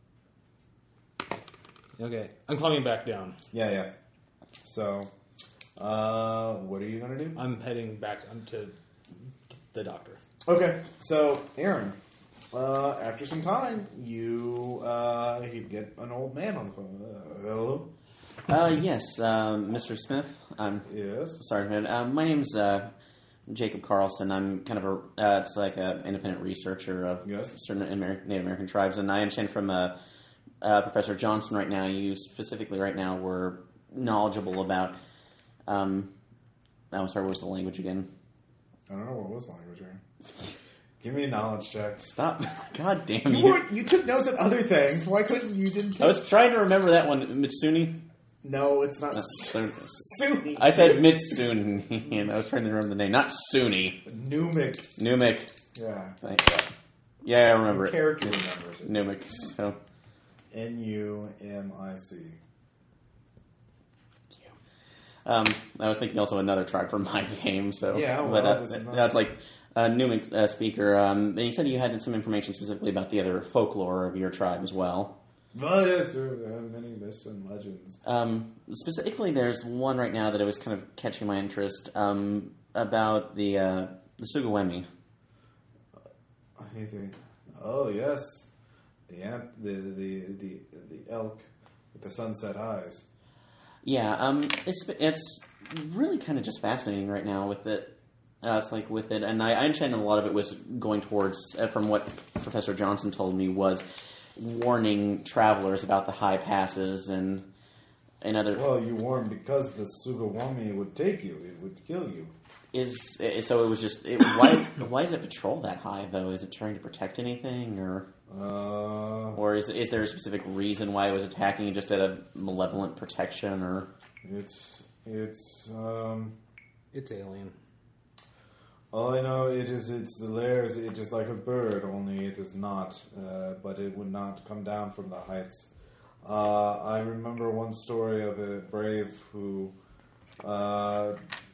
Okay, I'm climbing back down. Yeah, yeah. So, uh, what are you gonna do? I'm heading back to the doctor. Okay, so Aaron, uh, after some time, you uh, you get an old man on the phone. Uh, hello. uh, yes, um, Mister Smith. I'm Yes. sorry, man. Uh, my name's uh, Jacob Carlson. I'm kind of a uh, it's like an independent researcher of Yes. certain Amer- Native American tribes, and I understand from uh, uh, Professor Johnson right now. You specifically right now were knowledgeable about. Um, I'm sorry. What was the language again? I don't know what was the language, Aaron. Give me a knowledge check. Stop! God damn You, you! were, you took notes on other things. Why couldn't you? Didn't. I was trying to remember that one. Mitsuni. No, it's not. Uh, so- Suni. I said Mitsuni, and I was trying to remember the name. Not Suni. Numic. Numik. Yeah. Thank you. Yeah, I remember it. Character remembers it. Numik. So, N U M I C. um, I was thinking also another tribe from my game. So, Yeah, well, but uh, this is not- that's like a Numik uh, speaker. Um, and you said you had some information specifically about the other folklore of your tribe as well. Well, yes, there are many myths and legends. Um, specifically, there's one right now that was kind of catching my interest um, about the uh, the Sugawemi. Anything? Oh, yes. the ant, the the the the elk with the sunset eyes. Yeah, um, it's it's really kind of just fascinating right now with it. Uh, it's like with it, and I, I understand a lot of it was going towards, uh, from what Professor Johnson told me, was warning travelers about the high passes and and other. Well, you warned because the Sugawami would take you; it would kill you. Is so it was just it, why why does it patrol that high though? Is it trying to protect anything, or Uh, or is is there a specific reason why it was attacking just out of malevolent protection, or it's it's um. It's alien. All I know it is it's the layers. It is like a bird, only it is not. Uh, but it would not come down from the heights. Uh, I remember one story of a brave who uh,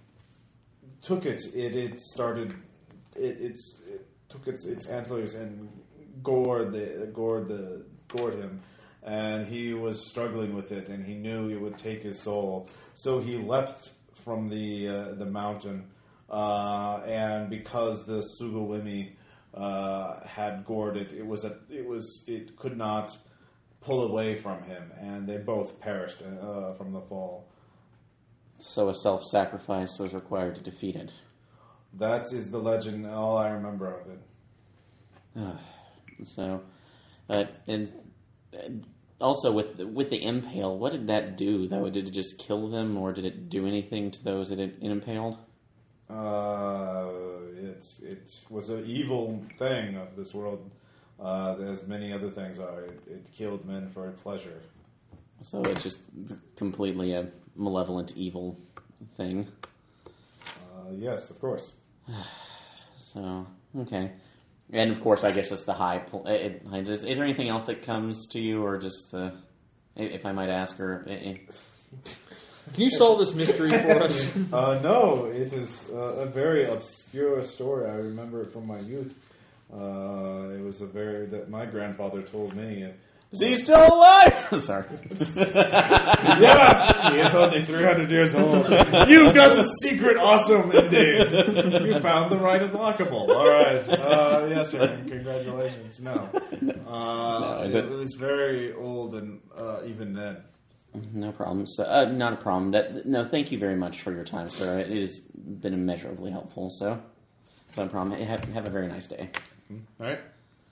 took it. It it started. It, it's, it took its its antlers and gored the gored the gored him, and he was struggling with it, and he knew it would take his soul. So he leapt from the uh, the mountain. Uh, and because the Sugawimi uh, had gored it, it was a, it was it could not pull away from him, and they both perished uh, from the fall. so a self-sacrifice was required to defeat it? That is the legend. All I remember of it. So, uh, and uh, also with the, with the impale, what did that do though? Did it just kill them, or did it do anything to those that it impaled? Uh, it's it was an evil thing of this world, uh, as many other things are. It, it killed men for pleasure. So it's just completely a malevolent, evil thing. Uh, yes, of course. So, okay. And of course, I guess it's the high. Pl- it, it, is, is there anything else that comes to you, or just the, if I might ask, or... Eh, Can you solve this mystery for us? Uh, no, it is uh, a very obscure story. I remember it from my youth. Uh, it was a very that my grandfather told me. is he still alive? Sorry. Yes, he is only three hundred years old. You got the secret, awesome indeed. You found the right unlockable. All right. Uh, yes, sir. Congratulations. No, uh, No, it was very old, and uh, even then. No problem. So, uh, not a problem. That, no, thank you very much for your time, sir. It has been immeasurably helpful. So, no problem. Have, have a very nice day. All right.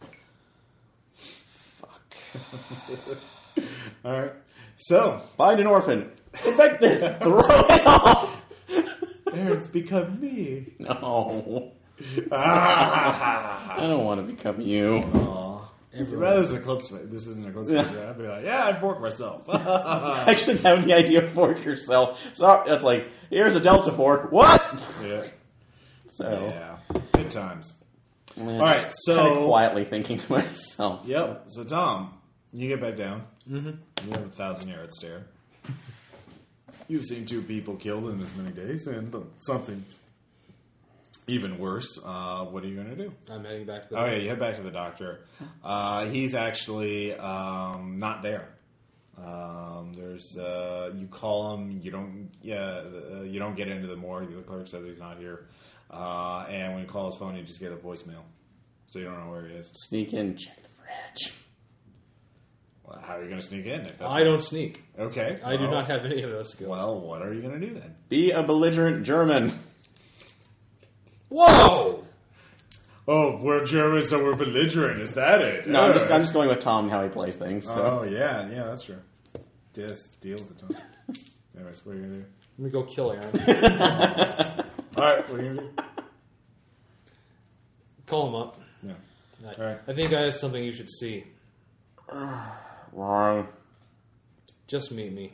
Fuck. All right. So Find an orphan. Infect this. Throw it off. there, it's become me. No. Ah. I don't want to become you. It's rather than a clip space. This isn't a clip space. Yeah. I'd be like, yeah, I forked myself. I actually have the idea of fork yourself. So that's like, here's a Delta fork. What? yeah. So, Yeah. Good times. all right, so- kind of quietly thinking to myself. Yep. So, Tom, you get back down. Mm-hmm. You have a thousand yard stare. You've seen two people killed in as many days, and something even worse. Uh, what are you going to do? I'm heading back to the Oh, yeah, you head back to the doctor. Uh, he's actually um, not there. Um, there's uh, you call him, you don't yeah, uh, you don't get into the morgue. The clerk says he's not here, uh, and when you call his phone, you just get a voicemail, so you don't know where he is. Sneak in, check the fridge. Well, how are you going to sneak in? If that's I don't sneak. Okay, I do well- not have any of those skills. Well, what are you going to do then? Be a belligerent German. Whoa! Oh, we're German, so we're belligerent. Is that it? No, I'm just I'm just going with Tom and how he plays things. So. Oh yeah, yeah, that's true. Just deal with it, Tom. Anyways, what are you going to do? Let me go kill Aaron. All right, what are you going to do? Call him up. Yeah. I, All right. I think I have something you should see. Wrong. Just meet me.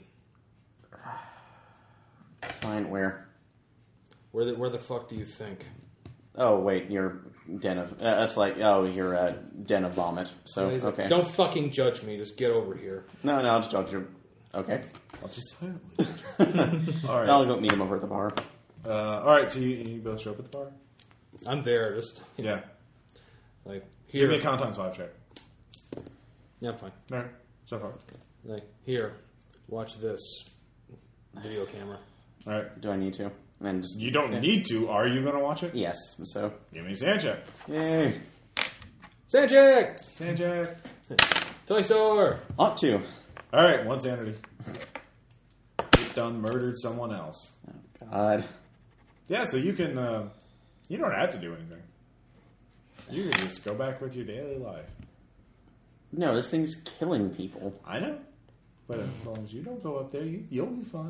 Fine, where? Where the, where the fuck do you think? Oh, wait, your den of... Uh, that's like, oh, your uh, den of vomit. So, He's like, okay. Don't fucking judge me. Just get over here. No, no, I'll just judge you. Okay. I'll just silently. All right. I'll go meet him over at the bar. Uh, all right. So you, you both show up at the bar. I'm there. Just Yeah. like Give here. me a count times five check. Yeah, I'm fine. All right. So far. Like here, watch this video camera. All right. Do I need to? And then just You don't yeah. need to. Are you going to watch it? Yes. So, Give me a sand check. yay. Sanjak! Sanjak. Toy store! Ought to. All right, one sanity. You've done murdered someone else. Oh, God. Yeah, so you can. Uh, you don't have to do anything. You can just go back with your daily life. No, this thing's killing people. I know, but as long as you don't go up there, you, you'll be fine.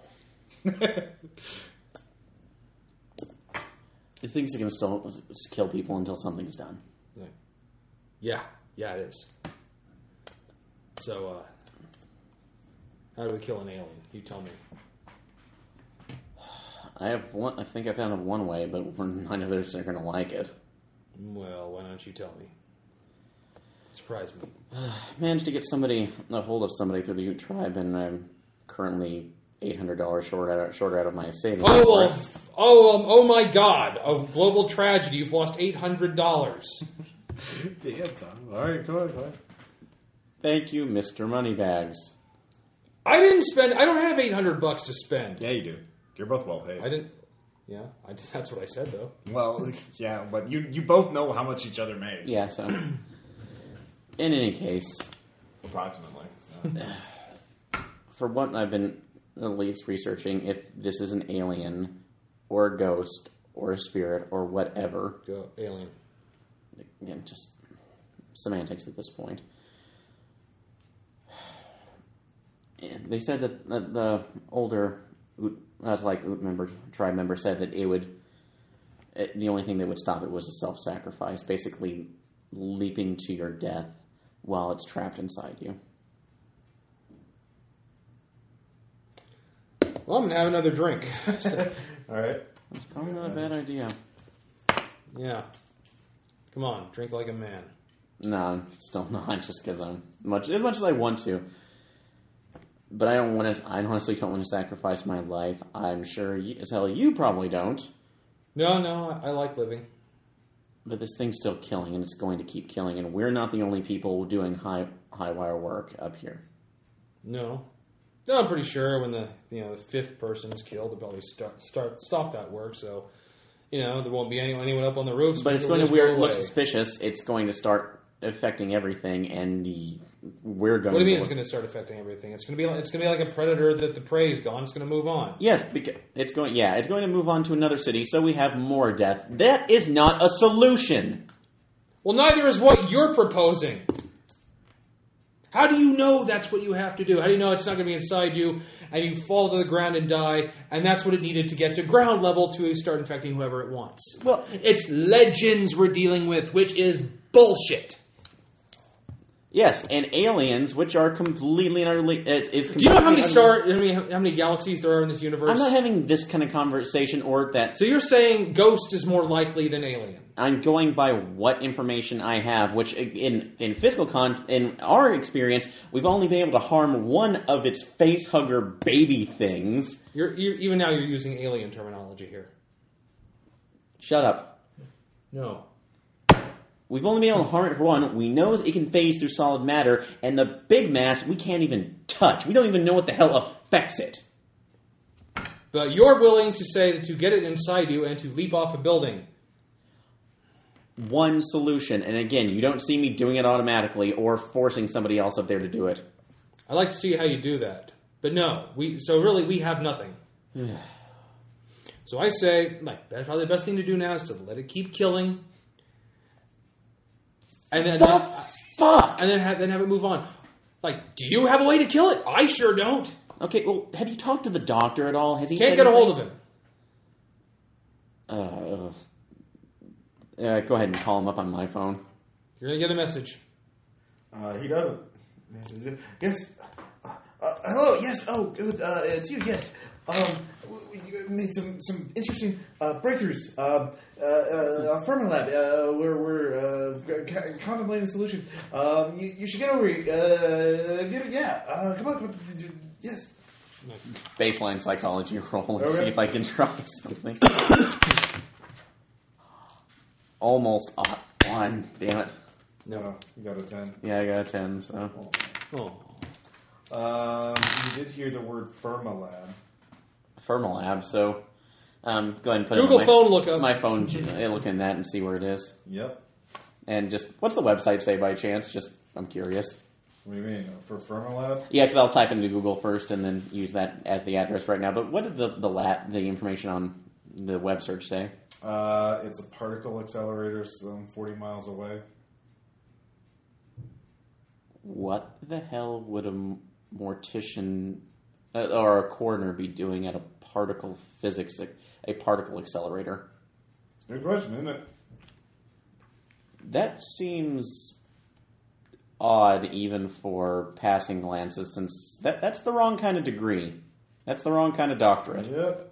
This thing's going to still kill people until something's done. Yeah, yeah, it is. So, uh, how do we kill an alien? You tell me. I have one. I think I found one way, but none of others are going to like it. Well, why don't you tell me? Surprise me. I managed to get somebody a hold of somebody through the Ute tribe, and I'm currently eight hundred dollars short out, short out of my savings. Oh, for well, it. f- oh, um, oh my God! A global tragedy. You've lost eight hundred dollars. Damn, Tom. All right, go ahead, go ahead. Thank you, Mister Moneybags. I didn't spend. I don't have eight hundred bucks to spend. Yeah, you do. You're both well paid. I didn't. Yeah, I, that's what I said though. Well, yeah, but you you both know how much each other makes. Yeah, so in any case, Approximately. So. for what I've been at least researching, if this is an alien or a ghost or a spirit or whatever, Go alien. again, just semantics at this point. And they said that, that the older, uh, like Ute member, tribe member said that it would. It, the only thing that would stop it was a self-sacrifice, basically leaping to your death while it's trapped inside you. Well, I'm gonna have another drink. All right. It's probably not a bad idea. Yeah. Come on, drink like a man. No, I'm still not, just because I'm much as much as I want to. But I don't want to. I honestly don't want to sacrifice my life. I'm sure you, as hell you probably don't. No, no, I, I like living. But this thing's still killing, and it's going to keep killing. And we're not the only people doing high high wire work up here. No. No, I'm pretty sure when the you know the fifth person is killed, they'll probably start, start stop that work. So, you know, there won't be any, anyone up on the roofs. But it's People going to just go weird, look away. suspicious. It's going to start affecting everything, and the, we're going. What do you mean to it's going to start affecting everything? It's going to be like, it's going to be like a predator that the prey's gone. It's going to move on. Yes, because it's going. Yeah, it's going to move on to another city, so we have more death. That is not a solution. Well, neither is what you're proposing. How do you know that's what you have to do? How do you know it's not going to be inside you and you fall to the ground and die, and that's what it needed to get to ground level to start infecting whoever it wants? Well, It's legends we're dealing with, which is bullshit. yes, and aliens, which are completely and utterly is, is Do you know how many completely star, how many, how many galaxies there are in this universe? I'm not having this kind of conversation, or that So you're saying ghost is more likely than alien? I'm going by what information I have, which in in physical con in our experience, we've only been able to harm one of its face hugger baby things. You're, you're even now you're using alien terminology here. Shut up. No. We've only been able to harm it for one. We know it can phase through solid matter, and the big mass we can't even touch. We don't even know what the hell affects it. But you're willing to say that to get it inside you and to leap off a building. One solution, and again, you don't see me doing it automatically or forcing somebody else up there to do it. I'd like to see how you do that. But no, we so really we have nothing. So I say, like, that's probably the best thing to do now is to let it keep killing. And then, The then fuck? and then have then have it move on. Like, do you have a way to kill it? I sure don't. Okay, well, have you talked to the doctor at all? Has he Can't said get a anything? hold of him. Uh, uh, go ahead and call him up on my phone. You're gonna get a message. Uh, he doesn't. Yes. Uh, uh, hello. Yes. Oh, good. Uh, it's you. Yes. Um, we, we made some some interesting uh, breakthroughs. Um, uh, uh, Fermilab. Uh, we're we're uh, c- contemplating solutions. Um, you, you should get over here. Uh, get it. Yeah. Uh, come on. Yes. Baseline psychology roll and Okay. see if I can try something. Almost uh, one. Damn it. No, you got a ten. Yeah, I got a ten, so. Oh. Um, you did hear the word Fermilab. Fermilab, so. Um, go ahead and put Google it on my, phone lookup. my phone, uh, look in that and see where it is. Yep. and just what's the website say by chance? Just I'm curious. What do you mean for Firmalab? Yeah, because I'll type into Google first and then use that as the address right now. But what did the the lat the information on the web search say? Uh, it's a particle accelerator, some forty miles away. What the hell would a m- mortician uh, or a coroner be doing at a particle physics a particle accelerator? Good question, isn't it? That seems odd even for passing glances, since that that's the wrong kind of degree. That's the wrong kind of doctorate. Yep.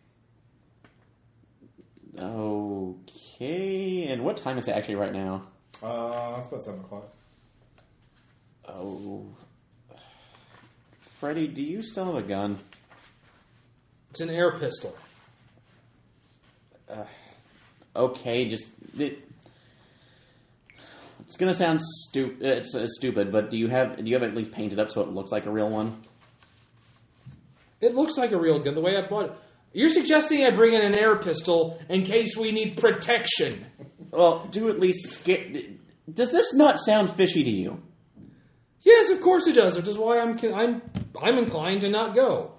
Okay, and what time is it actually right now? Uh, it's about seven o'clock. Oh, Freddy, do you still have a gun? It's an air pistol. Okay, just it, it's gonna sound stu- it's uh, stupid, but do you have do you have it at least painted up so it looks like a real one? It looks like a real gun the way I bought it. You're suggesting I bring in an air pistol in case we need protection. Well, do at least scare. Does this not sound fishy to you? Yes, of course it does, which is why I'm I'm I'm inclined to not go.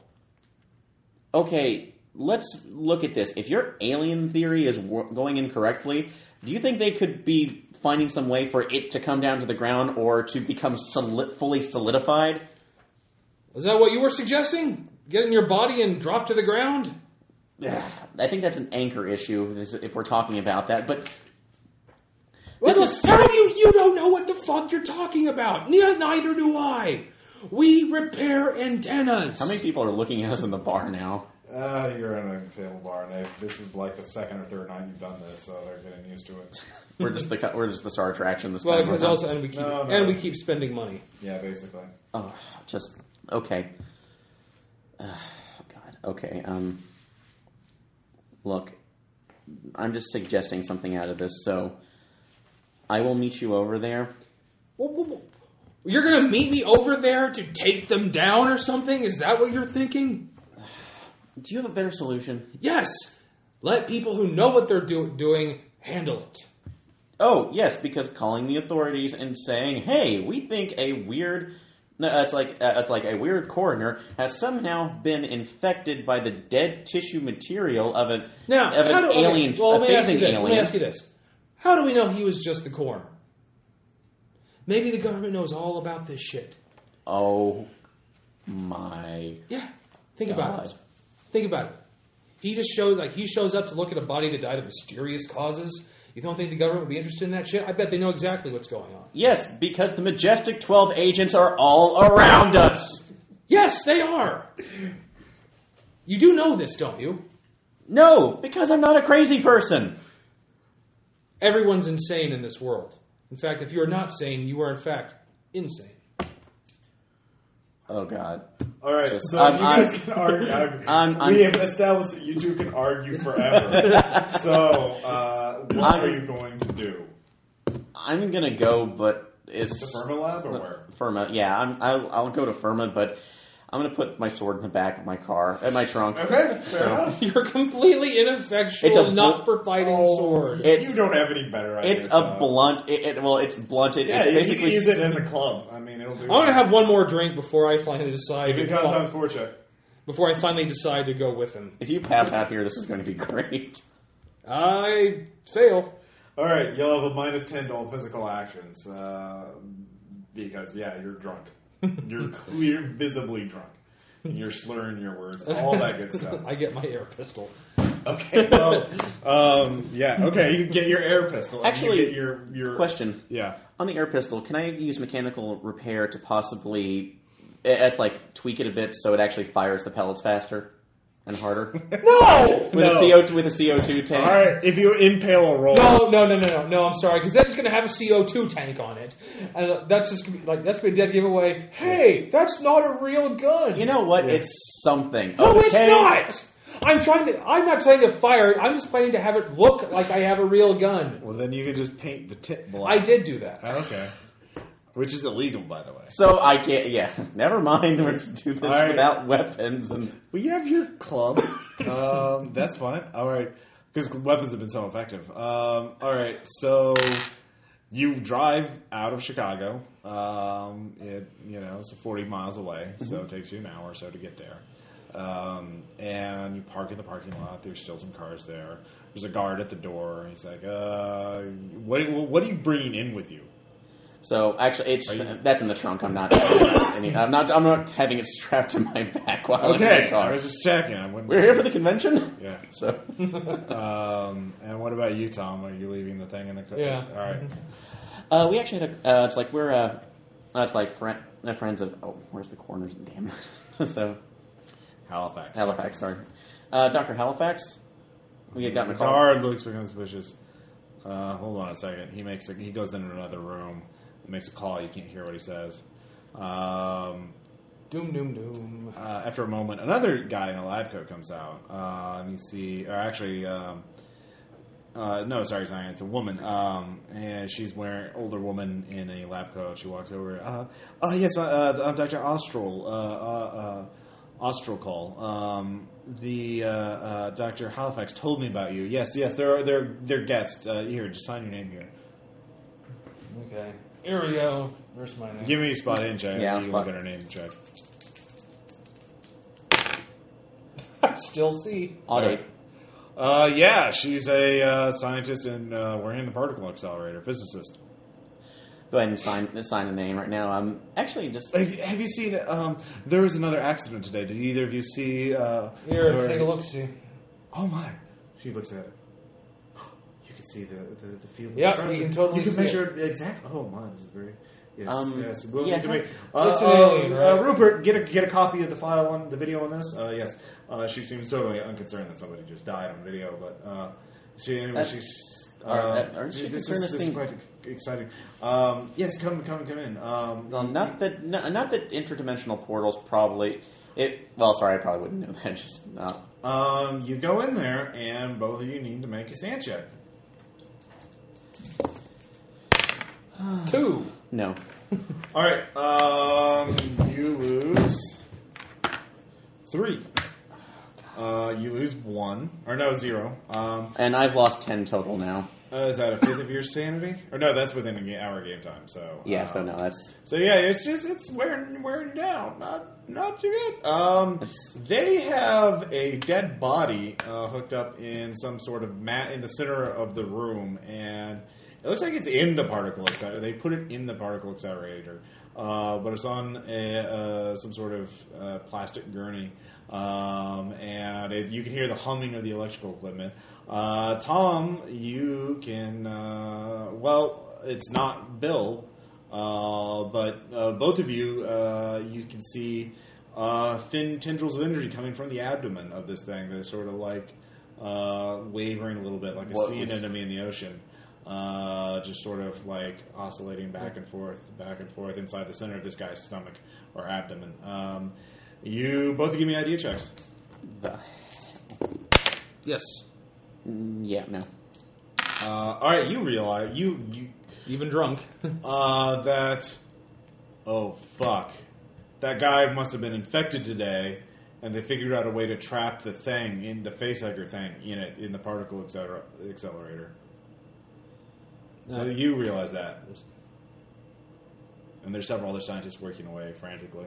Okay, let's look at this. If your alien theory is wo- going incorrectly, do you think they could be finding some way for it to come down to the ground or to become soli- fully solidified? Is that what you were suggesting? Get in your body and drop to the ground? I think that's an anchor issue if we're talking about that, but What this the is hell? You, you don't know what the fuck you're talking about. Ne- Neither do I. We repair antennas. how many people are looking at us in the bar now? Uh, you're in a table bar, and they, this is like the second or third night you've done this, so they're getting used to it. We're just the we're just the star attraction this Well, time. because around. also, and we keep No, no. and we keep spending money. Yeah, basically. Oh, just okay. Uh, God, okay. Um, look, I'm just suggesting something out of this. So, I will meet you over there. Whoa, whoa, whoa. You're going to meet me over there to take them down or something? Is that what you're thinking? Do you have a better solution? Yes. Let people who know what they're do- doing handle it. Oh, yes, because calling the authorities and saying, "Hey, we think a weird." No, it's like uh, it's like a weird coroner has somehow been infected by the dead tissue material of an Now, of how an do, okay, alien, well, a let me ask you phasing this. alien. Let me ask you this. How do we know he was just the coroner? Maybe the government knows all about this shit. Oh my! Yeah. Think about God. it. Think about it. He just shows like he shows up to look at a body that died of mysterious causes. You don't think the government would be interested in that shit? I bet they know exactly what's going on. Yes, because the Majestic twelve agents are all around us. Yes, they are. You do know this, don't you? No, because I'm not a crazy person. Everyone's insane in this world. In fact, if you are not sane, you are in fact insane. Oh God! All right, Just- so I'm- you guys I'm- can argue. I'm- I'm- I'm- we have established that you two can argue forever. so, uh, what I'm- are you going to do? I'm gonna go, but it's To Firmalab or where? Firma. Yeah, I'm, I'll, I'll go to Firma, but I'm gonna put my sword in the back of my car, at my trunk. Okay, fair So- enough. You're completely ineffectual, It's a not bl- for fighting Oh, sword. It's- you don't have any better ideas. It's a Tom. blunt. It, it, well, it's blunted. Yeah, it's you can basically use it as a club. I mean, it'll do. I'm gonna have one more drink before I finally decide. Give me To a fo- times four check. before I finally decide to go with him. If you pass out here, this is going to be great. I fail. All right, you'll have a minus ten to all physical actions uh, because yeah, you're drunk. You're clear, visibly drunk. And you're slurring your words, all that good stuff. I get my air pistol. Okay, well, um, yeah, okay, you can get your air pistol. and Actually, you get your your Question. Yeah. On the air pistol, can I use mechanical repair to possibly, it's like tweak it a bit so it actually fires the pellets faster and harder? No, With a C O two with a C O two tank. All right, if you impale a roll, No, no, no, no, no, no. I'm sorry, because that's going to have a C O two tank on it, and that's just gonna be, like that's going to be a dead giveaway. Hey, that's not a real gun. You know what? It's something. No, it's okay? not. I'm trying to. I'm not trying to fire it. I'm just planning to have it look like I have a real gun. well, then you can just paint the tip black. I did do that. Okay, which is illegal, by the way. So I can't. Yeah, never mind. Let's do this All right. without weapons and. Well, you have your club. um, that's fine. All right, because weapons have been so effective. Um, all right, so you drive out of Chicago. Um, it you know it's forty miles away, so it takes you an hour or so to get there. Um, and you park in the parking lot. There's still some cars there. There's a guard at the door. He's like, uh, "What what are you bringing in with you?" So actually, it's you- that's in the trunk. I'm not. any, I'm not. I'm not having it strapped to my back while I'm in Okay, the car. I was just checking. I wouldn't- We're here for the convention. Yeah. So Um, and what about you, Tom? Are you leaving the thing in the car? Yeah. All right. uh, we actually had. A, uh, it's like we're. Uh, uh, it's like friend, uh, friends of. Oh, where's the corners? Damn. so Halifax. Halifax. Sorry, uh, Doctor Halifax. We had gotten The a call. guard looks suspicious. Uh, hold on a second. He makes a, he goes into another room, makes a call. You can't hear what he says. Um, Doom, doom, doom. uh, after a moment, another guy in a lab coat comes out. Uh, and you see, or actually, um, uh, no, sorry, sorry, it's a woman. Um, and she's wearing older woman in a lab coat. She walks over. Uh, oh yes, uh, I'm Doctor Austral. Uh, uh, uh, Austral call. Um, the uh, uh, Doctor Halifax told me about you. Yes, yes, they're they're they're guests. Uh, here, just sign your name here. Okay. Here we go. Where's my name? Give me a spot in check. Yeah, you spot. better name check. Still see. Odd eight. Uh, yeah, she's a uh, scientist and uh, we're in the particle accelerator, physicist. Go ahead and sign sign a name right now. I'm actually just. Have, have you seen? Um, there was another accident today. Did either of you see? Uh, Here, her- take a look. See. Oh my! She looks at it. You can see the the, the field. of Yeah, destruction. you can totally You can see measure it. exactly. Oh my! This is very. Yes, Um, yes. We'll yeah, need to make. it's Uh, an uh, alien, uh, right? Rupert, get a get a copy of the file on the video on this. Uh, yes, uh, she seems totally unconcerned that somebody just died on video, but uh, she anyway. That's- she's. are- Uh, aren't you this concerned is, this this is thing- quite exciting. Um, yes, come, come, come in. Um, Well, not that. No, not that interdimensional portals probably. It. Well, sorry, I probably wouldn't know that. Just not. Um, you go in there, and both of you need to make a sand check. Two. No. All right. Um, you lose three. Uh, you lose one, or no, zero. Um, And I've lost ten total now. uh, is that a fifth of your sanity? Or no, that's within an hour game time. So Yeah. uh, So no, that's. So yeah, it's just it's wearing wearing you down. Not not too good. Um, It's- they have a dead body uh, hooked up in some sort of mat in the center of the room, and it looks like it's in the particle accelerator. They put it in the particle accelerator, uh, but it's on a, uh, some sort of uh, plastic gurney, um, and it, you can hear the humming of the electrical equipment. Uh, Tom, you can. Uh, well, it's not Bill. Uh, but uh, both of you, uh, you can see uh, thin tendrils of energy coming from the abdomen of this thing. They're sort of like uh, wavering a little bit, like a What sea was- anemone in the ocean. Uh, just sort of like oscillating back and forth, back and forth inside the center of this guy's stomach or abdomen. Um, you both give me idea checks. The, Yes. mm, yeah. No. Uh, all right, you realize you you Even drunk. Uh, that. Oh, fuck. That guy must have been infected today, and they figured out a way to trap the thing, in the facehugger thing, in it, in the particle acceler- accelerator. So Uh, you realize that. And there's several other scientists working away frantically.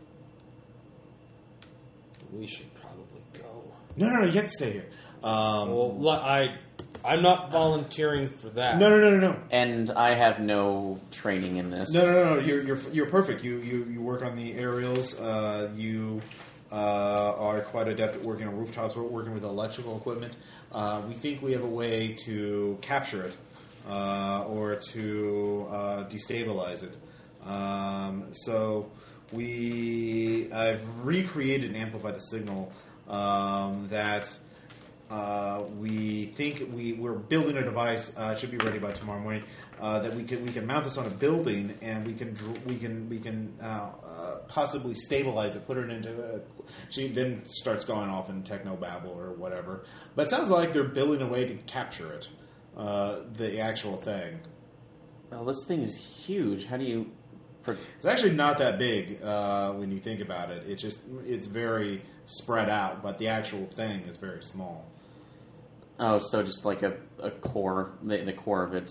We should probably go. No, no, no, you have to stay here. Um, Well, li- I, I'm not volunteering for that. no, no, no, no, no. And I have no training in this. No, no, no, no. You're you're you're perfect. You you, you work on the aerials. Uh, you uh, are quite adept at working on rooftops. We're working with electrical equipment. Uh, we think we have a way to capture it uh, or to uh, destabilize it. Um, so we I've recreated and amplified the signal um, that. Uh, we think we, we're building a device. Uh, it should be ready by tomorrow morning. Uh, that we can we can mount this on a building, and we can dr- we can we can uh, uh, possibly stabilize it, put it into. A, she then starts going off in techno babble or whatever. But it sounds like they're building a way to capture it, uh, the actual thing. Well, this thing is huge. How do you? Pro- It's actually not that big uh, when you think about it. It's just it's very spread out, but the actual thing is very small. oh, so just like a, a core. The, the core of it's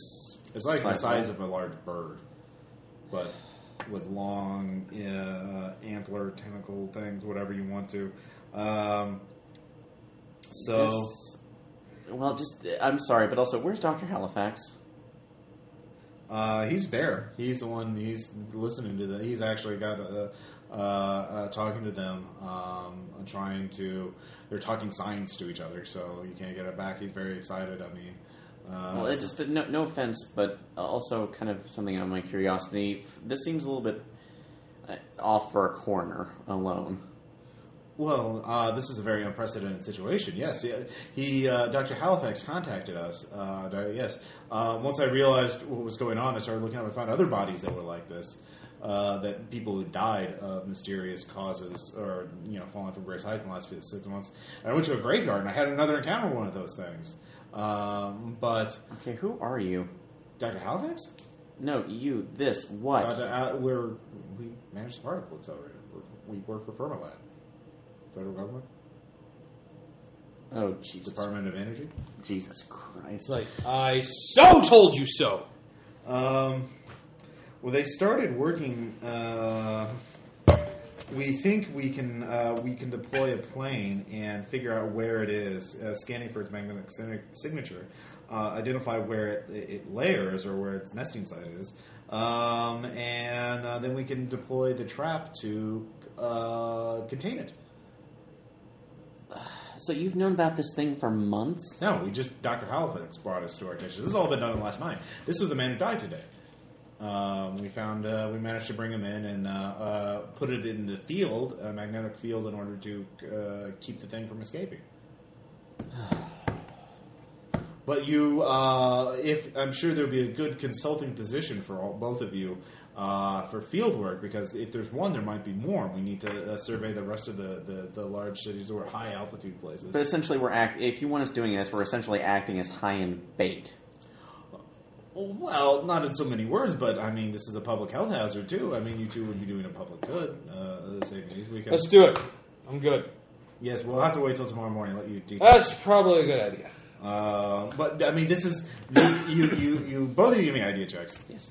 It's like the Size size of- of a large bird, but with long uh, antler, tentacle things, whatever you want to. Um, so, This- well, just I'm sorry, but also, where's Doctor Halifax? uh, he's there. He's the one. He's listening to the. He's actually got uh, uh, uh, talking to them, um, trying to. They're talking science to each other, so you can't get it back. He's very excited. I mean, uh, Well, it's just no, no offense, but also kind of something on my curiosity. This seems a little bit uh, off for a coroner alone. Well, uh, this is a very unprecedented situation. Yes, he, he uh, Doctor Halifax contacted us. Uh, di- yes, uh, once I realized what was going on, I started looking up and found other bodies that were like this. Uh, that people who died of mysterious causes, or you know, falling from great heights in the last few, six months. And I went to a graveyard and I had another encounter with one of those things. Um, but Okay, who are you? Doctor Halifax, No, you. This what? uh, uh, we're we manage the particle accelerator. We're, we work for Fermilab, federal government, Oh, Jesus! Department of Energy. Jesus Christ! It's like, I so told you so. Um, well, they started working. Uh, we think we can uh, we can deploy a plane and figure out where it is, uh, scanning for its magnetic sig- signature, uh, identify where it, it layers or where its nesting site is, um, and uh, then we can deploy the trap to uh, contain it. So you've known about this thing for months? No, we just Doctor Halifax brought us to our attention. This has all been done in the last night. This was the man who died today. Um, we found uh, we managed to bring him in and uh, uh, put it in the field, a magnetic field, in order to uh, keep the thing from escaping. But you, uh, if I'm sure there'll be a good consulting position for all, both of you uh, for field work, because if there's one, there might be more. We need to uh, survey the rest of the, the, the large cities or high altitude places. But essentially, we're act. If you want us doing this, we're essentially acting as high-end bait. Well, not in so many words, but I mean, this is a public health hazard too. I mean, you two would be doing a public good, uh, saving these. We can. Let's do it. I'm good. Yes, we'll have to wait till tomorrow morning. And let you. De- That's probably a good idea. uh, but I mean, this is you, you, you, you. Both of you give me idea checks. Yes.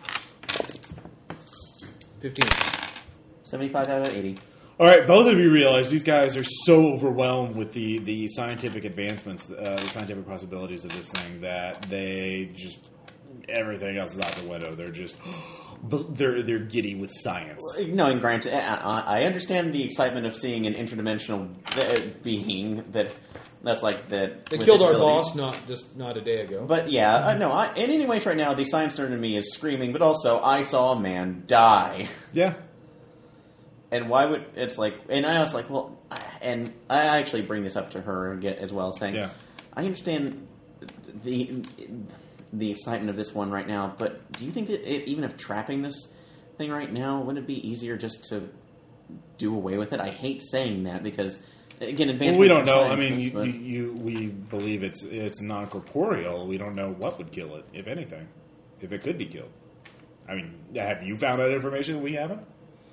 Fifteen. Seventy-five out of eighty. All right, both of you realize these guys are so overwhelmed with the, the scientific advancements, uh, the scientific possibilities of this thing that they just everything else is out the window. They're just they're they're giddy with science. No, and granted, I, I understand the excitement of seeing an interdimensional uh, being that that's like that. They with killed its our abilities. boss not just not a day ago. But yeah, uh, no. I, in any ways, right now, the science nerd in me is screaming. But also, I saw a man die. Yeah, And why would it's like? And I was like, well, and I actually bring this up to her again as well, saying, Yeah. I understand the the excitement of this one right now, but do you think that it, even if trapping this thing right now, wouldn't it be easier just to do away with it? I hate saying that because again, advancement. well, we don't in know. I science mean, is- you, but- you, you we believe it's it's non corporeal. We don't know what would kill it, if anything, if it could be killed. I mean, have you found that information? We haven't.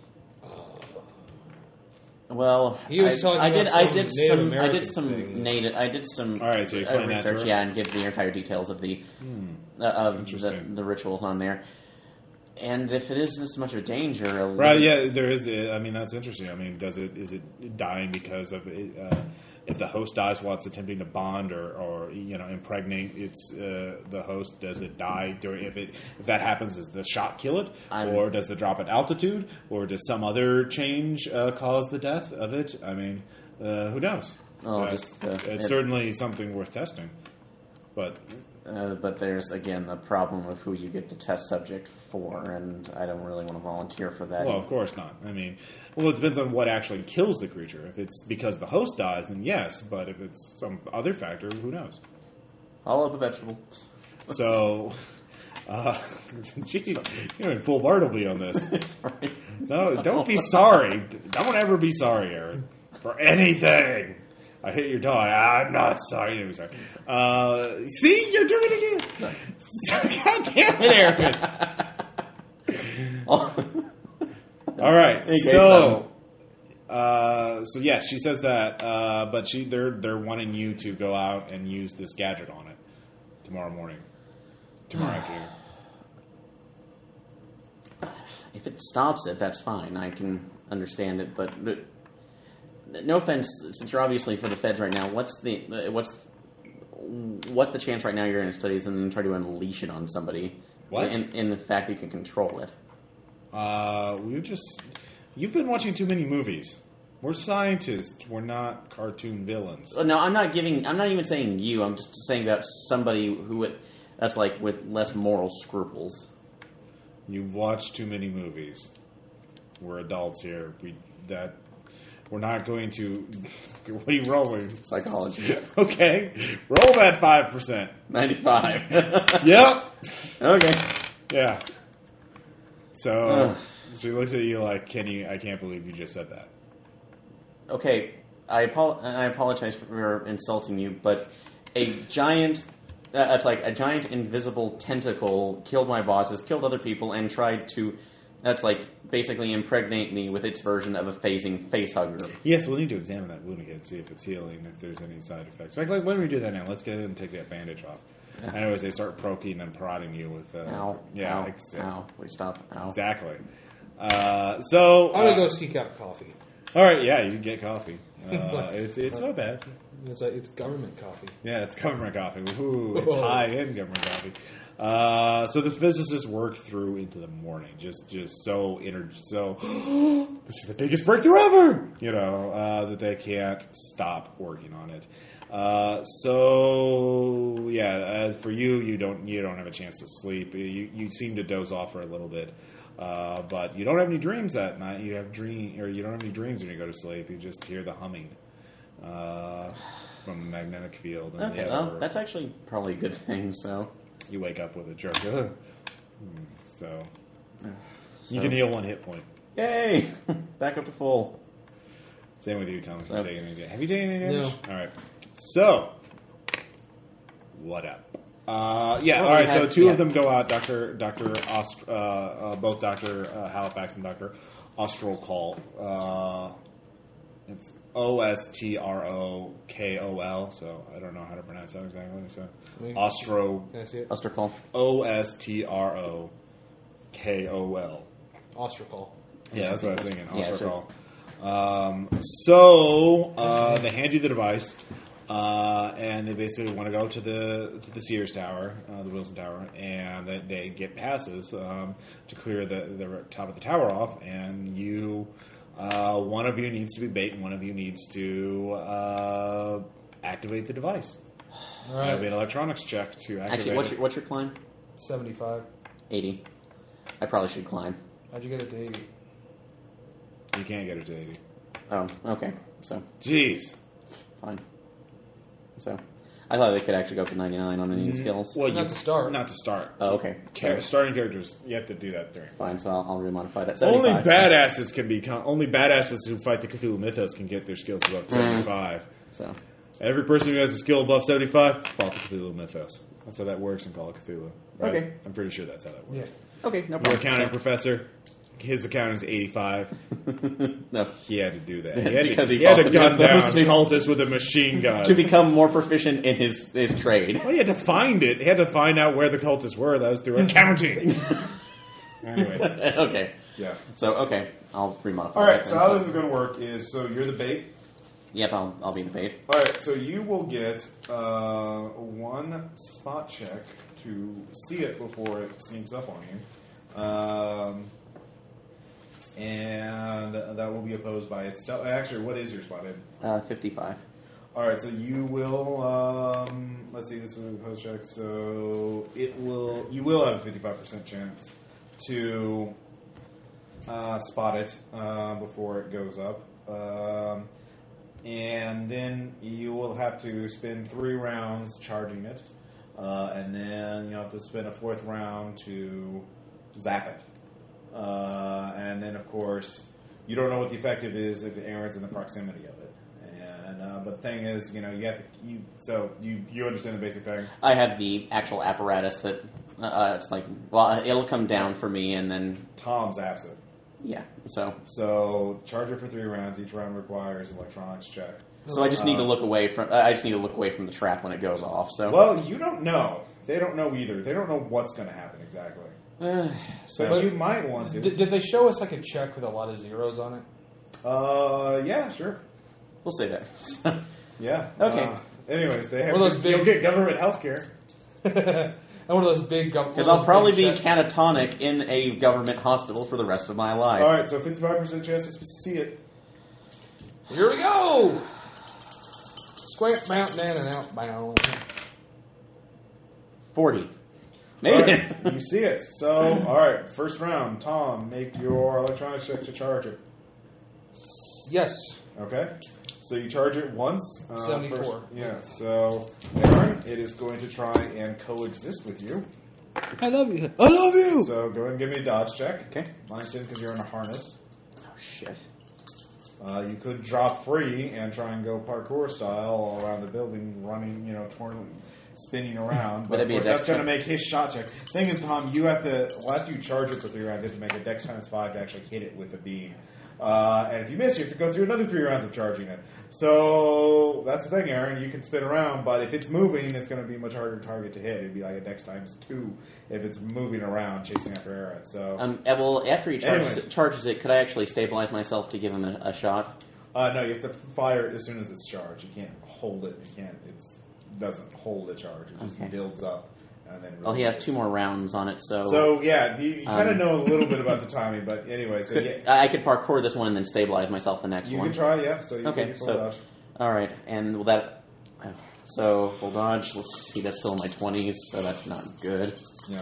Well, He was I, talking I did. about I some did Native some. I American did some thing. native. I did some. All right, so explain uh, that to research, her. yeah, and give the entire details of the uh, of the, Interesting. the rituals on there. And if it is this much of a danger, a Right? Yeah, there is. I mean, that's interesting. I mean, does it is it dying because of it, uh, if the host dies while it's attempting to bond or, or you know impregnate its uh, the host? Does it die during if it if that happens? Does the shot kill it, I'm- or does the drop at altitude, or does some other change uh, cause the death of it? I mean, uh, who knows? Oh, Uh, just the- it's it- certainly something worth testing. But Uh, but there's again the problem of who you get the test subject for, and I don't really want to volunteer for that. well, of course not. I mean, well, it depends on what actually kills the creature. If it's because the host dies, then yes. But if it's some other factor, who knows? Follow up a vegetable. So, uh, geez, you're in full Bartleby on this. Sorry. No, don't be sorry. Don't ever be sorry, Aaron, for anything. I hit your dog. I'm not sorry. I'm sorry. Uh, see, you're doing it again. God damn it, Aaron. All right, Okay, so, uh, so yes, she says that, uh, but she they're they're wanting you to go out and use this gadget on it tomorrow morning. tomorrow afternoon. If it stops it, that's fine. I can understand it, but, but no offense, since you're obviously for the feds right now, what's the what's what's the chance right now you're going to studies and then try to unleash it on somebody? What? In, in the fact that you can control it. Uh, we just you've been watching too many movies. We're scientists. We're not cartoon villains. Oh, no, I'm not giving. I'm not even saying you. I'm just saying about somebody who with, that's like with less moral scruples. You've watched too many movies. We're adults here. We that we're not going to. What are you rolling? Psychology. Okay, roll that five percent. ninety-five. Yep. Okay. Yeah. So, Ugh. so he looks at you like, "Kenny, I can't believe you just said that." Okay, I, apo- I apologize for insulting you, but a giant, uh, it's like a giant invisible tentacle killed my bosses, killed other people, and tried to, that's like basically impregnate me with its version of a phasing face hugger. Yes, we'll need to examine that wound again, see if it's healing, if there's any side effects. In fact, like, why don't we do that now? Let's get in and take that bandage off. Anyways, they start poking and prodding you with. Uh, Ow, yeah, ow, ex- ow, please stop, ow. exactly. Uh, so, I'm gonna uh, go seek out coffee. all right, yeah, you can get coffee. Uh, it's it's not bad. It's like it's government coffee. Yeah, it's government coffee. Ooh, it's high-end government coffee. Uh, so the physicists work through into the morning, just just so energy, so this is the biggest breakthrough ever. You know uh, that they can't stop working on it. Uh, so yeah, as for you, you don't you don't have a chance to sleep. You you seem to doze off for a little bit. Uh, but you don't have any dreams that night. You have dream, or you don't have any dreams when you go to sleep. You just hear the humming uh, from the magnetic field. And Okay, the well, other- that's actually probably a good thing, so. you wake up with a jerk. Ugh. Hmm, so you So- can heal one hit point. Yay! Back up to full. Same with you, Thomas. So- You taking any damage? Have you taken any damage? No. All right. So what up? Uh, yeah. Well, all we right. So have- two yeah. of them go out. Doctor Doctor Ost- uh, uh, both Doctor uh, Halifax and Doctor Ostrokol. Uh, it's O S T R O K O L. So I don't know how to pronounce that exactly. So Wait. Ostro Can I see it? Ostercall. O S T R O K O L. Ostracol. Yeah, that's what I was thinking. Yeah, Ostrokol. Um, so uh, they hand you the device, uh, and they basically want to go to the to the Sears Tower, uh, the Wilson Tower, and they, they get passes um, to clear the, the top of the tower off. And you, uh, one of you needs to be bait, and one of you needs to uh, activate the device. All It'll be an right. electronics check to activate. Actually, what's it. your, what's your climb? seventy-five. eighty. I probably should climb. How'd you get it to eighty? You can't get it to eighty. Oh, okay. So, Jeez. fine. So, I thought they could actually go up to ninety-nine on any skills. Well, Not you, to start. Not to start. Oh, okay. Char- starting characters, you have to do that during. Fine, so I'll, I'll remodify that. Only seventy-five. badasses can become. Only badasses who fight the Cthulhu Mythos can get their skills Mm. above seventy-five. So, Every person who has a skill above seventy-five fought the Cthulhu Mythos. That's how that works in Call of Cthulhu. Right? Okay. I'm pretty sure that's how that works. Yeah. okay, no Your problem. accounting professor, his accounting is eighty-five. No. He had to do that. He had to, Because he he had to fought the gun down Mythos. cultists with a machine gun. To become more proficient in his, his trade. Well, he had to find it. He had to find out where the cultists were. That was through accounting. Anyways. Okay. Yeah. So, okay, I'll remodify All right. that So then. how this is going to work is so you're the bait. Yep, I'll, I'll be the bait. All right. So you will get uh, one spot check to see it before it sneaks up on you, um, and that will be opposed by its. Actually, what is your spot in? Uh, fifty-five. All right, so you will. Um, let's see. This is a post check. So it will. You will have a fifty-five percent chance to uh, spot it uh, before it goes up, um, and then you will have to spend three rounds charging it, uh, and then you have to spend a fourth round to zap it, uh, and then of course you don't know what the effective is if Aaron's in the proximity of it. And, uh, but the thing is, you know, you have to. You so you you understand the basic thing. I have the actual apparatus that uh, it's like, well, it'll come down for me, and then Tom zaps it. yeah. So, So charge it for three rounds. Each round requires an electronics check. so I just need to look away from. Uh, I just need to look away from the trap when it goes off. So, Well, you don't know. they don't know either. They don't know what's going to happen exactly. So But- you might want to. Did, did they show us like a check with a lot of zeros on it? Uh, yeah, sure. We'll say that. Yeah. Okay. Uh, anyways, they have. One of those you'll big- get government health care. And one of those big gov- Because one of I'll those probably big be checks. catatonic in a government hospital for the rest of my life. All right, so fifty-five percent chance to see it. Here we go! Square mountain in and outbound. forty. All Made right, it. you see it. So, all right, first round. Tom, make your electronic check to charge it. Yes. Okay. So you charge it once. Uh, seventy-four. first- yeah. So, Aaron, it is going to try and coexist with you. I love you. I love you. So go ahead and give me a dodge check. Okay. Mine's in because you're in a harness. Oh, shit. Uh, you could drop free and try and go parkour style all around the building, running, you know, twirling, spinning around. But Would it of be a course, dex that's going to check? make his shot check. Thing is, Tom, you have to. Well, after you charge it for three rounds, you have to make a dex times five to actually hit it with the beam. Uh, and if you miss, you have to go through another three rounds of charging it. So that's the thing, Aaron. You can spin around, but if it's moving, it's going to be much harder target to hit. It'd be like a dex times two if it's moving around, chasing after Aaron. So Um, uh, well, after he charges Anyways. it, charges it, could I actually stabilize myself to give him a, a shot? uh, no, you have to fire it as soon as it's charged. You can't hold it. You can't. It's doesn't hold a charge. It just Okay. builds up and then. Well, he has releases. two more rounds on it, so... So yeah, you, you kind of Um, know a little bit about the timing, but anyway, so could, yeah, I I could parkour this one and then stabilize myself the next you one. can try. Yeah, so you Okay, can so- dodge. All right, and will that... oh, So, we'll dodge. Let's see, that's still in my twenties, so that's not good. Yeah.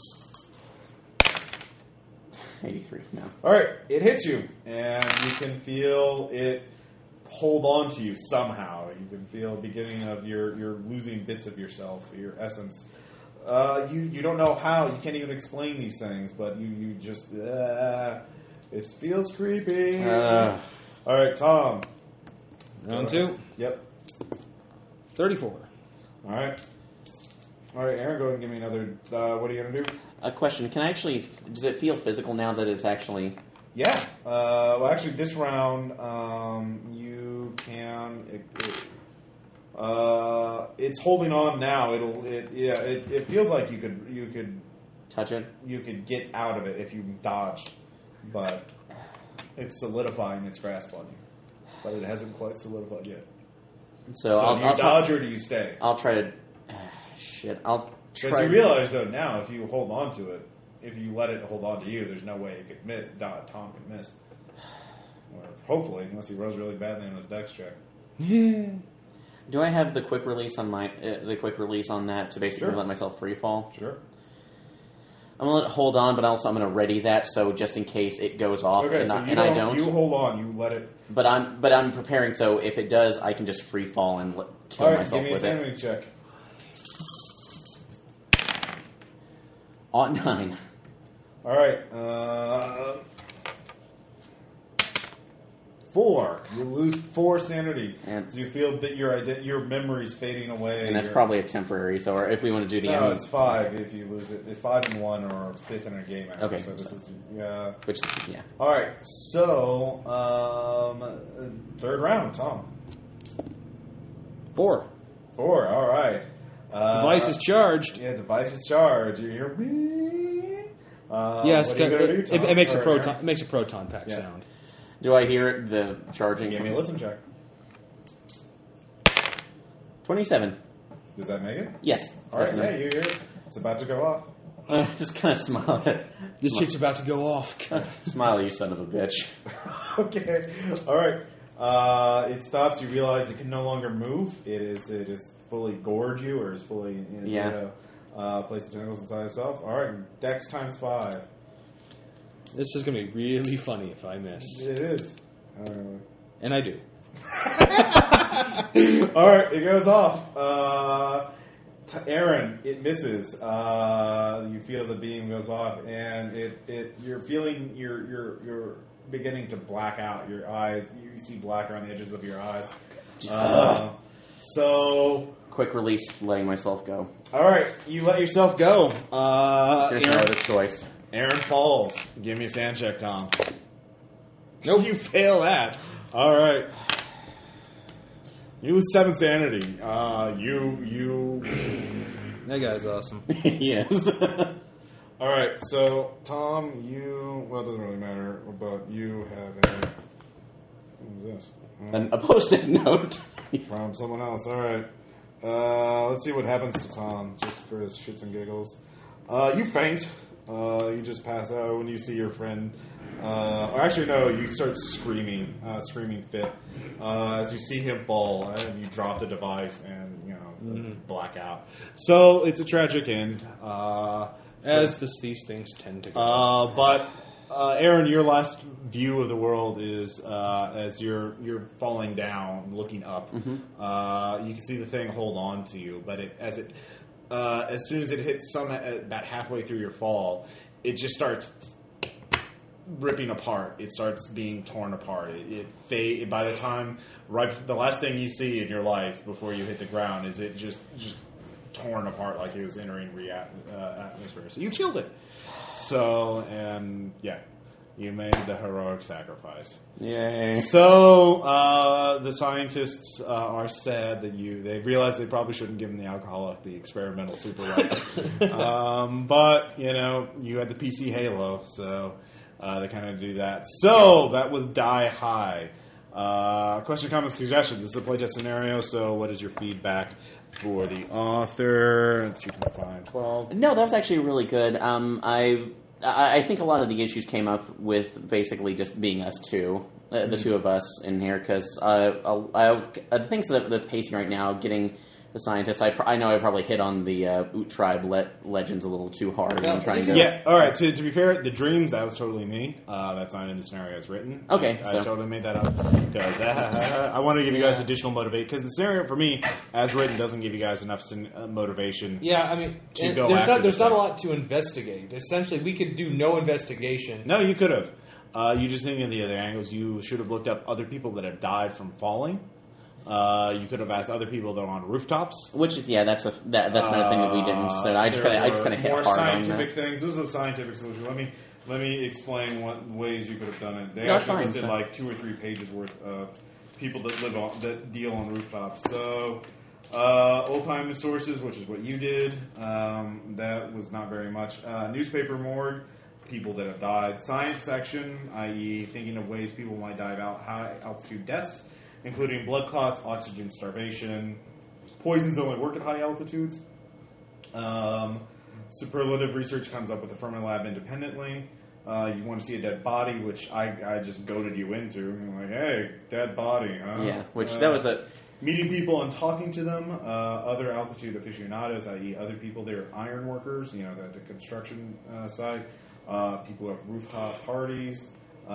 eighty-three, no. All right, it hits you, and you can feel it hold on to you somehow. You can feel beginning of your you're losing bits of yourself, your essence. Uh, you you don't know how. You can't even explain these things, but you you just uh, it feels creepy. Uh, All right, Tom. Round two. Yep. thirty-four. All right. All right, Aaron, go ahead and give me another. Uh, what are you gonna do? a question, can I actually... Does it feel physical now that it's actually... Yeah. Uh, well, actually, this round, um, you can. It, it, uh, it's holding on now. It'll. It. Yeah. It, it feels like you could. You could. Touch it? You could get out of it if you dodged, but it's solidifying its grasp on you. But it hasn't quite solidified yet. So, So, I'll, do you I'll dodge try... or do you stay? I'll try to... shit, I'll Because try... you realize though now, if you hold on to it, if you let it hold on to you, there's no way it could miss. Tom could miss. Or hopefully, unless he rolls really badly on his dex check. Do I have the quick release on my... Uh, the quick release on that to basically Sure. let myself free fall? Sure. I'm going to let it hold on, but also I'm going to ready that so just in case it goes off Okay, and, so I, you and don't, I don't. You hold on. You let it. But I'm but I'm preparing so if it does, I can just free fall and let, kill All right, myself give me a with it. sanity check. Ought nine. All right. Uh, four. You lose four sanity. And- so you feel that your ident- your memory's fading away. And that's Your- probably a temporary. So or if we want to do the No, end, it's five if you lose it. It's five and one or fifth in a game. Actually. Okay, So this so- is yeah. which yeah. All right. So um, third round, Tom. Four. Four. All right. Uh, Device is charged. Yeah, device is charged. You hear me? Uh, yes, what are you gonna it, do, it, Tom? it makes a Or proton. Aaron? It makes a proton pack Yeah. sound. Do I hear it, the charging? Give me a listen check. Twenty-seven. Does that make it? Yes. All right, That's enough. hey, you hear it? It's about to go off. Uh, just kind of smile at it. This shit's about to go off. Smile, you son of a bitch. Okay. All right. Uh, it stops. You realize it can no longer move. It is. It is fully gored you, or is fully. You Yeah. know, uh, place the tentacles inside itself. All right. Dex times five. This is going to be really funny if I miss, It is. Uh, and I do. all right. It goes off. Uh, t- Aaron, it misses. Uh, you feel the beam goes off, and it. It. You're feeling. You're. You're. You're beginning to black out. Your eyes. You see black around the edges of your eyes. Uh, so. Quick release, letting myself go. All right, you let yourself go. Uh, There's no Aaron, other choice. Aaron falls. Give me a sand check, Tom. Nope, you fail that. All right. You lose seven sanity. Uh, you you That guy's awesome. Yes. All right, so Tom, you well, it doesn't really matter, but you have a what is this? Uh, An, a post-it note. From someone else. All right. Uh, let's see what happens to Tom, just for his shits and giggles. Uh, you faint. Uh, you just pass out when you see your friend. Uh, or actually, no, you start screaming, uh, screaming fit uh, as you see him fall, and you drop the device and you know Mm-hmm. black out. So it's a tragic end. Uh, As this, these things tend to go. uh, but uh, Aaron, your last view of the world is uh, as you're you're falling down, looking up. Uh, you can see the thing hold on to you, but it, as it uh, as soon as it hits some about halfway through your fall, it just starts ripping apart. It starts being torn apart. It, it fade by the time right the last thing you see in your life before you hit the ground is it just just. torn apart like it was entering rea- uh, atmosphere. So you killed it. So, and yeah, you made the heroic sacrifice. Yay. So, uh, the scientists uh, are sad that you, they realize they probably shouldn't give them the alcoholic, the experimental super weapon. um, but, you know, you had the P C Halo, so uh, they kind of do that. So, that was Die High. Uh, question, comments, suggestions. This is a playtest scenario, so what is your feedback for the author? two twenty-five, twelve No, that was actually really good. Um, I I I think a lot of the issues came up with basically just being us two, uh, the two of us in here, because uh, I, I, the things that the pacing right now, getting the scientist, I, pr- I know I probably hit on the uh, Oot Tribe le- legends a little too hard. Yeah, and trying to, Yeah, all right. To, to be fair, the dreams, that was totally me. Uh, that's not in the scenario as written. Okay, I, so- I totally made that up because uh, I want to give you guys additional motivation. Because the scenario for me, as written, doesn't give you guys enough sin- uh, motivation. Yeah, I mean, To and go there's after not there's this not a thing. lot to investigate. Essentially, we could do no investigation. No, you could have. Uh, you just think of the other angles. You should have looked up other people that have died from falling. Uh, you could have asked other people that are on rooftops. which is yeah, that's a that, that's another thing that we didn't. So I just There kind of I just were kind of hit more hard on scientific that. things. This is a scientific solution. Let me let me explain what ways you could have done it. They No, it's actually fine, listed it's fine. like two or three pages worth of people that live on that deal on rooftops. So uh, old time sources, which is what you did. Um, that was not very much. Uh, newspaper morgue. People that have died. Science section, that is, thinking of ways people might die of out- high altitude deaths, including blood clots, oxygen starvation. Poisons only work at high altitudes. Um, superlative research comes up with the Fermilab independently. Uh, you want to see a dead body, which I, I just goaded you into. I'm like, hey, dead body, huh? Yeah, which Uh, that was a Meeting people and talking to them, uh, other altitude aficionados, that is, other people, they're iron workers, you know, at the construction uh, side. Uh, people who have rooftop parties,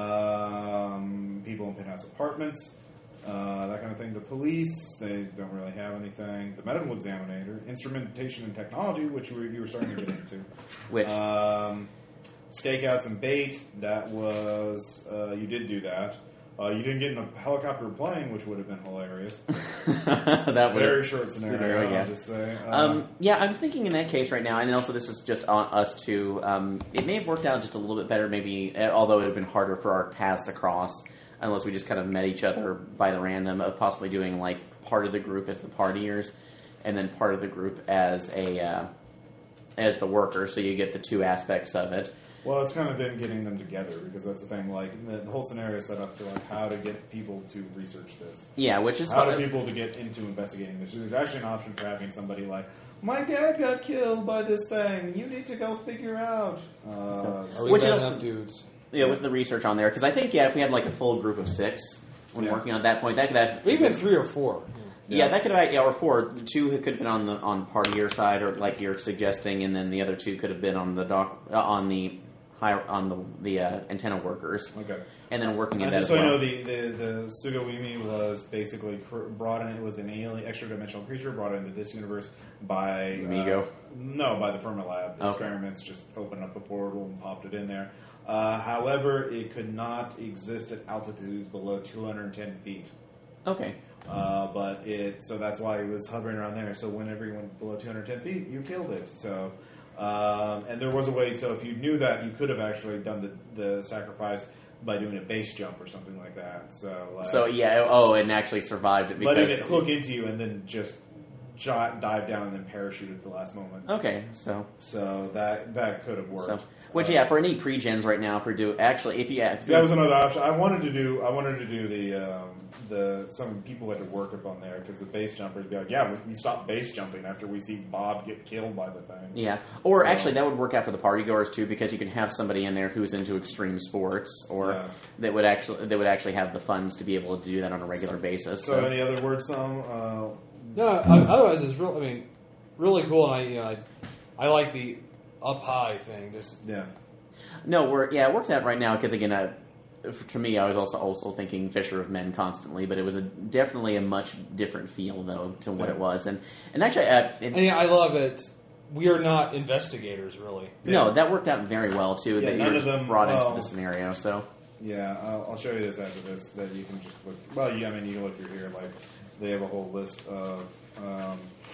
um, people in penthouse apartments, uh, that kind of thing. The police, they don't really have anything. The medical examiner, instrumentation and technology, which we, you were starting to get into. which Um, stakeouts and bait, that was, uh, you did do that. Uh, you didn't get in a helicopter or plane, which would have been hilarious. that would Very short scenario, Very, yeah. I'll just say. Uh, Um, yeah, I'm thinking in that case right now, and also this is just on us two. Um, it may have worked out just a little bit better, maybe, uh, although it would have been harder for our paths to cross unless we just kind of met each other by the random of possibly doing like part of the group as the partiers, and then part of the group as a uh, as the worker. So you get the two aspects of it. well, it's kind of then getting them together, because that's the thing. Like, the, the whole scenario is set up to, like, how to get people to research this. Yeah, which is How fun. do people to get into investigating this? There's actually an option for having somebody like, my dad got killed by this thing. You need to go figure out. Uh, Are so- we Which bad else- enough dudes? Yeah, with the research on there, because I think yeah, if we had like a full group of six when Yeah. working on that point, that could have We've been three or four. Yeah, that could have, yeah, or four. Two could have been on the on partier side, or like you're suggesting, and then the other two could have been on the doc, uh, on the high, on the the uh, antenna workers, okay. and then working in And that just as so well. you know, the, the, the Sugawimi was basically cr- brought in, it was an alien, extra-dimensional creature brought into this universe by... Migo? Uh, no, by the Fermilab. Okay. Experiments just opened up a portal and popped it in there. Uh, however, it could not exist at altitudes below two hundred ten feet. Okay, Uh, but it, so that's why it was hovering around there. So whenever you went below two hundred ten feet, you killed it. So, um, and there was a way. So if you knew that, you could have actually done the, the sacrifice by doing a base jump or something like that. So, like, so yeah, oh, and actually survived it because letting it hook into you and then just shot, dive down, and then parachute at the last moment. Okay, so So that that could have worked. so which Uh, yeah, for any pre-gens right now, for do actually if you yeah, That was another option. I wanted to do. I wanted to do the um, the some people had to work up on there because the base jumpers be like, yeah, we, we stop base jumping after we see Bob get killed by the thing. yeah, or So- actually that would work out for the party goers too because you can have somebody in there who's into extreme sports or Yeah. that would actually that would actually have the funds to be able to do that on a regular basis. So, any other words, Tom? Uh, No, I, otherwise it's real. I mean, really cool, and I, you know, I, I like the up high thing. Just yeah. No, we're yeah, it works out right now because again, uh, to me, I was also also thinking Fisher of Men constantly, but it was a definitely a much different feel though to what Yeah. it was, and and actually, uh, it, and yeah, I love it. We are not investigators, really. no, Yeah. that worked out very well too. Yeah, that none you're of just them- brought well- into the scenario. So Yeah, I'll, I'll show you this after this. That you can just look. Well, yeah, I mean, you can look through here. Like they have a whole list of um,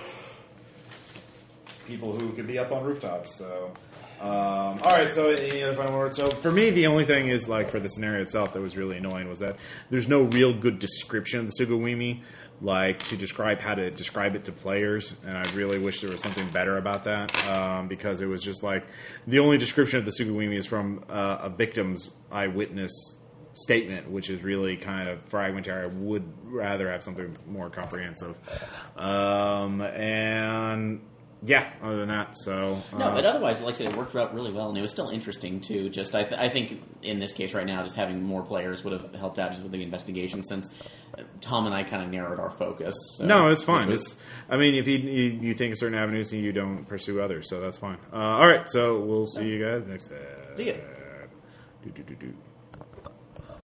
people who could be up on rooftops. So, um, all right. So, any other final words? So, For me, the only thing is like for the scenario itself that was really annoying was that there's no real good description of the Sugawimi, like to describe how to describe it to players, and I really wish there was something better about that um, because it was just like the only description of the Sugawimi is from uh, a victim's eyewitness statement, which is really kind of fragmentary. I would rather have something more comprehensive, um, and. Yeah, other than that, so... no, uh, but otherwise, like I said, it worked out really well, and it was still interesting too. Just I, th- I think in this case right now, just having more players would have helped out just with the investigation, since uh, Tom and I kind of narrowed our focus. So, No, it's fine. which was- It's, I mean, if you, you you think a certain avenues and you don't pursue others, so that's fine. Uh, all right, so we'll see you guys next time. See ya. Do, do, do, do.